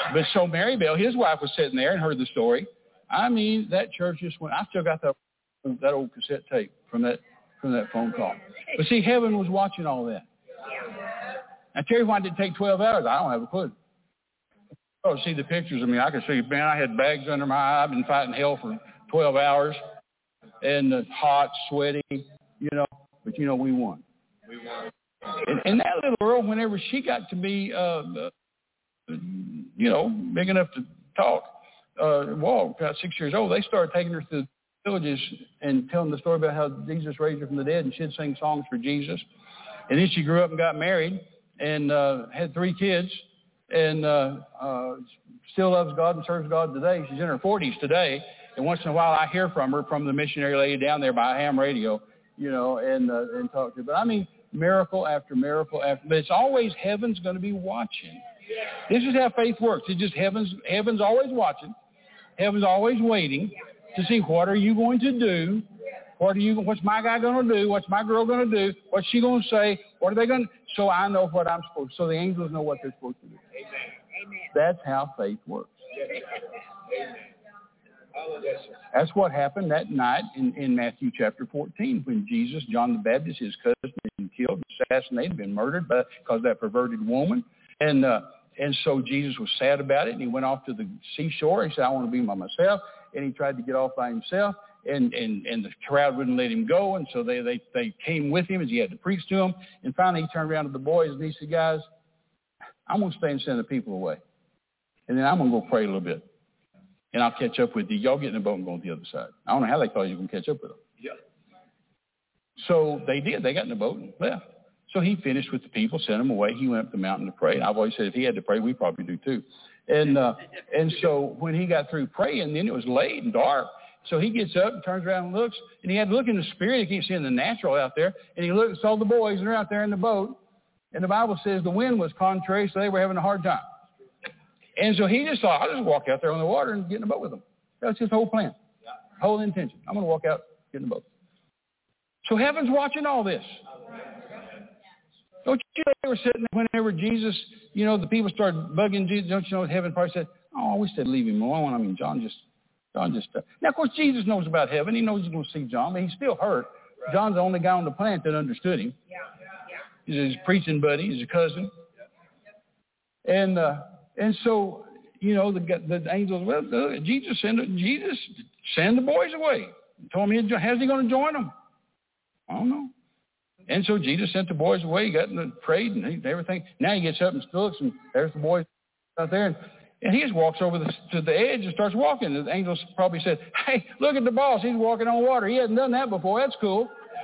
But so Mary Bell, his wife, was sitting there and heard the story. I mean, that church just went. I still got that that old cassette tape from that from that phone call. But see, heaven was watching all that. I tell you why it didn't take twelve hours. I don't have a clue. Oh, see the pictures of me. I could see, man, I had bags under my eye. I've been fighting hell for twelve hours, and uh, hot, sweaty, you know. But you know, we won. We won. And, and that little girl, whenever she got to be, uh, uh, you know, big enough to talk, uh, walk, about six years old, they started taking her to the villages and telling the story about how Jesus raised her from the dead, and she'd sing songs for Jesus. And then she grew up and got married and uh, had three kids, and uh, uh, still loves God and serves God today. She's in her forties today, and once in a while I hear from her, from the missionary lady down there by ham radio, you know, and uh, and talk to her. But I mean, miracle after miracle after, but it's always heaven's going to be watching. This is how faith works. It's just heaven's heaven's always watching. Heaven's always waiting to see, what are you going to do? What are you? What's my guy going to do? What's my girl going to do? What's she going to say? What are they going to? So I know what I'm supposed to. So the angels know what they're supposed to do. Amen. That's how faith works. That's what happened that night in, in Matthew chapter fourteen, when Jesus, John the Baptist, his cousin, had been killed, assassinated, been murdered by, because of that perverted woman. And uh, and so Jesus was sad about it, and he went off to the seashore. He said, I want to be by myself. And he tried to get off by himself, and, and, and the crowd wouldn't let him go. And so they, they, they came with him as he had to preach to them. And finally he turned around to the boys, and he said, guys, I'm going to stay and send the people away. And then I'm going to go pray a little bit. And I'll catch up with you. Y'all get in the boat and go on the other side. I don't know how they thought you were going to catch up with them. Yeah. So they did. They got in the boat and left. So he finished with the people, sent them away. He went up the mountain to pray. And I've always said if he had to pray, we probably do too. And uh, and so when he got through praying, then it was late and dark. So he gets up and turns around and looks. And he had to look in the spirit. He can't see in the natural out there. And he looked and saw the boys, and they're out there in the boat. And the Bible says the wind was contrary, so they were having a hard time. And so he just thought, I'll just walk out there on the water and get in the boat with them. That's his whole plan, whole intention. I'm going to walk out, get in the boat. So heaven's watching all this. Don't you know they were sitting there whenever Jesus, you know, the people started bugging Jesus. Don't you know heaven probably said, oh, I wish they'd leave him alone. I mean, John just, John just. Uh. Now, of course, Jesus knows about heaven. He knows he's going to see John, but he's still hurt. John's the only guy on the planet that understood him. He's his preaching buddy. He's a cousin. And uh, and so, you know, the the angels, well, the, Jesus send Jesus send the boys away. Told me, how's he going to join them? I don't know. And so Jesus sent the boys away. He got in the prayed and he, everything. Now he gets up and looks, and there's the boys out there. And, and he just walks over the, to the edge and starts walking. And the angels probably said, hey, look at the boss. He's walking on water. He hasn't done that before. That's cool.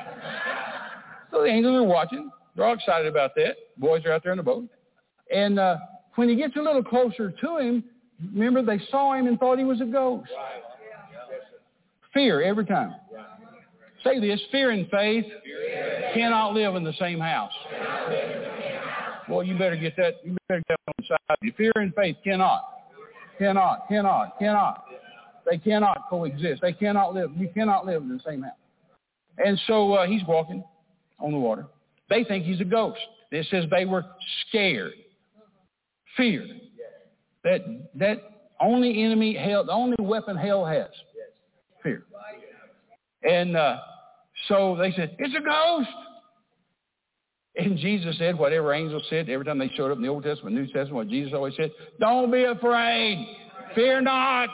So the angels are watching. They're all excited about that. Boys are out there in the boat. And uh, when he gets a little closer to him, remember they saw him and thought he was a ghost. Fear every time. Say this, fear and faith cannot live in the same house. Well, you better get that, you better get that on the side of you. Fear and faith cannot, cannot, cannot, cannot. They cannot coexist. They cannot live. You cannot live in the same house. And so uh, he's walking on the water. They think he's a ghost. It says they were scared. Fear. That that only enemy hell, the only weapon hell has. Fear. And uh, so they said, it's a ghost. And Jesus said, whatever angels said, every time they showed up in the Old Testament, New Testament, what Jesus always said, don't be afraid. Fear not.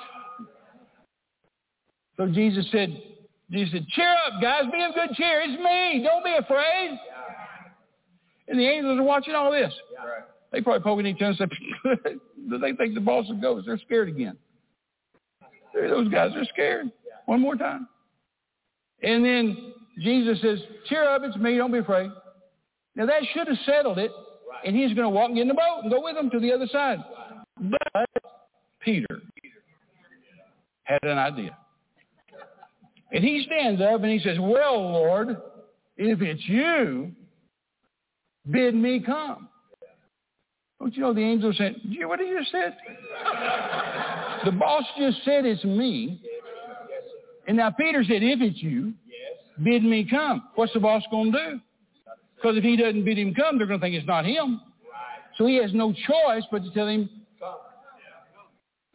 So Jesus said, Jesus said, cheer up, guys. Be of good cheer. It's me. Don't be afraid. And the angels are watching all this. They probably poking each other and say, they think the boss is a ghost. They're scared again. Those guys are scared. One more time. And then Jesus says, cheer up, it's me, don't be afraid. Now that should have settled it, and he's going to walk and get in the boat and go with them to the other side. But Peter had an idea. And he stands up and he says, well, Lord, if it's you, bid me come. Don't you know the angel said, what did you just said? The boss just said it's me. And now Peter said, if it's you, bid me come. What's the boss going to do? Because if he doesn't bid him come, they're going to think it's not him. So he has no choice but to tell him,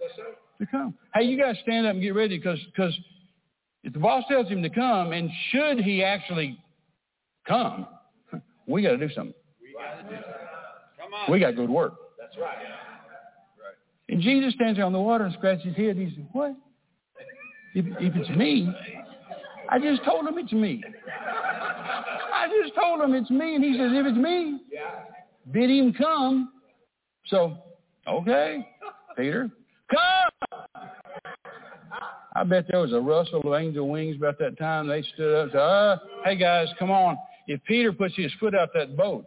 To come. Hey, you guys stand up and get ready because because if the boss tells him to come, and should he actually come, we got to do something. We got to do something. Come on. We got to go to work. That's right. Right. And Jesus stands there on the water and scratches his head. He says, "What? If, if it's me, I just told him it's me. I just told him it's me." And he says, "If it's me, bid him come." So, okay, Peter, come. I bet there was a rustle of angel wings about that time. They stood up and said, uh, hey, guys, come on. If Peter puts his foot out that boat,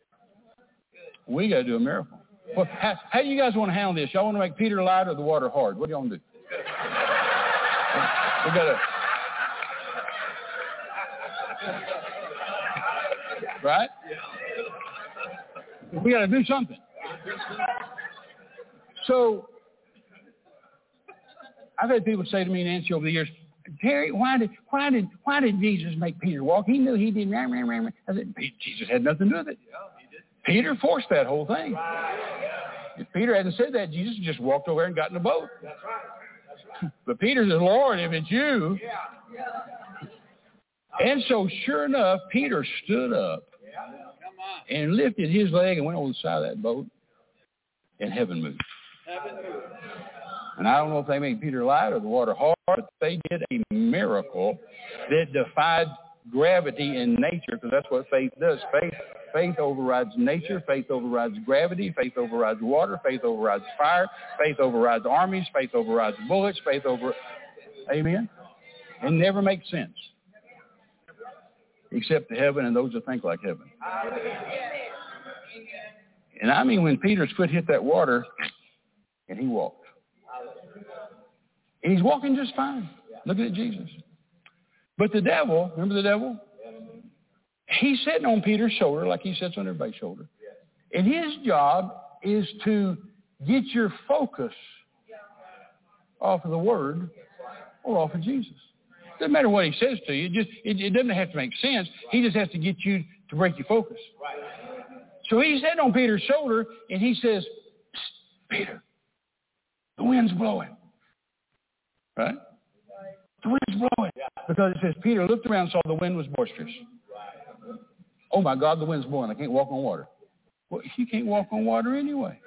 we got to do a miracle. Well, how, how do you guys want to handle this? Y'all want to make Peter light or the water hard? What do y'all want to do? We got to... Right? We got to do something. So... I've had people say to me, Nancy, over the years, Terry, why did why did why did Jesus make Peter walk? He knew he didn't. I said, Jesus had nothing to do with it. Peter forced that whole thing. If Peter hadn't said that, Jesus just walked over and got in the boat. But Peter said, Lord, if it's you. And so, sure enough, Peter stood up and lifted his leg and went over the side of that boat, and heaven moved. Heaven moved. And I don't know if they made Peter light or the water hard, but they did a miracle that defied gravity in nature, because that's what faith does. Faith faith overrides nature. Faith overrides gravity. Faith overrides water. Faith overrides fire. Faith overrides armies. Faith overrides bullets. Faith over... Amen? It never makes sense. Except to heaven and those that think like heaven. And I mean, when Peter's foot hit that water, and he walked. And he's walking just fine, looking at Jesus. But the devil, remember the devil? He's sitting on Peter's shoulder like he sits on everybody's shoulder. And his job is to get your focus off of the Word or off of Jesus. Doesn't matter what he says to you. It, just, it, it doesn't have to make sense. He just has to get you to break your focus. So he's sitting on Peter's shoulder, and he says, Peter, the wind's blowing. Right? The wind's blowing. Because it says Peter looked around and saw the wind was boisterous. Oh, my God, the wind's blowing. I can't walk on water. Well, you can't walk on water anyway.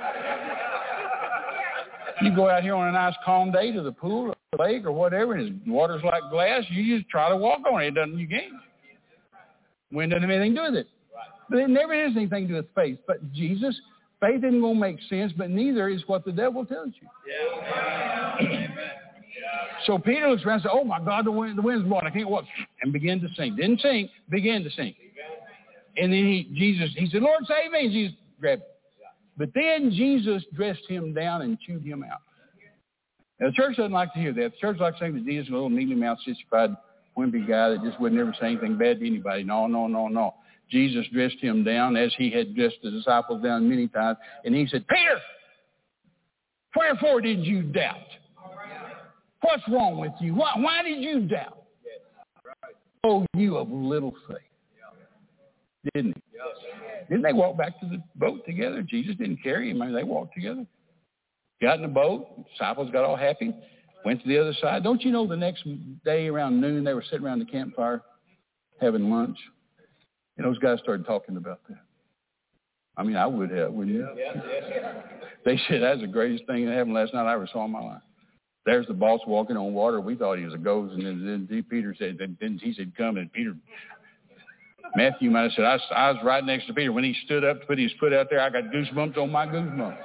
You go out here on a nice calm day to the pool or the lake or whatever, and the water's like glass, you just try to walk on it. It doesn't, you can't. Wind doesn't have anything to do with it. But it never has anything to do with faith. But Jesus, faith isn't going to make sense, but neither is what the devil tells you. Yeah. So Peter looks around and says, oh, my God, the, wind, the wind's blowing. I can't walk. And began to sink. Didn't sink, began to sink. And then he, Jesus, he said, Lord, save me. And Jesus grabbed him. But then Jesus dressed him down and chewed him out. Now, the church doesn't like to hear that. The church likes to think that Jesus was a little mealy-mouthed, sissified, wimpy guy that just would never say anything bad to anybody. No, no, no, no. Jesus dressed him down as he had dressed the disciples down many times. And he said, Peter, wherefore did you doubt? What's wrong with you? Why, why did you doubt? Oh, you of little faith. Didn't he? Didn't they walk back to the boat together? Jesus didn't carry him. I mean, they walked together. Got in the boat. The disciples got all happy. Went to the other side. Don't you know the next day around noon, they were sitting around the campfire having lunch? And those guys started talking about that. I mean, I would have, wouldn't you? Yeah, yeah. They said, that's the greatest thing that happened last night I ever saw in my life. There's the boss walking on water. We thought he was a ghost. And then, then Peter said, then he said, come. And Peter, Matthew might have said, I, I was right next to Peter. When he stood up to put his foot out there, I got goosebumps on my goosebumps.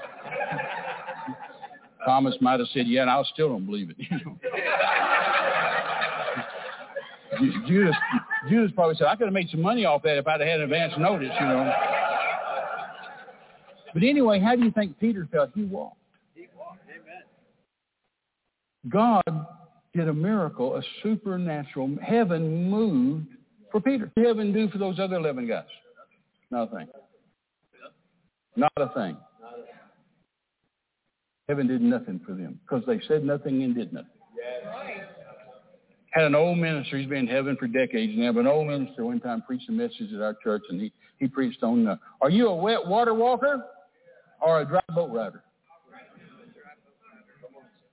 Thomas might have said, yeah, and I still don't believe it. You know? Judas, Judas probably said, I could have made some money off that if I'd have had advance notice, you know. But anyway, how do you think Peter felt? He walked. He walked, amen. God did a miracle, a supernatural. Heaven moved for Peter. What did heaven do for those other eleven guys? Not a thing. Not a thing. Heaven did nothing for them because they said nothing and did nothing. Had an old minister, he's been in heaven for decades now, but an old minister one time preached a message at our church, and he, he preached on, uh, are you a wet water walker or a dry boat rider?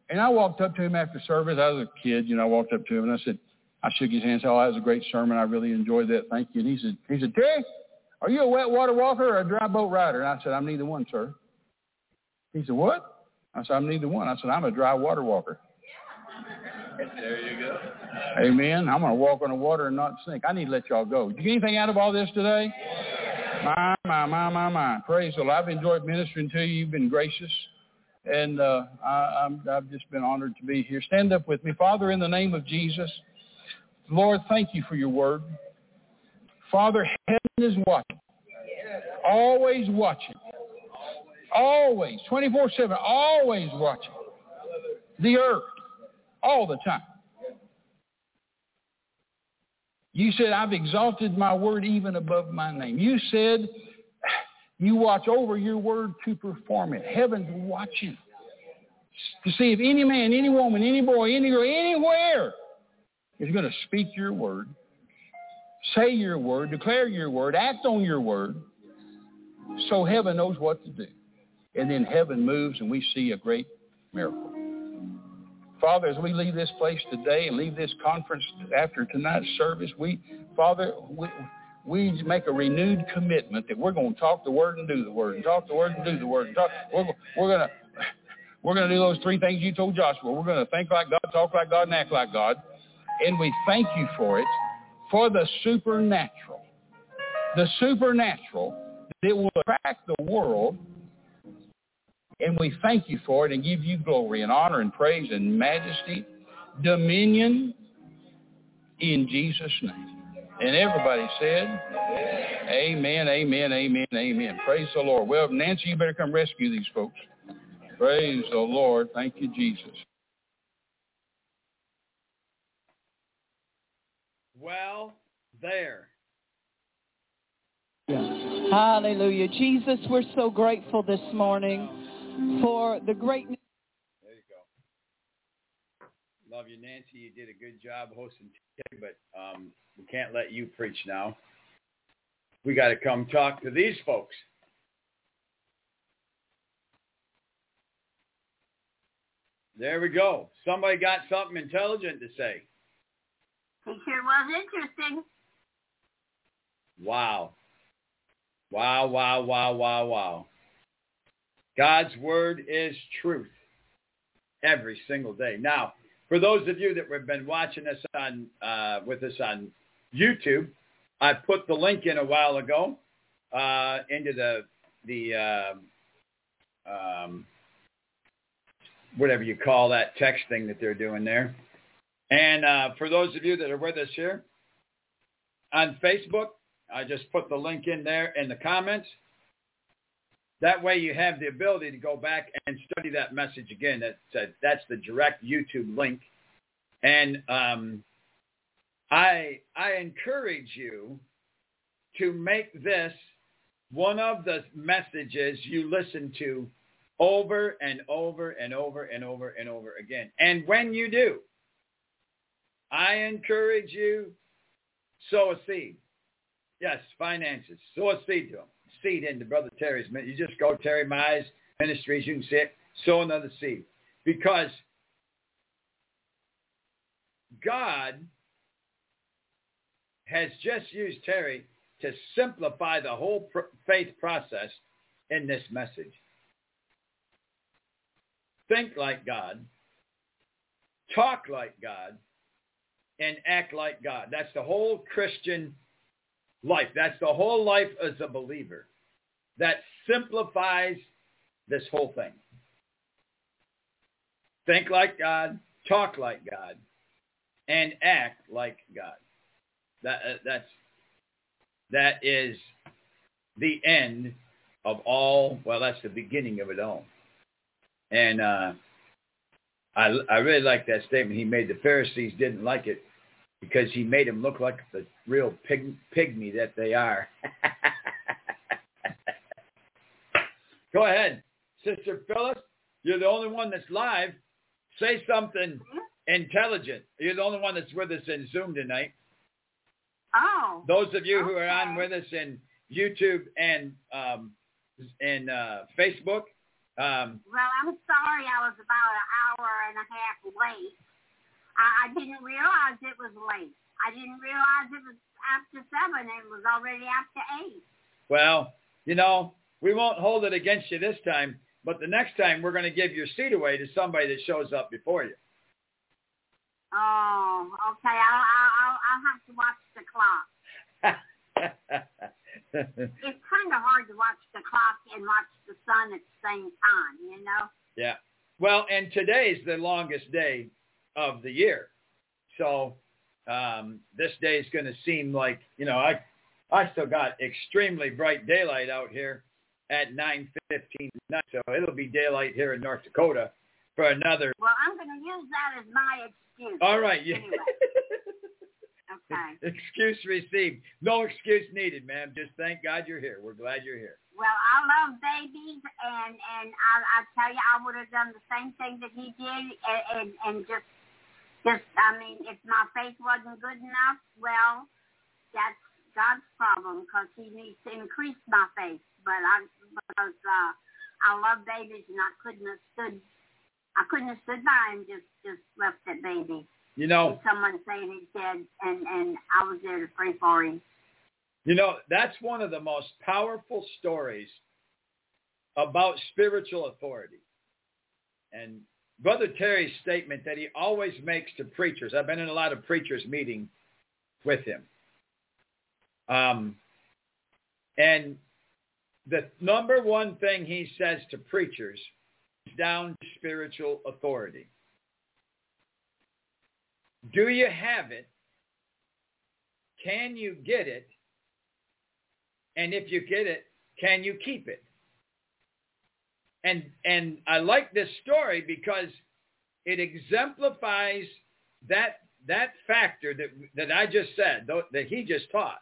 And I walked up to him after service. I was a kid, you know, I walked up to him and I said, I shook his hand and said, oh, that was a great sermon. I really enjoyed that. Thank you. And he said, he said, Terry, are you a wet water walker or a dry boat rider? And I said, I'm neither one, sir. He said, what? I said, I'm neither one. I said, I'm a dry water walker.
There you go.
Amen. I'm going to walk on the water and not sink. I need to let y'all go. Did you get anything out of all this today? My, my, my, my, my. Praise the Lord. I've enjoyed ministering to you. You've been gracious. And uh, I, I'm, I've just been honored to be here. Stand up with me. Father, in the name of Jesus, Lord, thank you for your word. Father, heaven is watching. Always watching. Always. twenty-four seven. Always watching. The earth. All the time. You said, I've exalted my word even above my name. You said, you watch over your word to perform it. Heaven's watching to see if any man, any woman, any boy, any girl, anywhere is going to speak your word, say your word, declare your word, act on your word, so heaven knows what to do. And then heaven moves and we see a great miracle. Father, as we leave this place today and leave this conference after tonight's service, we, Father, we, we make a renewed commitment that we're going to talk the word and do the word, and talk the word and do the word. And talk, we're we're going to we're going to do those three things you told Joshua. We're going to think like God, talk like God, and act like God. And we thank you for it, for the supernatural, the supernatural that will attract the world. And we thank you for it and give you glory and honor and praise and majesty, dominion in Jesus' name. And everybody said, amen, amen, amen, amen. Praise the Lord. Well, Nancy, you better come rescue these folks. Praise the Lord. Thank you, Jesus.
Well, there.
Hallelujah. Jesus, we're so grateful this morning for the great...
There you go. Love you, Nancy. You did a good job hosting today, but um, we can't let you preach now. We got to come talk to these folks. There we go. Somebody got something intelligent to say.
It sure was interesting.
Wow. Wow, wow, wow, wow, wow. God's word is truth every single day. Now, for those of you that have been watching us on uh, with us on YouTube, I put the link in a while ago uh, into the the uh, um, whatever you call that text thing that they're doing there. And uh, for those of you that are with us here on Facebook, I just put the link in there in the comments. That way you have the ability to go back and study that message again. That's, that's the direct YouTube link. And um, I, I encourage you to make this one of the messages you listen to over and over and over and over and over again. And when you do, I encourage you, sow a seed. Yes, finances. Sow a seed to them. Seed into Brother Terry's. You just go Terry Mize Ministries. You can see it. Sow another seed. Because God has just used Terry to simplify the whole faith process in this message. Think like God. Talk like God. And act like God. That's the whole Christian life. That's the whole life as a believer. That simplifies this whole thing. Think like God, talk like God, and act like God. That uh, that's that is the end of all. Well, that's the beginning of it all. And uh, I I really like that statement he made. The Pharisees didn't like it because he made them look like the real pig, pygmy that they are. Go ahead, Sister Phyllis. You're the only one that's live. Say something intelligent. You're the only one that's with us in Zoom tonight.
Oh.
Those of you who
okay.
are on with us in YouTube and um, and uh, Facebook. Um,
well, I'm sorry I was about an hour and a half late. I, I didn't realize it was late. I didn't realize it was after seven. It was already after eight.
Well, you know, we won't hold it against you this time, but the next time we're going to give your seat away to somebody that shows up before you.
Oh, okay. I'll, I'll, I'll have to watch the clock. It's kind of hard to watch the clock and watch the sun at the same time, you know?
Yeah. Well, and today's the longest day of the year. So um, this day is going to seem like, you know, I I still got extremely bright daylight out here at nine fifteen tonight. So it'll be daylight here in North Dakota for another.
Well, I'm going to use that as my excuse.
All right. Yeah.
Anyway. Okay.
Excuse received. No excuse needed, ma'am. Just thank God you're here. We're glad you're here.
Well, I love babies, and and I, I tell you, I would have done the same thing that he did, and, and and just just I mean, if my faith wasn't good enough, well, that's God's problem, because he needs to increase my faith. But I because uh, I love babies, and I couldn't have stood I couldn't have stood by and just just left that baby.
You know,
someone saying he's dead, and, and I was there to pray for him.
You know, that's one of the most powerful stories about spiritual authority. And Brother Terry's statement that he always makes to preachers, I've been in a lot of preachers' meetings with him. Um, and the number one thing he says to preachers is down to spiritual authority. Do you have it? Can you get it? And if you get it, can you keep it? And and I like this story because it exemplifies that that factor that that I just said, that he just taught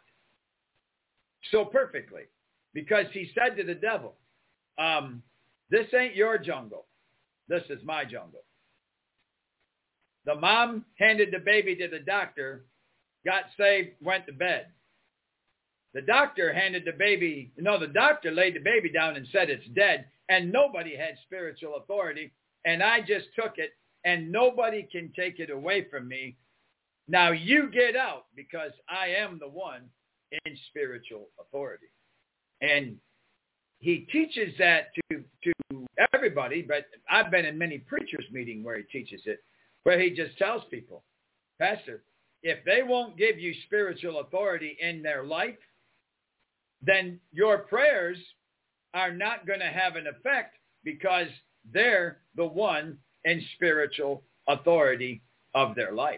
so perfectly. Because he said to the devil, um, this ain't your jungle. This is my jungle. The mom handed the baby to the doctor, got saved, went to bed. The doctor handed the baby, no, the doctor laid the baby down and said it's dead, and nobody had spiritual authority, and I just took it, and nobody can take it away from me. Now you get out, because I am the one in spiritual authority. And he teaches that to, to everybody, but I've been in many preachers' meetings where he teaches it, where he just tells people, Pastor, if they won't give you spiritual authority in their life, then your prayers are not going to have an effect, because they're the one in spiritual authority of their life.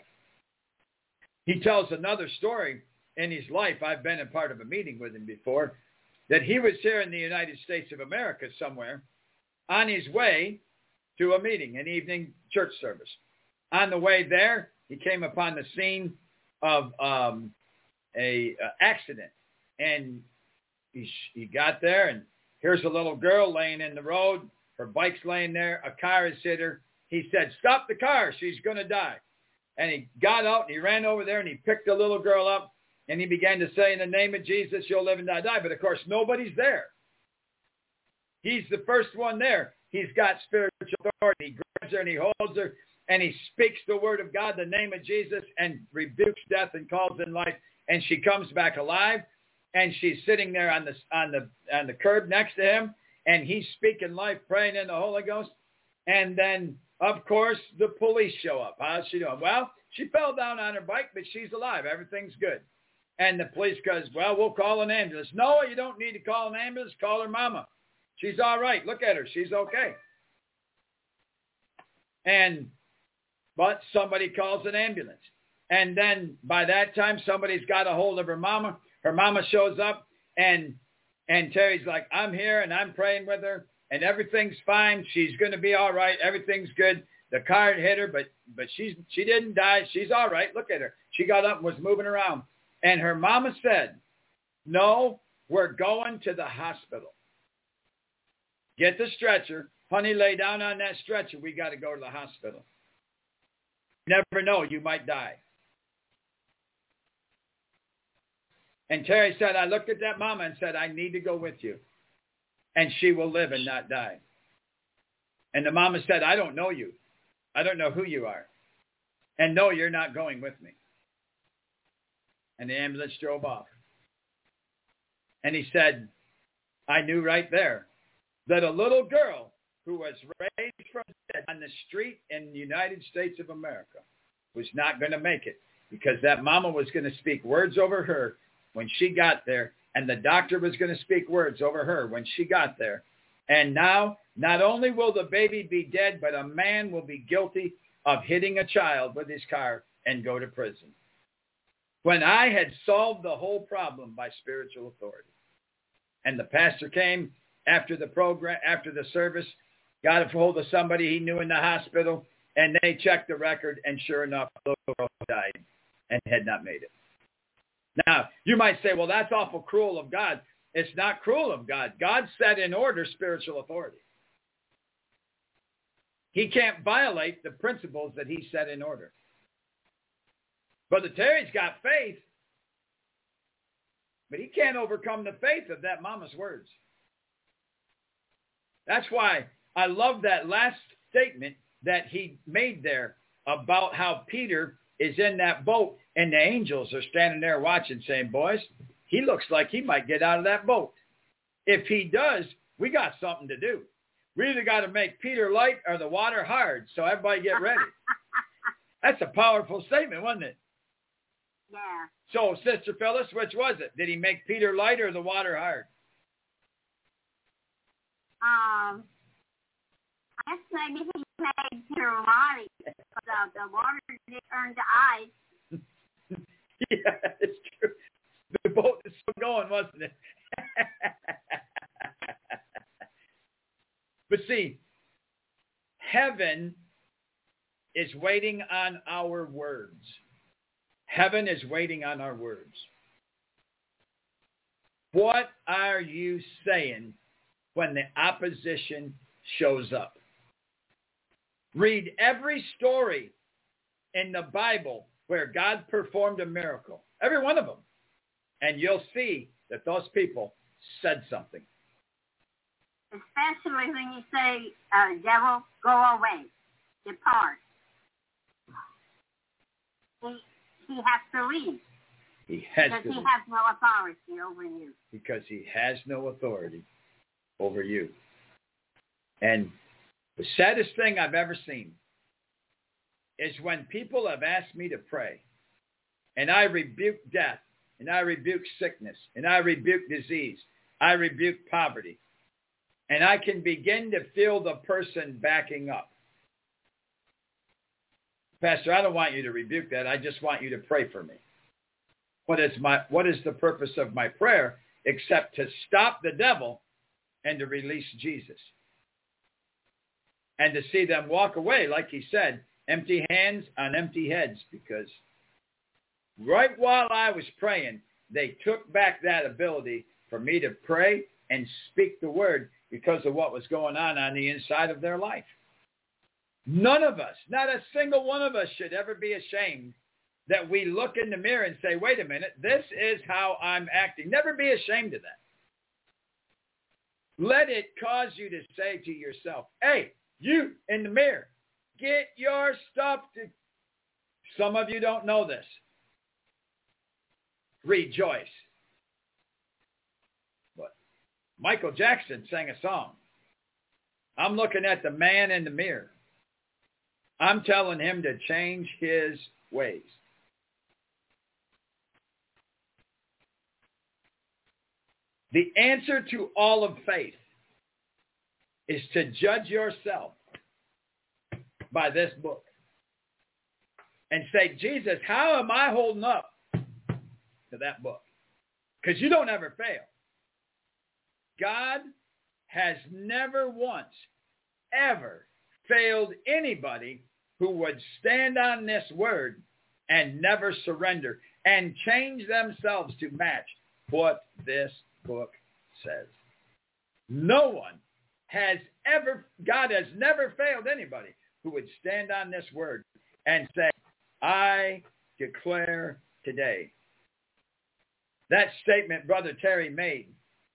He tells another story in his life. I've been a part of a meeting with him before, that he was here in the United States of America somewhere on his way to a meeting, an evening church service. On the way there, he came upon the scene of um, a uh, accident, and he, he got there, and here's a little girl laying in the road. Her bike's laying there. A car has hit her. He said, stop the car. She's going to die. And he got out, and he ran over there, and he picked the little girl up, and he began to say, in the name of Jesus, you'll live and not die. But, of course, nobody's there. He's the first one there. He's got spiritual authority. He grabs her, and he holds her, and he speaks the word of God, the name of Jesus, and rebukes death and calls in life. And she comes back alive, and she's sitting there on the on the on the curb next to him, and he's speaking life, praying in the Holy Ghost. And then, of course, the police show up. How's she doing? Well, she fell down on her bike, but she's alive. Everything's good. And the police goes, well, we'll call an ambulance. No, you don't need to call an ambulance. Call her mama. She's all right. Look at her. She's okay. And but somebody calls an ambulance. And then by that time, somebody's got a hold of her mama. Her mama shows up, and and Terry's like, I'm here, and I'm praying with her, and everything's fine. She's going to be all right. Everything's good. The car hit her, but but she's she didn't die. She's all right. Look at her. She got up and was moving around. And her mama said, no, we're going to the hospital. Get the stretcher. Honey, lay down on that stretcher. We got to go to the hospital. Never know, you might die. And Terry said, I looked at that mama and said, I need to go with you. And she will live and not die. And the mama said, I don't know you. I don't know who you are. And no, you're not going with me. And the ambulance drove off. And he said, I knew right there that a little girl who was raised from the dead on the street in the United States of America was not going to make it, because that mama was going to speak words over her when she got there, and the doctor was going to speak words over her when she got there. And now, not only will the baby be dead, but a man will be guilty of hitting a child with his car and go to prison. When I had solved the whole problem by spiritual authority. And the pastor came after the program, after the service, got a hold of somebody he knew in the hospital, and they checked the record, and sure enough, the little girl died and had not made it. Now, you might say, well, that's awful cruel of God. It's not cruel of God. God set in order spiritual authority. He can't violate the principles that he set in order. Brother Terry's got faith, but he can't overcome the faith of that mama's words. That's why I love that last statement that he made there about how Peter is in that boat and the angels are standing there watching, saying, boys, he looks like he might get out of that boat. If he does, we got something to do. We either got to make Peter light or the water hard, so everybody get ready. That's a powerful statement, wasn't it?
Yeah.
So, Sister Phyllis, which was it? Did he make Peter light or the water hard?
Um, I guess maybe he made Peter light, because uh, the water did turn to ice.
Yeah, it's true. The boat is still going, wasn't it? But see, heaven is waiting on our words. Heaven is waiting on our words. What are you saying when the opposition shows up? Read every story in the Bible where God performed a miracle. Every one of them. And you'll see that those people said something.
Especially when you say, uh, devil, go away, depart. He, he has to leave.
He has
because
to
he
leave.
has no authority over you.
Because he has no authority over you. And the saddest thing I've ever seen is when people have asked me to pray, and I rebuke death, and I rebuke sickness, and I rebuke disease, I rebuke poverty, and I can begin to feel the person backing up. Pastor, I don't want you to rebuke that. I just want you to pray for me. What is my, what is the purpose of my prayer except to stop the devil and to release Jesus? And to see them walk away, like he said, empty hands on empty heads, because right while I was praying, they took back that ability for me to pray and speak the word because of what was going on on the inside of their life. None of us, not a single one of us, should ever be ashamed that we look in the mirror and say, wait a minute, this is how I'm acting. Never be ashamed of that. Let it cause you to say to yourself, hey, you in the mirror, get your stuff to... Some of you don't know this. Rejoice. But Michael Jackson sang a song. I'm looking at the man in the mirror. I'm telling him to change his ways. The answer to all of faith is to judge yourself by this book and say, Jesus, how am I holding up to that book? Because you don't ever fail. God has never once, ever failed anybody who would stand on this word and never surrender and change themselves to match what this book says. No one has ever, God has never failed anybody who would stand on this word and say, I declare today. That statement Brother Terry made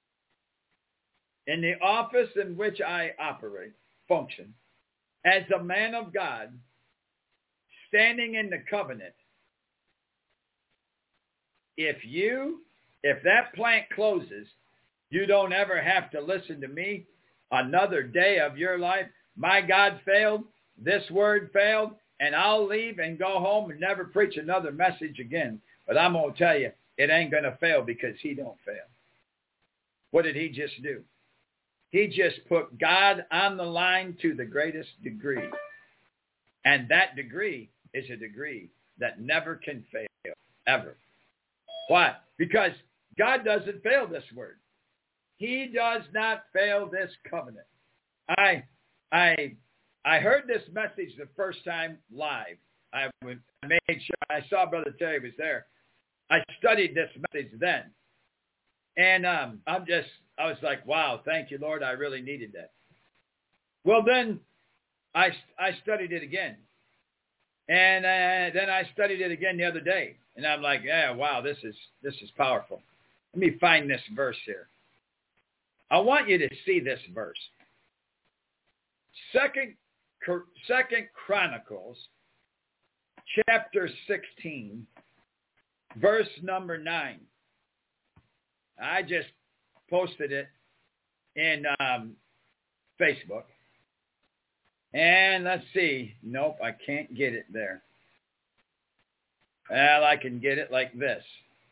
in the office in which I operate, function, as a man of God, standing in the covenant, if you, if that plant closes, you don't ever have to listen to me another day of your life. My God failed, this word failed, and I'll leave and go home and never preach another message again. But I'm going to tell you, it ain't going to fail because he don't fail. What did he just do? He just put God on the line to the greatest degree. And that degree is a degree that never can fail, ever. Why? Because God doesn't fail this word. He does not fail this covenant. I, I, I heard this message the first time live. I made sure I saw Brother Terry was there. I studied this message then. And um, I'm just, I was like, wow, thank you, Lord. I really needed that. Well, then I, I studied it again. And uh, then I studied it again the other day. And I'm like, yeah, wow, this is, this is powerful. Let me find this verse here. I want you to see this verse. Second, Second Chronicles, chapter sixteen, verse number nine. I just posted it in um, Facebook. And let's see. Nope, I can't get it there. Well, I can get it like this.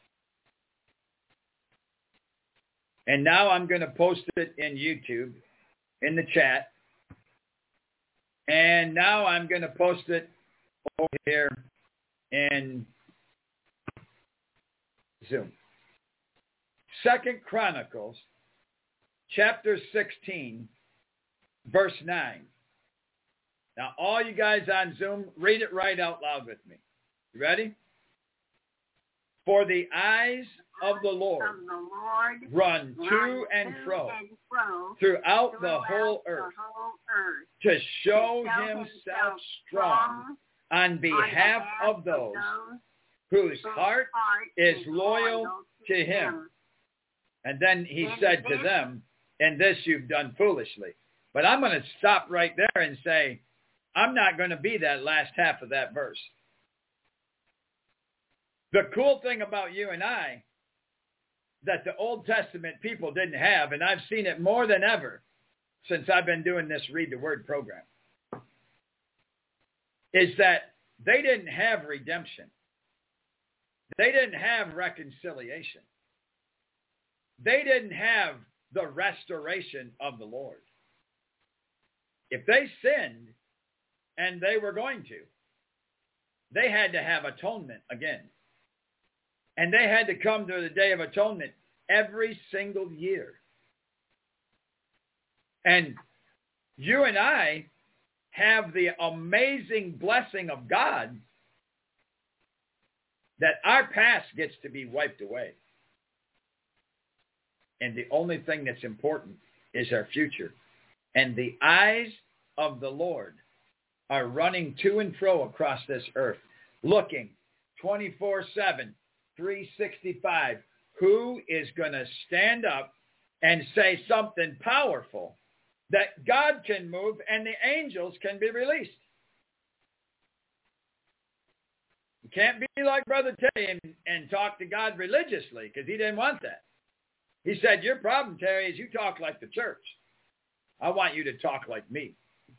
And now I'm going to post it in YouTube, in the chat. And now I'm going to post it over here in Zoom. Second Chronicles, chapter sixteen, verse nine. Now, all you guys on Zoom, read it right out loud with me. You ready? For the eyes of the Lord,
of the Lord
run
run
to and
to
fro
and fro
throughout the
throughout
whole
the
earth
whole earth,
to show
to show
himself
himself
strong on behalf of those whose heart is loyal to him. And then he
And
said to
this-
them, and this you've done foolishly. But I'm going to stop right there and say, I'm not going to be that last half of that verse. The cool thing about you and I that the Old Testament people didn't have, and I've seen it more than ever since I've been doing this Read the Word program, is that they didn't have redemption. They didn't have reconciliation. They didn't have the restoration of the Lord. If they sinned, and they were going to, they had to have atonement again. And they had to come to the Day of Atonement every single year. And you and I have the amazing blessing of God that our past gets to be wiped away. And the only thing that's important is our future. And the eyes of the Lord are running to and fro across this earth, looking twenty-four seven, three sixty-five. Who is going to stand up and say something powerful that God can move and the angels can be released? You can't be like Brother Terry and, and talk to God religiously, because he didn't want that. He said, your problem, Terry, is you talk like the church. I want you to talk like me.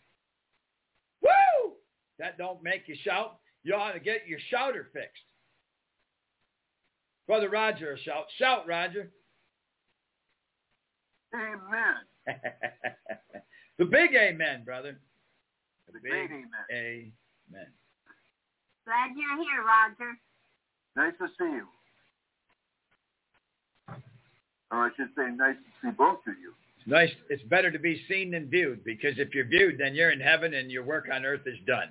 Woo! That don't make you shout. You ought to get your shouter fixed. Brother Roger will shout. Shout, Roger.
Amen.
The big amen, brother. The,
The
big
great amen.
Amen.
Glad you're here, Roger.
Nice to see you. Or I should say nice to see both of you.
It's nice. It's better to be seen than viewed, because if you're viewed, then you're in heaven and your work on earth is done.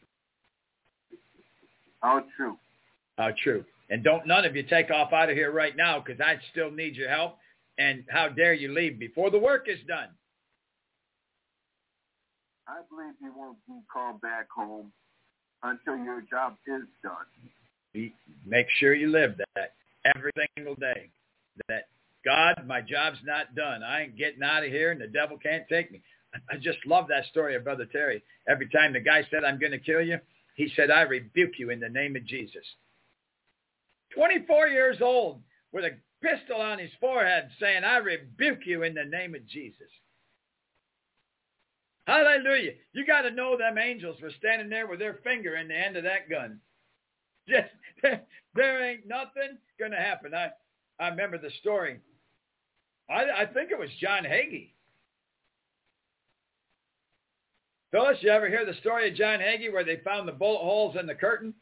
How true.
How true. And don't none of you take off out of here right now, because I still need your help. And how dare you leave before the work is done?
I believe you won't be called back home until your job is done.
Make sure you live that every single day. That, God, my job's not done. I ain't getting out of here, and the devil can't take me. I just love that story of Brother Terry. Every time the guy said, I'm going to kill you, He said, I rebuke you in the name of Jesus. twenty-four years old with a pistol on his forehead saying, I rebuke you in the name of Jesus. Hallelujah. You got to know them angels were standing there with their finger in the end of that gun. Just, there ain't nothing going to happen. I, I remember the story. I, I think it was John Hagee. Phyllis, you ever hear the story of John Hagee where they found the bullet holes in the curtain?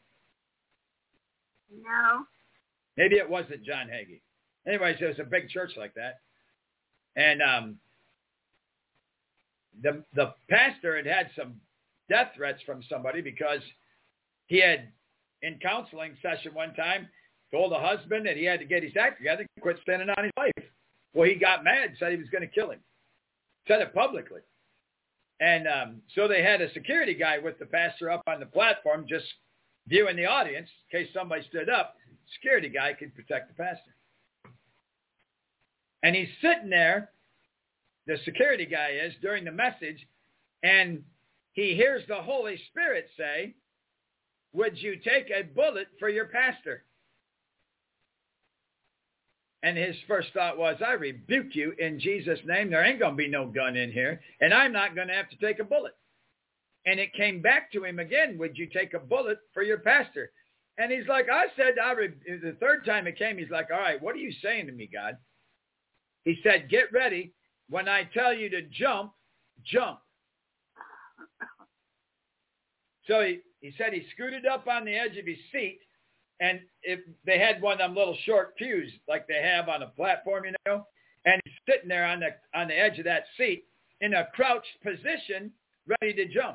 No.
Maybe it wasn't John Hagee. Anyways, it was a big church like that. And um, the the pastor had had some death threats from somebody because he had, in counseling session one time, told the husband that he had to get his act together and quit spending on his wife. Well, he got mad and said he was going to kill him. Said it publicly. And um, so they had a security guy with the pastor up on the platform just viewing the audience in case somebody stood up. Security guy could protect the pastor. And he's sitting there, the security guy is, during the message, and he hears the Holy Spirit say, would you take a bullet for your pastor? And his first thought was, I rebuke you in Jesus' name. There ain't going to be no gun in here, and I'm not going to have to take a bullet. And it came back to him again, would you take a bullet for your pastor? And he's like, I said, I re-. the third time it came, he's like, all right, what are you saying to me, God? He said, get ready. When I tell you to jump, jump. So he, he said he scooted up on the edge of his seat, and if they had one of them little short pews like they have on a platform, you know, and he's sitting there on the on the edge of that seat in a crouched position, ready to jump.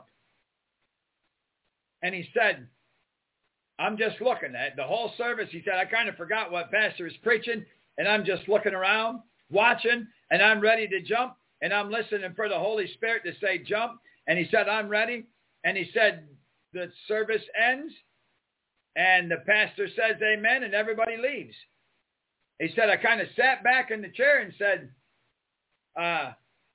And he said, I'm just looking at the whole service. He said, I kind of forgot what pastor is preaching, and I'm just looking around, watching, and I'm ready to jump, and I'm listening for the Holy Spirit to say jump. And he said, I'm ready. And he said, the service ends, and the pastor says amen, and everybody leaves. He said, I kind of sat back in the chair and said, uh,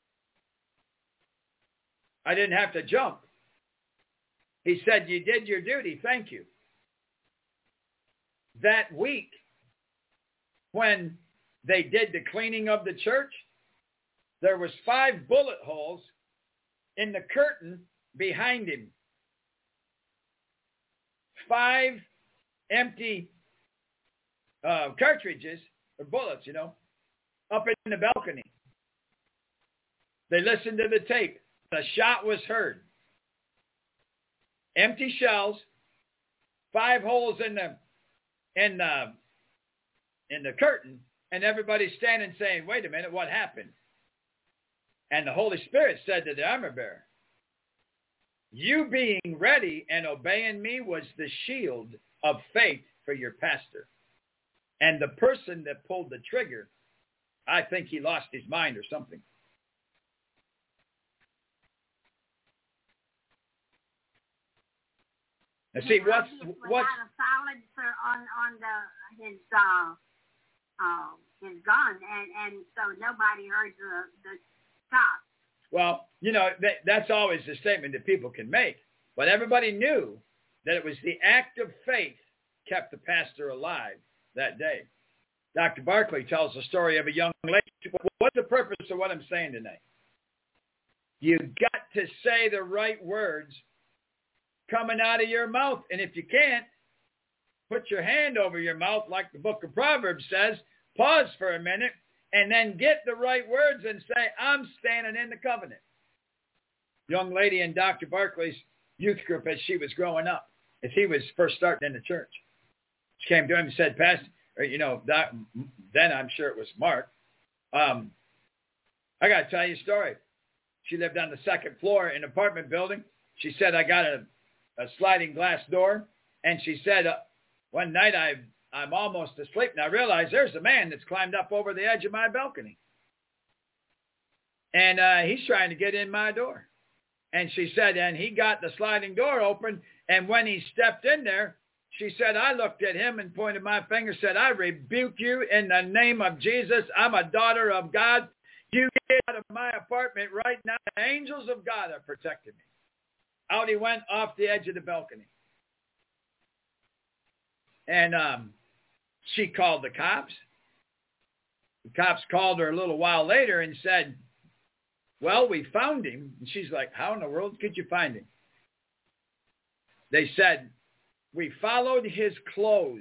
I didn't have to jump. He said, you did your duty. Thank you. That week, when they did the cleaning of the church, there was five bullet holes in the curtain behind him. Five empty uh, cartridges or bullets, you know, up in the balcony. They listened to the tape. The shot was heard. Empty shells, five holes in the in the in the curtain, and everybody's standing saying, wait a minute, what happened? And the Holy Spirit said to the armor bearer, you being ready and obeying me was the shield of faith for your pastor. And the person that pulled the trigger, I think he lost his mind or something. Now see, what's what's
a solid for on on the his uh uh his gun, and and so nobody heard the the shot.
Well, you know that that's always the statement that people can make, but everybody knew that it was the act of faith kept the pastor alive that day. Doctor Barkley tells the story of a young lady. What's the purpose of what I'm saying tonight? You got to say the right words coming out of your mouth. And if you can't, put your hand over your mouth like the book of Proverbs says, pause for a minute, and then get the right words and say, I'm standing in the covenant. Young lady in Doctor Barkley's youth group as she was growing up, as he was first starting in the church. She came to him and said, Pastor, or, you know, doc, then I'm sure it was Mark, um, I got to tell you a story. She lived on the second floor in an apartment building. She said, I got a a sliding glass door, and she said, uh, one night I, I'm almost asleep, and I realized there's a man that's climbed up over the edge of my balcony, and uh, he's trying to get in my door. And she said, and he got the sliding door open, and when he stepped in there, she said, I looked at him and pointed my finger, said, I rebuke you in the name of Jesus. I'm a daughter of God. You get out of my apartment right now. The angels of God are protecting me. Out he went off the edge of the balcony. And um, she called the cops. The cops called her a little while later and said, well, we found him. And she's like, how in the world could you find him? They said, we followed his clothes.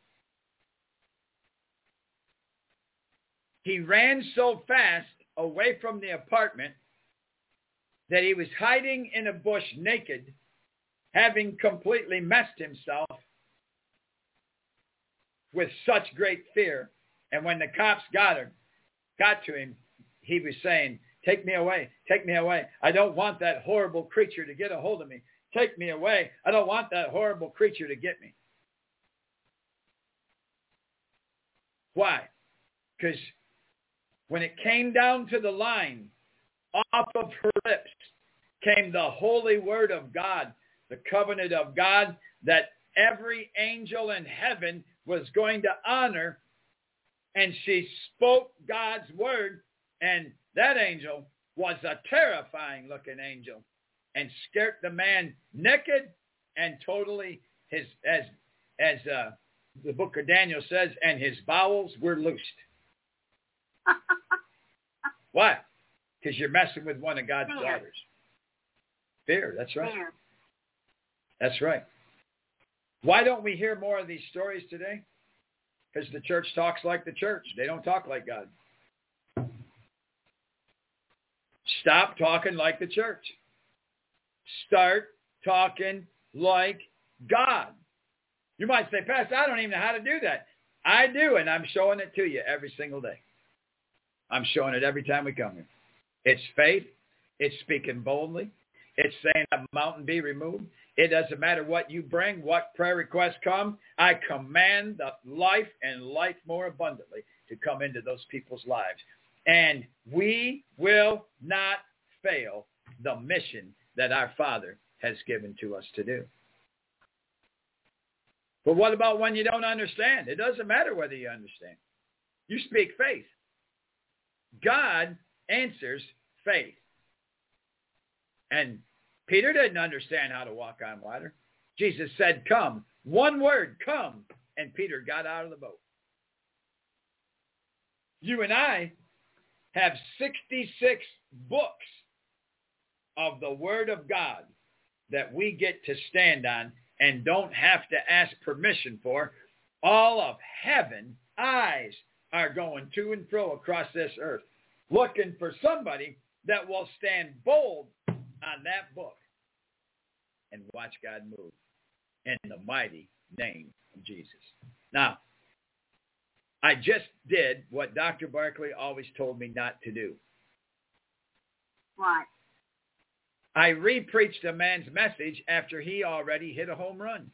He ran so fast away from the apartment that he was hiding in a bush naked, having completely messed himself with such great fear. And when the cops got him, got to him, he was saying, take me away, take me away. I don't want that horrible creature to get a hold of me. Take me away. I don't want that horrible creature to get me. Why? Because when it came down to the line, off of her lips came the holy word of God, the covenant of God that every angel in heaven was going to honor. And she spoke God's word, and that angel was a terrifying looking angel and scared the man naked and totally, his as as uh, the book of Daniel says, and his bowels were loosed. Why? Because you're messing with one of God's
Fear.
daughters. Fear, that's right.
Fear.
That's right. Why don't we hear more of these stories today? Because the church talks like the church. They don't talk like God. Stop talking like the church. Start talking like God. You might say, Pastor, I don't even know how to do that. I do, and I'm showing it to you every single day. I'm showing it every time we come here. It's faith. It's speaking boldly. It's saying a mountain be removed. It doesn't matter what you bring, what prayer requests come. I command the life and life more abundantly to come into those people's lives. And we will not fail the mission that our Father has given to us to do. But what about when you don't understand? It doesn't matter whether you understand. You speak faith. God answers faith. And Peter didn't understand how to walk on water. Jesus said, come. One word, come. And Peter got out of the boat. You and I have sixty-six books of the Word of God that we get to stand on and don't have to ask permission for. All of heaven, eyes are going to and fro across this earth, looking for somebody that will stand bold on that book and watch God move in the mighty name of Jesus. Now, I just did what Doctor Barkley always told me not to do.
What?
I re-preached a man's message after he already hit a home run.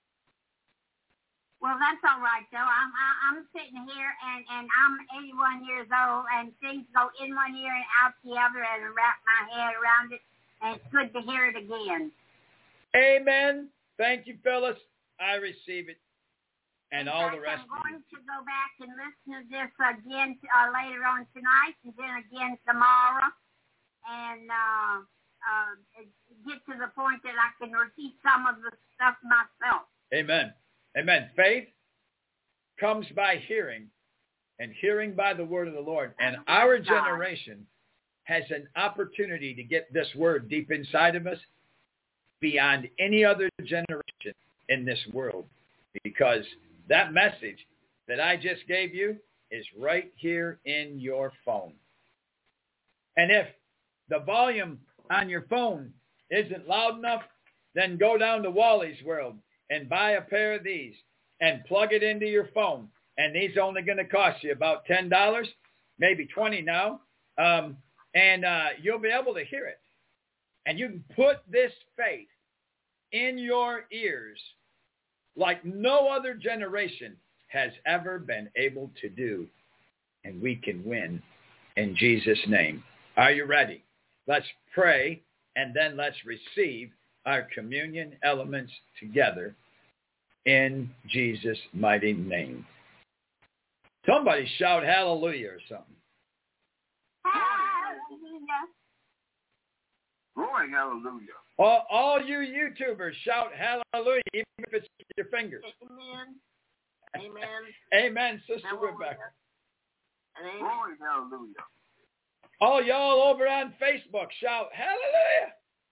Well, that's all right, though. I'm I'm sitting here, and, and I'm eighty-one years old, and things go in one ear and out the other, and I wrap my head around it, and it's good to hear it again.
Amen. Thank you, Phyllis. I receive it. And
In
all
fact,
the rest
I'm going
of you.
to go back and listen to this again uh, later on tonight, and then again tomorrow, and uh, uh, get to the point that I can repeat some of the stuff myself.
Amen. Amen. Faith comes by hearing, and hearing by the word of the Lord. And our generation has an opportunity to get this word deep inside of us beyond any other generation in this world, because that message that I just gave you is right here in your phone. And if the volume on your phone isn't loud enough, then go down to Wally's World and buy a pair of these and plug it into your phone. And these are only going to cost you about ten dollars, maybe twenty dollars now. Um, and uh, you'll be able to hear it. And you can put this faith in your ears like no other generation has ever been able to do. And we can win in Jesus' name. Are you ready? Let's pray, and then let's receive our communion elements together in Jesus' mighty name. Somebody shout hallelujah or something.
Hallelujah.
Glory, hallelujah.
All, all you YouTubers shout hallelujah, even if it's your fingers.
Amen. Amen.
Amen, Sister
Hallelujah.
Rebecca.
Amen.
Glory, hallelujah.
All y'all over on Facebook shout hallelujah.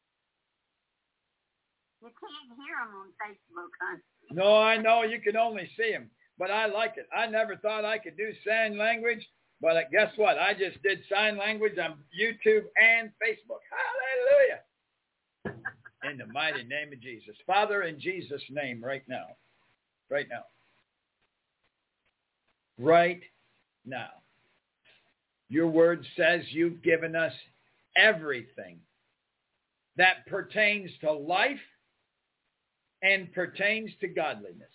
You can't hear them on Facebook, huh?
No, I know you can only see them, but I like it. I never thought I could do sign language, but guess what? I just did sign language on YouTube and Facebook. Hallelujah. In the mighty name of Jesus. Father, in Jesus' name right now. Right now. Right now. Your word says you've given us everything that pertains to life and pertains to godliness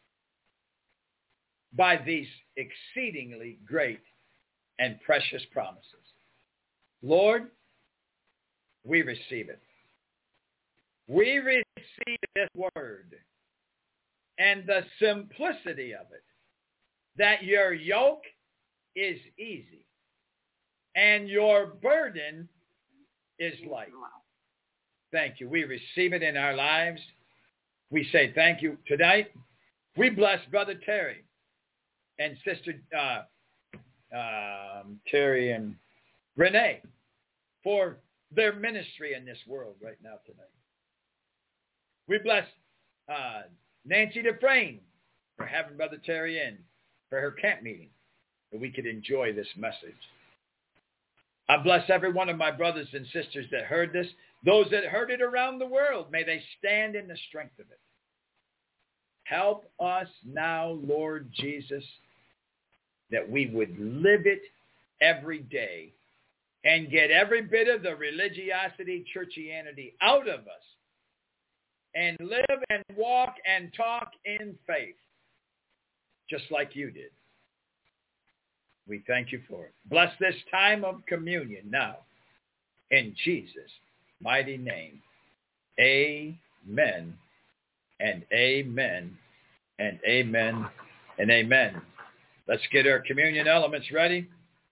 by these exceedingly great and precious promises. Lord, we receive it. We receive this word and the simplicity of it, that your yoke is easy and your burden is light. Thank you. We receive it in our lives. We say thank you tonight. We bless Brother Terry and Sister uh, um, Terry and Renee for their ministry in this world right now tonight. We bless uh, Nancy Dufresne for having Brother Terry in for her camp meeting, that we could enjoy this message. I bless every one of my brothers and sisters that heard this. Those that heard it around the world, may they stand in the strength of it. Help us now, Lord Jesus, that we would live it every day and get every bit of the religiosity, churchianity out of us and live and walk and talk in faith, just like you did. We thank you for it. Bless this time of communion now. In Jesus' mighty name. Amen and amen and amen and amen. Let's get our communion elements ready.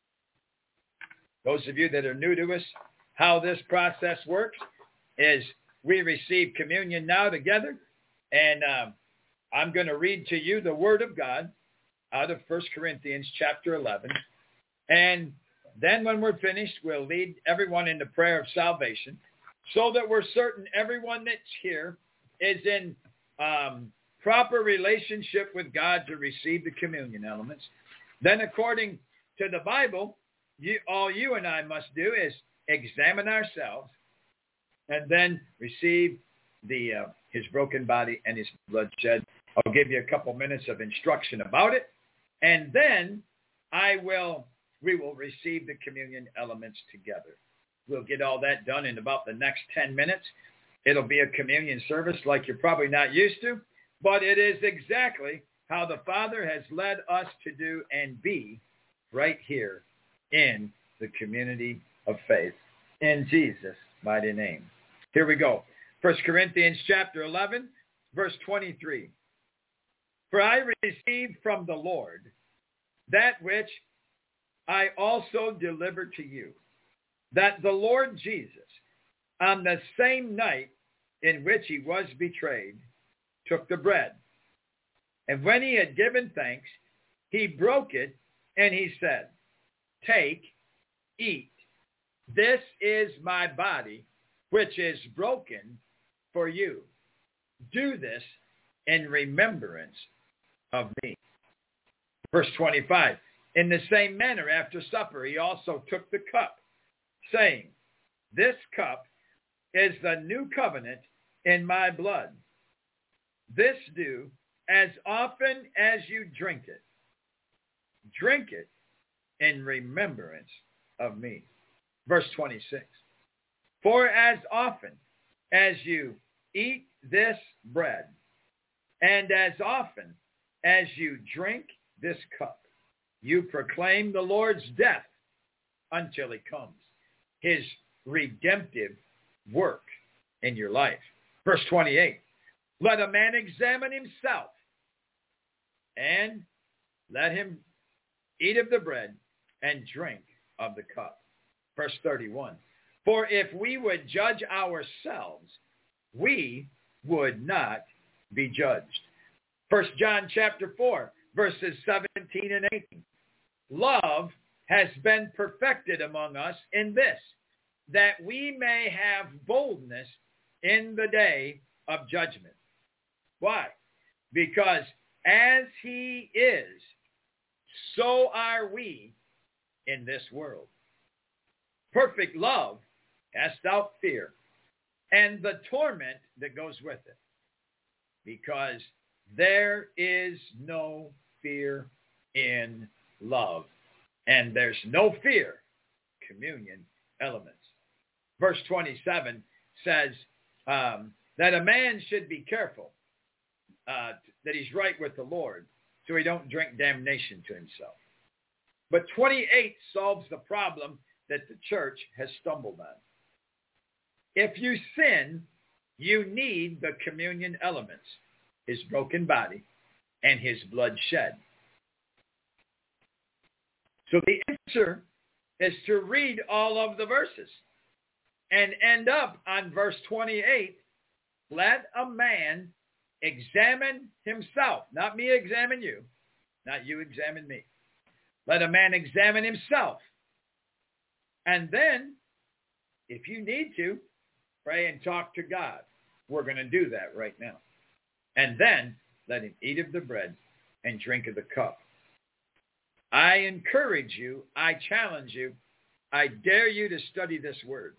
Those of you that are new to us, how this process works is we receive communion now together. And uh, I'm going to read to you the Word of God out of First Corinthians chapter eleven. And then when we're finished, we'll lead everyone in the prayer of salvation so that we're certain everyone that's here is in um, proper relationship with God to receive the communion elements. Then according to the Bible, you, all you and I must do is examine ourselves and then receive the uh, his broken body and his blood shed. I'll give you a couple minutes of instruction about it. And then I will, we will receive the communion elements together. We'll get all that done in about the next ten minutes. It'll be a communion service like you're probably not used to, but it is exactly how the Father has led us to do and be right here in the community of faith. In Jesus' mighty name. Here we go. First Corinthians chapter eleven, verse twenty-three. For I received from the Lord that which I also delivered to you, that the Lord Jesus, on the same night in which he was betrayed, took the bread. And when he had given thanks, he broke it, and he said, Take, eat. This is my body, which is broken for you. Do this in remembrance of me. Verse twenty-five, in the same manner after supper, he also took the cup, saying, This cup is the new covenant in my blood. This do as often as you drink it. Drink it in remembrance of me. Verse twenty-six, for as often as you eat this bread, and as often as you drink this cup, you proclaim the Lord's death until he comes, his redemptive work in your life. Verse twenty-eight, let a man examine himself, and let him eat of the bread and drink of the cup. Verse thirty-one, For if we would judge ourselves, we would not be judged. First John chapter four, verses seventeen and eighteen. Love has been perfected among us in this, that we may have boldness in the day of judgment. Why? Because as he is, so are we in this world. Perfect love casts out fear and the torment that goes with it, because there is no fear in love, and there's no fear, communion elements. Verse twenty-seven says um, that a man should be careful uh, that he's right with the Lord, so he don't drink damnation to himself. But twenty-eight solves the problem that the church has stumbled on. If you sin, you need the communion elements, his broken body and his blood shed. So the answer is to read all of the verses and end up on verse twenty-eight. Let a man examine himself. Not me examine you. Not you examine me. Let a man examine himself. And then, if you need to, pray and talk to God. We're going to do that right now. And then, let him eat of the bread and drink of the cup. I encourage you, I challenge you, I dare you to study this word.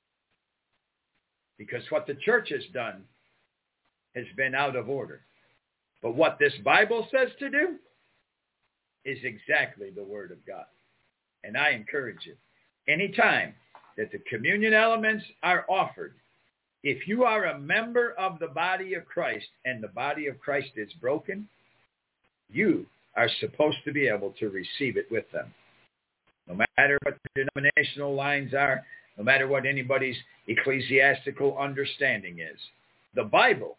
Because what the church has done has been out of order. But what this Bible says to do is exactly the word of God. And I encourage you, anytime that the communion elements are offered, if you are a member of the body of Christ and the body of Christ is broken, you are supposed to be able to receive it with them. No matter what the denominational lines are, no matter what anybody's ecclesiastical understanding is. The Bible,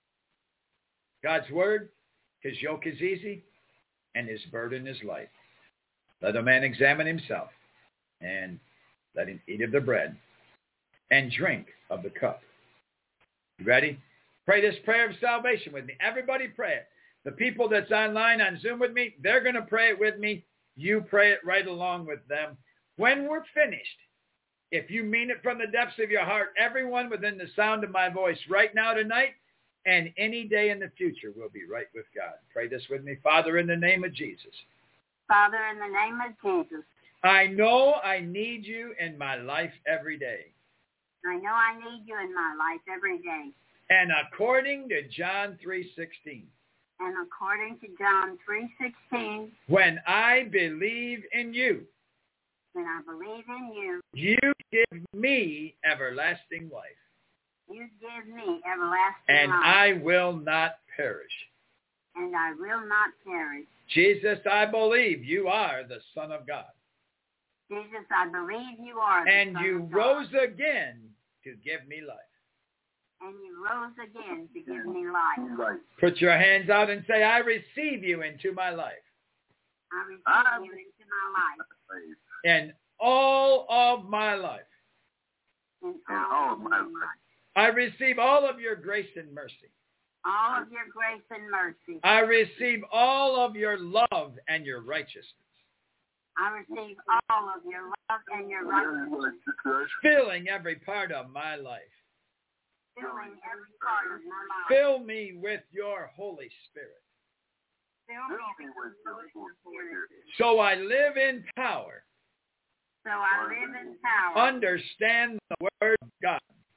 God's word, his yoke is easy and his burden is light. Let a man examine himself, and let him eat of the bread and drink of the cup. You ready? Pray this prayer of salvation with me. Everybody pray it. The people that's online on Zoom with me, they're going to pray it with me. You pray it right along with them. When we're finished, if you mean it from the depths of your heart, everyone within the sound of my voice right now tonight and any day in the future will be right with God. Pray this with me. Father, in the name of Jesus.
Father, in the name of Jesus.
I know I need you in my life every day.
I know I need you in my life every day.
And according to John three sixteen.
And according to John three sixteen.
When I believe in you.
When I believe in you.
You give me everlasting life.
You give me everlasting
and
life.
And I will not perish.
And I will not perish.
Jesus, I believe you are the Son of God.
Jesus, I believe you are the
And
Son
you
of God.
rose again to give me life.
And you rose again to give me life.
Right.
Put your hands out and say, I receive you into my life.
I receive you into my life.
And all of my life.
In all of my life.
I receive all of your grace and mercy.
All of your grace and mercy.
I receive all of your love and your righteousness.
I receive all of your love and your righteousness.
Filling every part of my life.
Filling every part of my life.
Fill me with your Holy Spirit.
Fill me with your Holy Spirit.
So I live in power.
So I live in power.
Understand the word of God.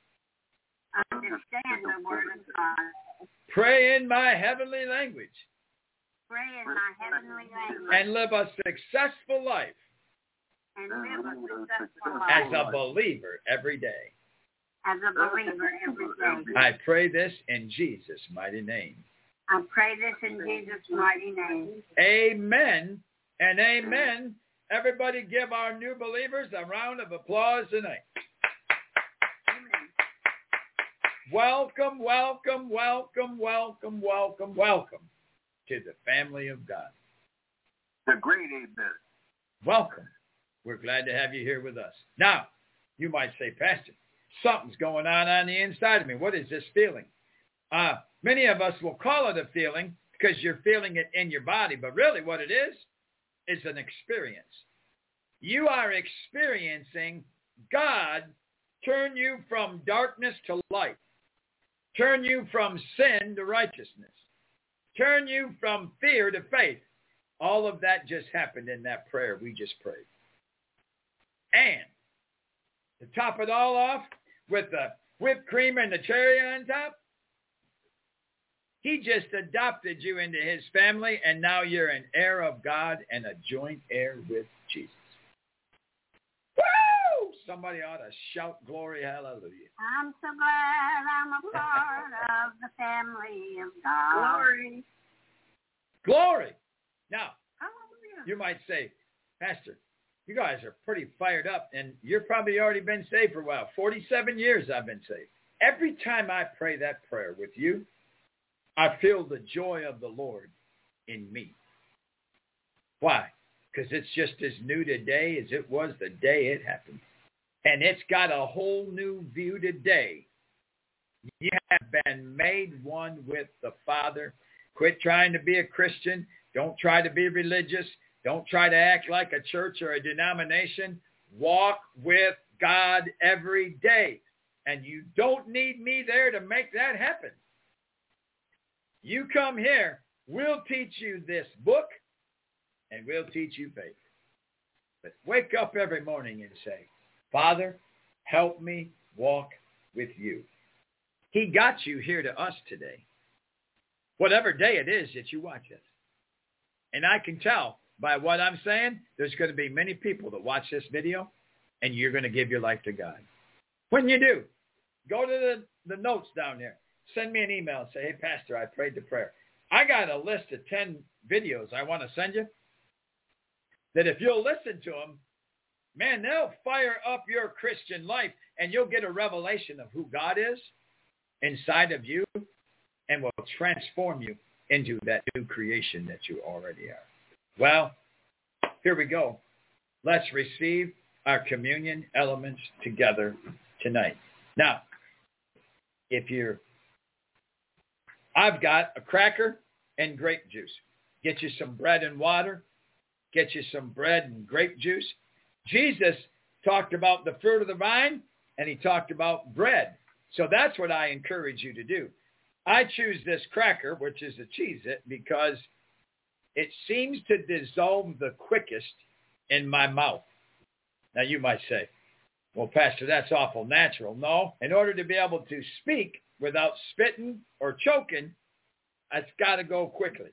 Understand the word of God.
Pray in my heavenly language.
Pray in my heavenly language.
And live a successful life.
And live a successful life.
As a believer every day.
As a believer every day.
I pray this in Jesus' mighty name.
I pray this in Jesus' mighty name.
Amen and amen. Everybody give our new believers a round of applause tonight.
Amen.
Welcome, welcome, welcome, welcome, welcome, welcome to the family of God.
The great amen.
Welcome. We're glad to have you here with us. Now, You might say, Pastor, something's going on on the inside of me. What is this feeling? Uh, many of us will call it a feeling because you're feeling it in your body, but really what it is is an experience. You are experiencing God turn you from darkness to light, turn you from sin to righteousness, turn you from fear to faith. All of that just happened in that prayer we just prayed. And to top it all off with the whipped cream and the cherry on top, he just adopted you into his family, and now you're an heir of God and a joint heir with Jesus. Woo! Somebody ought to shout glory, hallelujah.
I'm so glad I'm a part of the family of God. Glory.
Glory. Now,
Hallelujah.
You might say, Pastor, you guys are pretty fired up, and you've probably already been saved for a while. forty-seven years I've been saved. Every time I pray that prayer with you, I feel the joy of the Lord in me. Why? Because it's just as new today as it was the day it happened. And it's got a whole new view today. You have been made one with the Father. Quit trying to be a Christian. Don't try to be religious. Don't try to act like a church or a denomination. Walk with God every day. And you don't need me there to make that happen. You come here, we'll teach you this book, and we'll teach you faith. But wake up every morning and say, Father, help me walk with you. He got you here to us today. Whatever day it is that you watch us. And I can tell by what I'm saying, there's going to be many people that watch this video, and you're going to give your life to God. When you do, go to the, the notes down there. Send me an email and say, hey, Pastor, I prayed the prayer. I got a list of ten videos I want to send you that if you'll listen to them, man, they'll fire up your Christian life, and you'll get a revelation of who God is inside of you and will transform you into that new creation that you already are. Well, here we go. Let's receive our communion elements together tonight. Now, if you're, I've got a cracker and grape juice. Get you some bread and water. Get you some bread and grape juice. Jesus talked about the fruit of the vine, and he talked about bread. So that's what I encourage you to do. I choose this cracker, which is a Cheez-It, because it seems to dissolve the quickest in my mouth. Now, you might say, well, Pastor, that's awful natural. No, in order to be able to speak without spitting or choking, it's got to go quickly.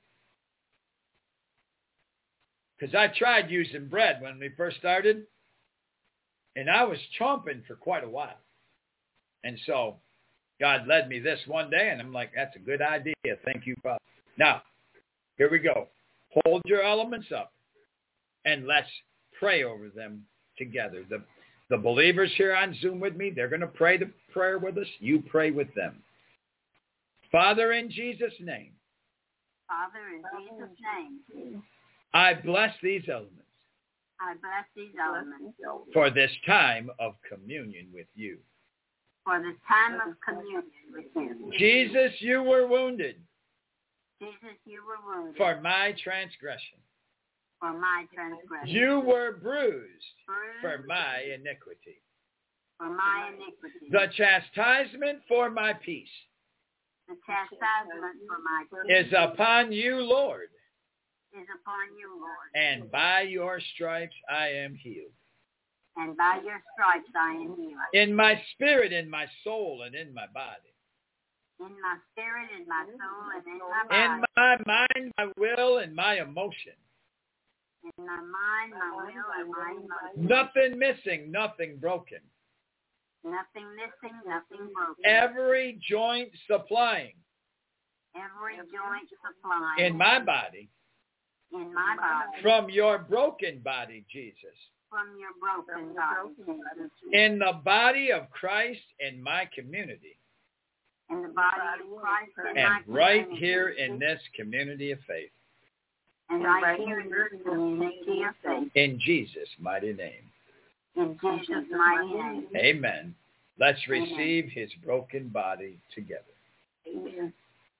Because I tried using bread when we first started, and I was chomping for quite a while. And so God led me this one day, and I'm like, that's a good idea. Thank you, Father. Now, here we go. Hold your elements up, and let's pray over them together. The, the believers here on Zoom with me, they're going to pray the prayer with us. You pray with them. Father, in Jesus' name.
Father, in Jesus' name.
I bless these elements.
I bless these elements.
For this time of communion with you.
For this time of communion with you.
Jesus, you were wounded.
Jesus, you were wounded.
For my transgression.
For my transgression.
You were bruised.
Bruised.
For my iniquity.
For my iniquity.
The chastisement for my peace.
The chastisement for my peace.
Is upon you, Lord.
Is upon you, Lord.
And by your stripes I am healed.
And by your stripes I am healed.
In my spirit, in my soul, and in my body.
In my spirit, in my soul, and in my body.
In my mind, my will, and my emotion.
In my mind, my will, and my emotion.
Nothing missing, nothing broken.
Nothing missing, nothing broken.
Every joint supplying.
Every joint supplying.
In my body.
In my body.
From your broken body, Jesus.
From your broken body, Jesus.
In the body of Christ in my community.
In the body of Christ in
and
my
right
community.
here in this community of faith.
And right here in this community of faith.
In Jesus' mighty name.
In Jesus' mighty name.
Amen. Let's receive his broken body together.
Amen.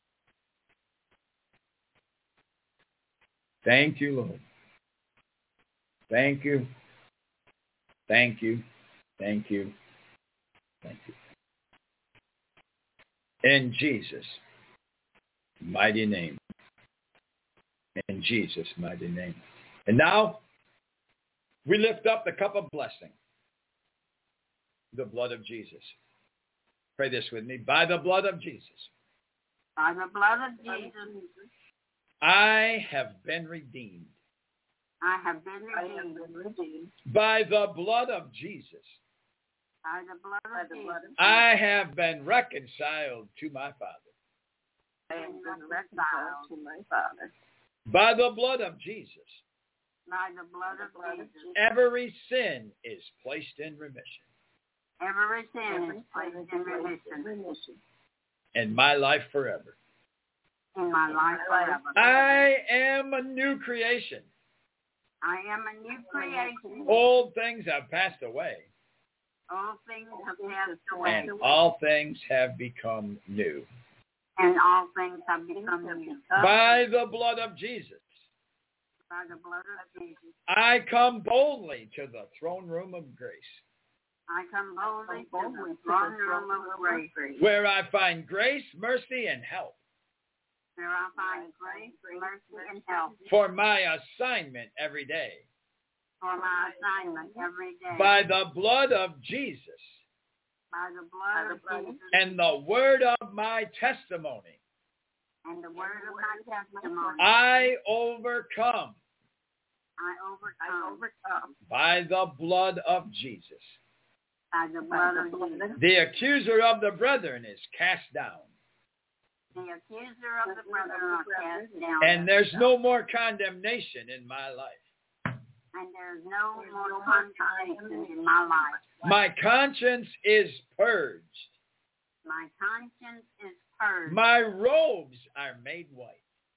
Thank you, Lord. Thank you. Thank you. Thank you. Thank you. In Jesus' mighty name. In Jesus' mighty name. And now, we lift up the cup of blessing. The blood of Jesus. Pray this with me. By the blood of Jesus.
By the blood of Jesus.
I have been redeemed.
I have been redeemed.
By the blood of Jesus.
By the blood of Jesus.
I have been reconciled to my Father.
I have been reconciled to my Father.
By the blood of Jesus.
By the blood of Jesus.
Every sin is placed in remission.
Every sin is placed in remission.
In my life forever.
In my life forever.
I am a new creation.
I am a new creation.
Old things have passed away.
All things have passed away.
And all things have become new.
And all things have become new.
By the blood of Jesus.
By the blood of Jesus.
I come boldly to the throne room of grace.
I come boldly to the throne room of grace.
Where I find grace, mercy, and help.
Where I find grace, mercy, and help.
For my assignment every day.
For my assignment every day.
By the blood of Jesus.
By the blood of Jesus.
And the word of my testimony.
And the word of my testimony.
I overcome.
I overcome. I overcome.
By the blood of Jesus.
By the blood of Jesus.
The accuser of the brethren is cast down.
The accuser of the brethren is cast down.
And there's no more condemnation in my life.
And there's no more condemnation in my life.
My conscience is purged.
My conscience is purged.
My robes are made white.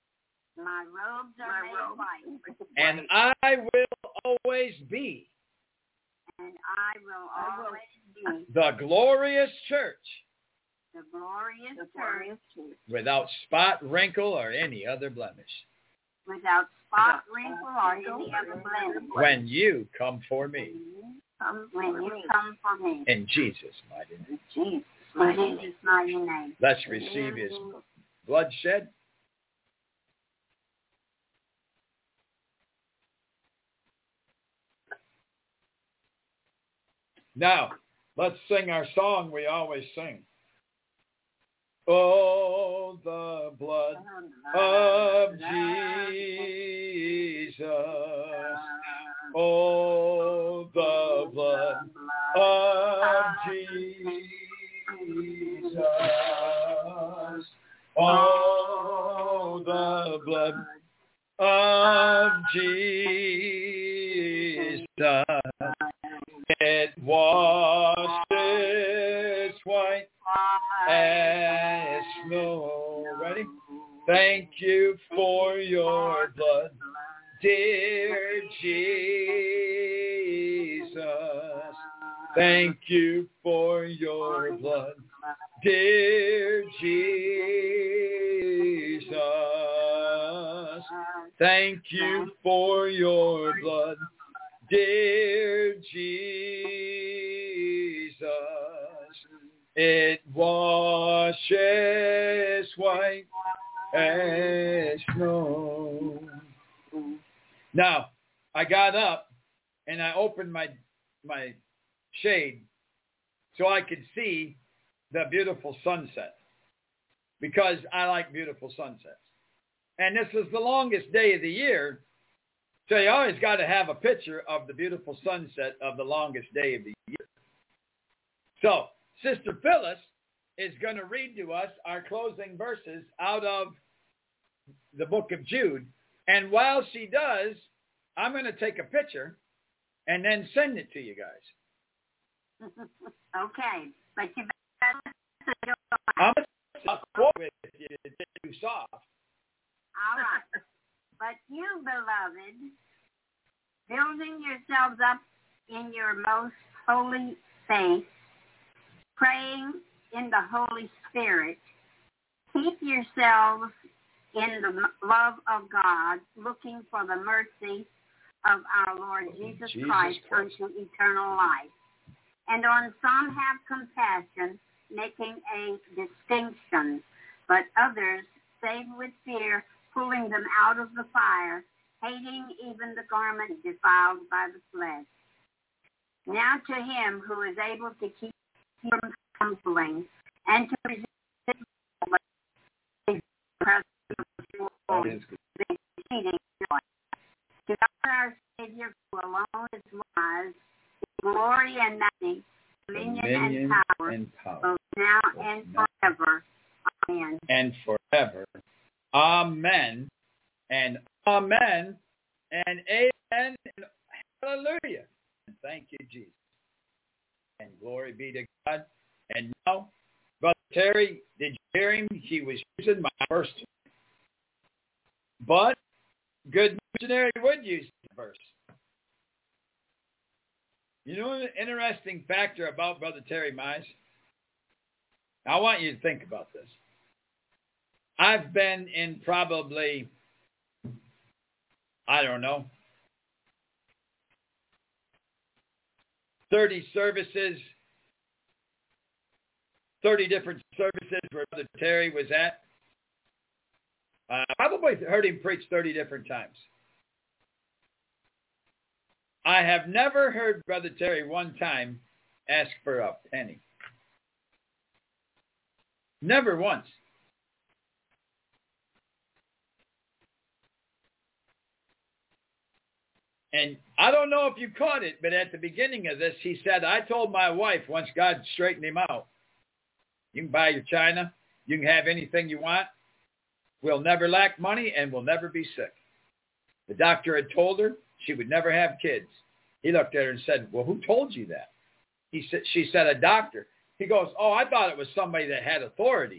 My robes are made white.
And I will always be.
And I will always be.
The glorious church.
The glorious church.
Without spot, wrinkle, or any other blemish.
Without spot, wrinkle, or any other blemish.
When you come for me.
When you come for me.
In Jesus' mighty name.
Jesus. In Jesus' mighty name.
Let's receive his blood shed. Now, let's sing our song we always sing. Oh, the blood of Jesus. Oh, the blood of Jesus. Oh, the blood of Jesus. It washes white as snow. Ready? Thank you for your blood, dear Jesus. Thank you for your blood, dear Jesus. Thank you for your blood, dear Jesus. It washes white as snow. Now, I got up and I opened my my shade so I could see the beautiful sunset, because I like beautiful sunsets. And this is the longest day of the year, so you always got to have a picture of the beautiful sunset of the longest day of the year. So, Sister Phyllis is going to read to us our closing verses out of the book of Jude. And while she does, I'm going to take a picture and then send it to you guys.
Okay. But you better...
I'm going to quote with you. It's too soft.
All right. But you, beloved, building yourselves up in your most holy faith, praying in the Holy Spirit, keep yourselves in the love of God, looking for the mercy of our Lord Jesus, Jesus Christ, Christ unto eternal life. And on some have compassion, making a distinction, but others, save with fear, pulling them out of the fire, hating even the garment defiled by the flesh. Now to him who is able to keep you from stumbling and to resist the presence of the exceeding joy. To God our Savior, who alone is wise, glory and majesty, dominion, dominion and, power, and power, both now both and now forever. Amen.
And forever. Amen. And amen. And amen. And hallelujah. And thank you, Jesus. And glory be to God. And now, Brother Terry, did you hear him? He was using my verse. But good missionary would use the verse. You know an interesting factor about Brother Terry Mize? I want you to think about this. I've been in probably, I don't know, thirty services, thirty different services where Brother Terry was at. I uh, probably heard him preach thirty different times. I have never heard Brother Terry one time ask for a penny. Never once. And I don't know if you caught it, but at the beginning of this, he said, I told my wife once God straightened him out, you can buy your china, you can have anything you want, we'll never lack money, and we'll never be sick. The doctor had told her she would never have kids. He looked at her and said, well, who told you that? He said, she said, a doctor. He goes, oh, I thought it was somebody that had authority.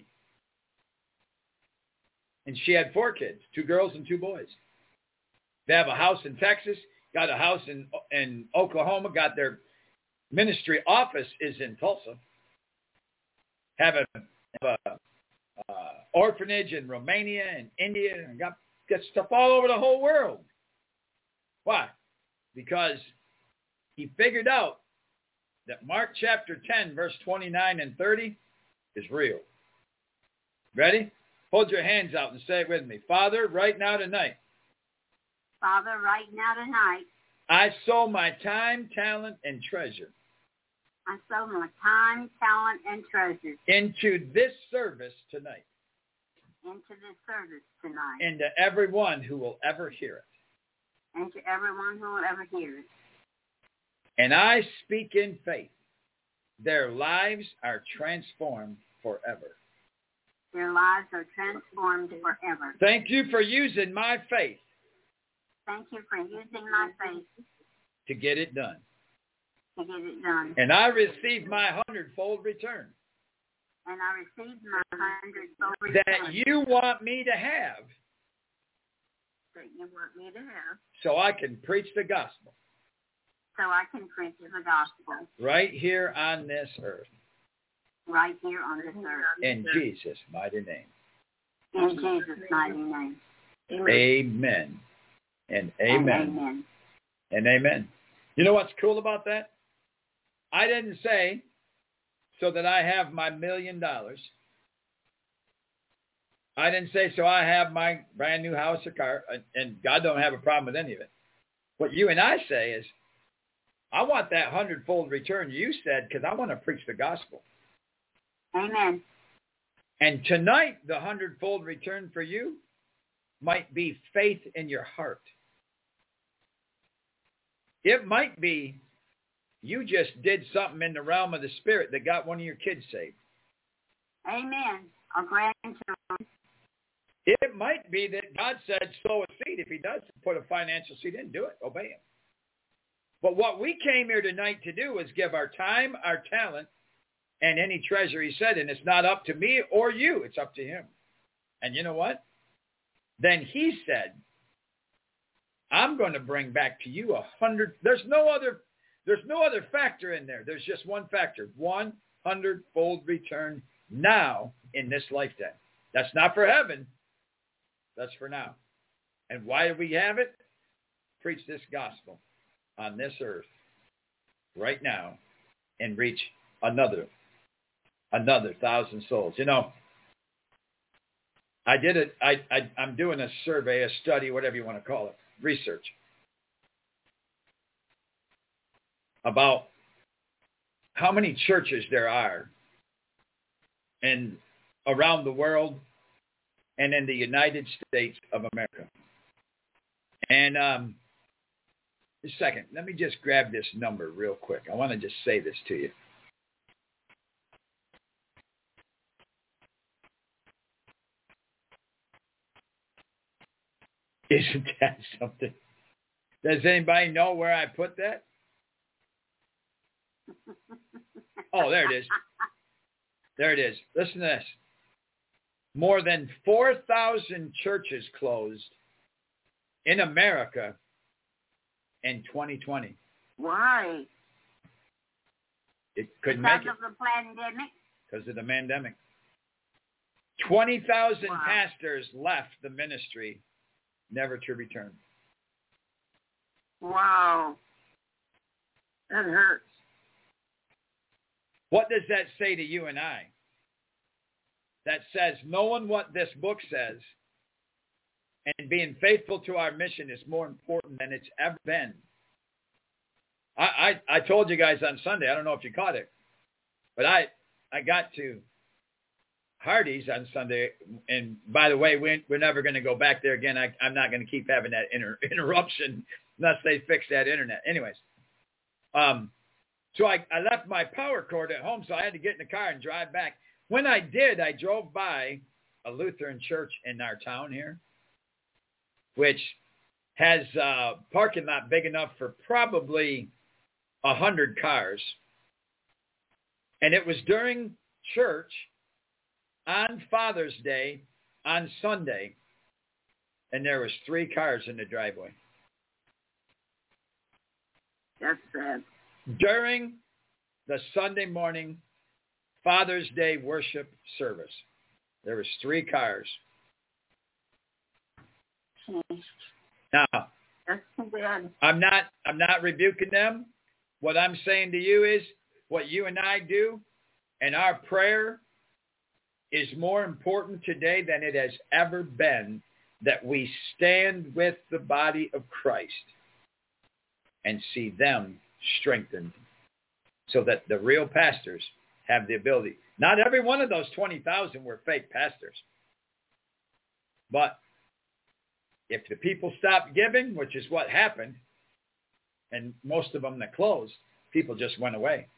And she had four kids, two girls and two boys. They have a house in Texas, got a house in in Oklahoma, got their ministry office is in Tulsa. Have a, have a uh, orphanage in Romania and India, and got, got stuff all over the whole world. Why? Because he figured out that Mark chapter ten, verse twenty-nine and thirty is real. Ready? Hold your hands out and say it with me. Father, right now tonight.
Father, right now tonight.
I sow my time, talent, and treasure.
I sow my time, talent, and treasure.
Into this service tonight.
Into this service tonight.
And to everyone who will ever hear it.
And to everyone who will ever hear it.
And I speak in faith. Their lives are transformed forever.
Their lives are transformed forever.
Thank you for using my faith.
Thank you for using my faith.
To get it done.
To get it done.
And I receive my hundredfold return.
And I receive my hundredfold return.
That you want me to have.
That you want me to have.
So I can preach the gospel.
So I can preach the gospel.
Right here on this earth.
Right here on this earth.
In Jesus' mighty name.
In Jesus' mighty name.
Amen. Amen. And amen.
And amen.
And amen. You know what's cool about that? I didn't say so that I have my million dollars. I didn't say so I have my brand new house or car, and God don't have a problem with any of it. What you and I say is, I want that hundredfold return you said because I want to preach the gospel.
Amen.
And tonight, the hundredfold return for you might be faith in your heart. It might be you just did something in the realm of the spirit that got one of your kids saved.
Amen. Our grandchildren.
It might be that God said sow a seed. If he does put a financial seed in, do it. Obey him. But what we came here tonight to do is give our time, our talent, and any treasure he said. And it's not up to me or you. It's up to him. And you know what? Then he said, I'm going to bring back to you a hundred. There's no other, There's no other factor in there. There's just one factor, one hundred-fold return now in this lifetime. That's not for heaven. That's for now. And why do we have it? Preach this gospel on this earth right now and reach another, another thousand souls. You know, I did it. I, I, I'm doing a survey, a study, whatever you want to call it, research about how many churches there are in around the world and in the United States of America. And um, a second, let me just grab this number real quick. I want to just say this to you. Isn't that something? Does anybody know where I put that? Oh, there it is. There it is. Listen to this. More than four thousand churches closed in America in twenty twenty.
Why?
It couldn't
because
make it.
Because of the pandemic?
Because of the pandemic. twenty thousand
wow.
pastors left the ministry, never to return.
Wow. That hurts.
What does that say to you and I? That says knowing what this book says and being faithful to our mission is more important than it's ever been. I, I, I told you guys on Sunday, I don't know if you caught it, but I, I got to Hardee's on Sunday, and by the way, we, we're never going to go back there again. I, I'm not going to keep having that inter, interruption unless they fix that internet. Anyways, um, so I, I left my power cord at home, so I had to get in the car and drive back. When I did, I drove by a Lutheran church in our town here, which has a parking lot big enough for probably a hundred cars. And it was during church on Father's Day on Sunday, and there was three cars in the driveway.
That's sad.
During the Sunday morning Father's Day worship service, there was three cars.
Hmm.
Now,
that's too bad.
I'm not I'm not rebuking them. What I'm saying to you is what you and I do, and our prayer is more important today than it has ever been, that we stand with the body of Christ and see them strengthened so that the real pastors have the ability. Not every one of those twenty thousand were fake pastors. But if the people stopped giving, which is what happened, and most of them that closed, people just went away.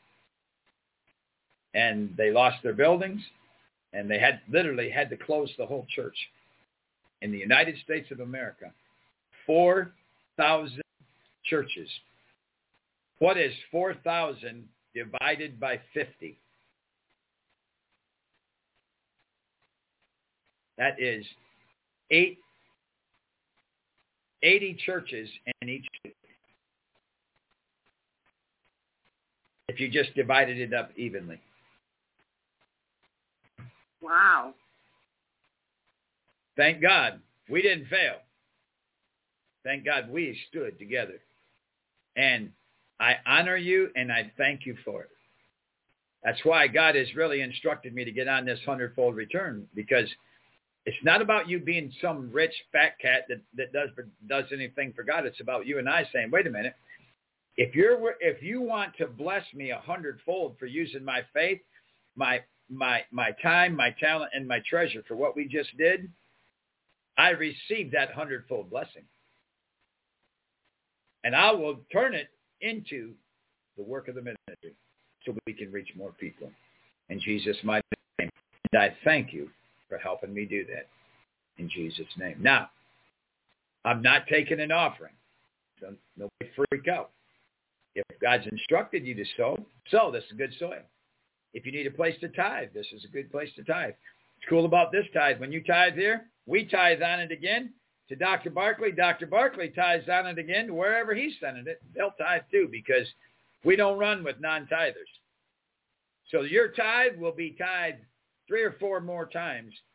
And they lost their buildings, and they had literally had to close the whole church. In the United States of America, four thousand churches. What is four thousand divided by fifty? That is eight, eighty churches in each state. If you just divided it up evenly.
Wow.
Thank God we didn't fail. Thank God we stood together. And I honor you and I thank you for it. That's why God has really instructed me to get on this hundredfold return, because it's not about you being some rich fat cat that, that does does anything for God. It's about you and I saying, wait a minute, if you're if you want to bless me a hundredfold for using my faith, my my my time, my talent, and my treasure for what we just did, I receive that hundredfold blessing. And I will turn it into the work of the ministry so we can reach more people. In Jesus' mighty name. And I thank you for helping me do that. In Jesus' name. Now, I'm not taking an offering. So nobody freak out. If God's instructed you to sow, sow. This is good soil. If you need a place to tithe, this is a good place to tithe. What's cool about this tithe, when you tithe here, we tithe on it again to Doctor Barkley. Doctor Barkley tithes on it again to wherever he's sending it. They'll tithe too, because We don't run with non-tithers. So your tithe will be tithed three or four more times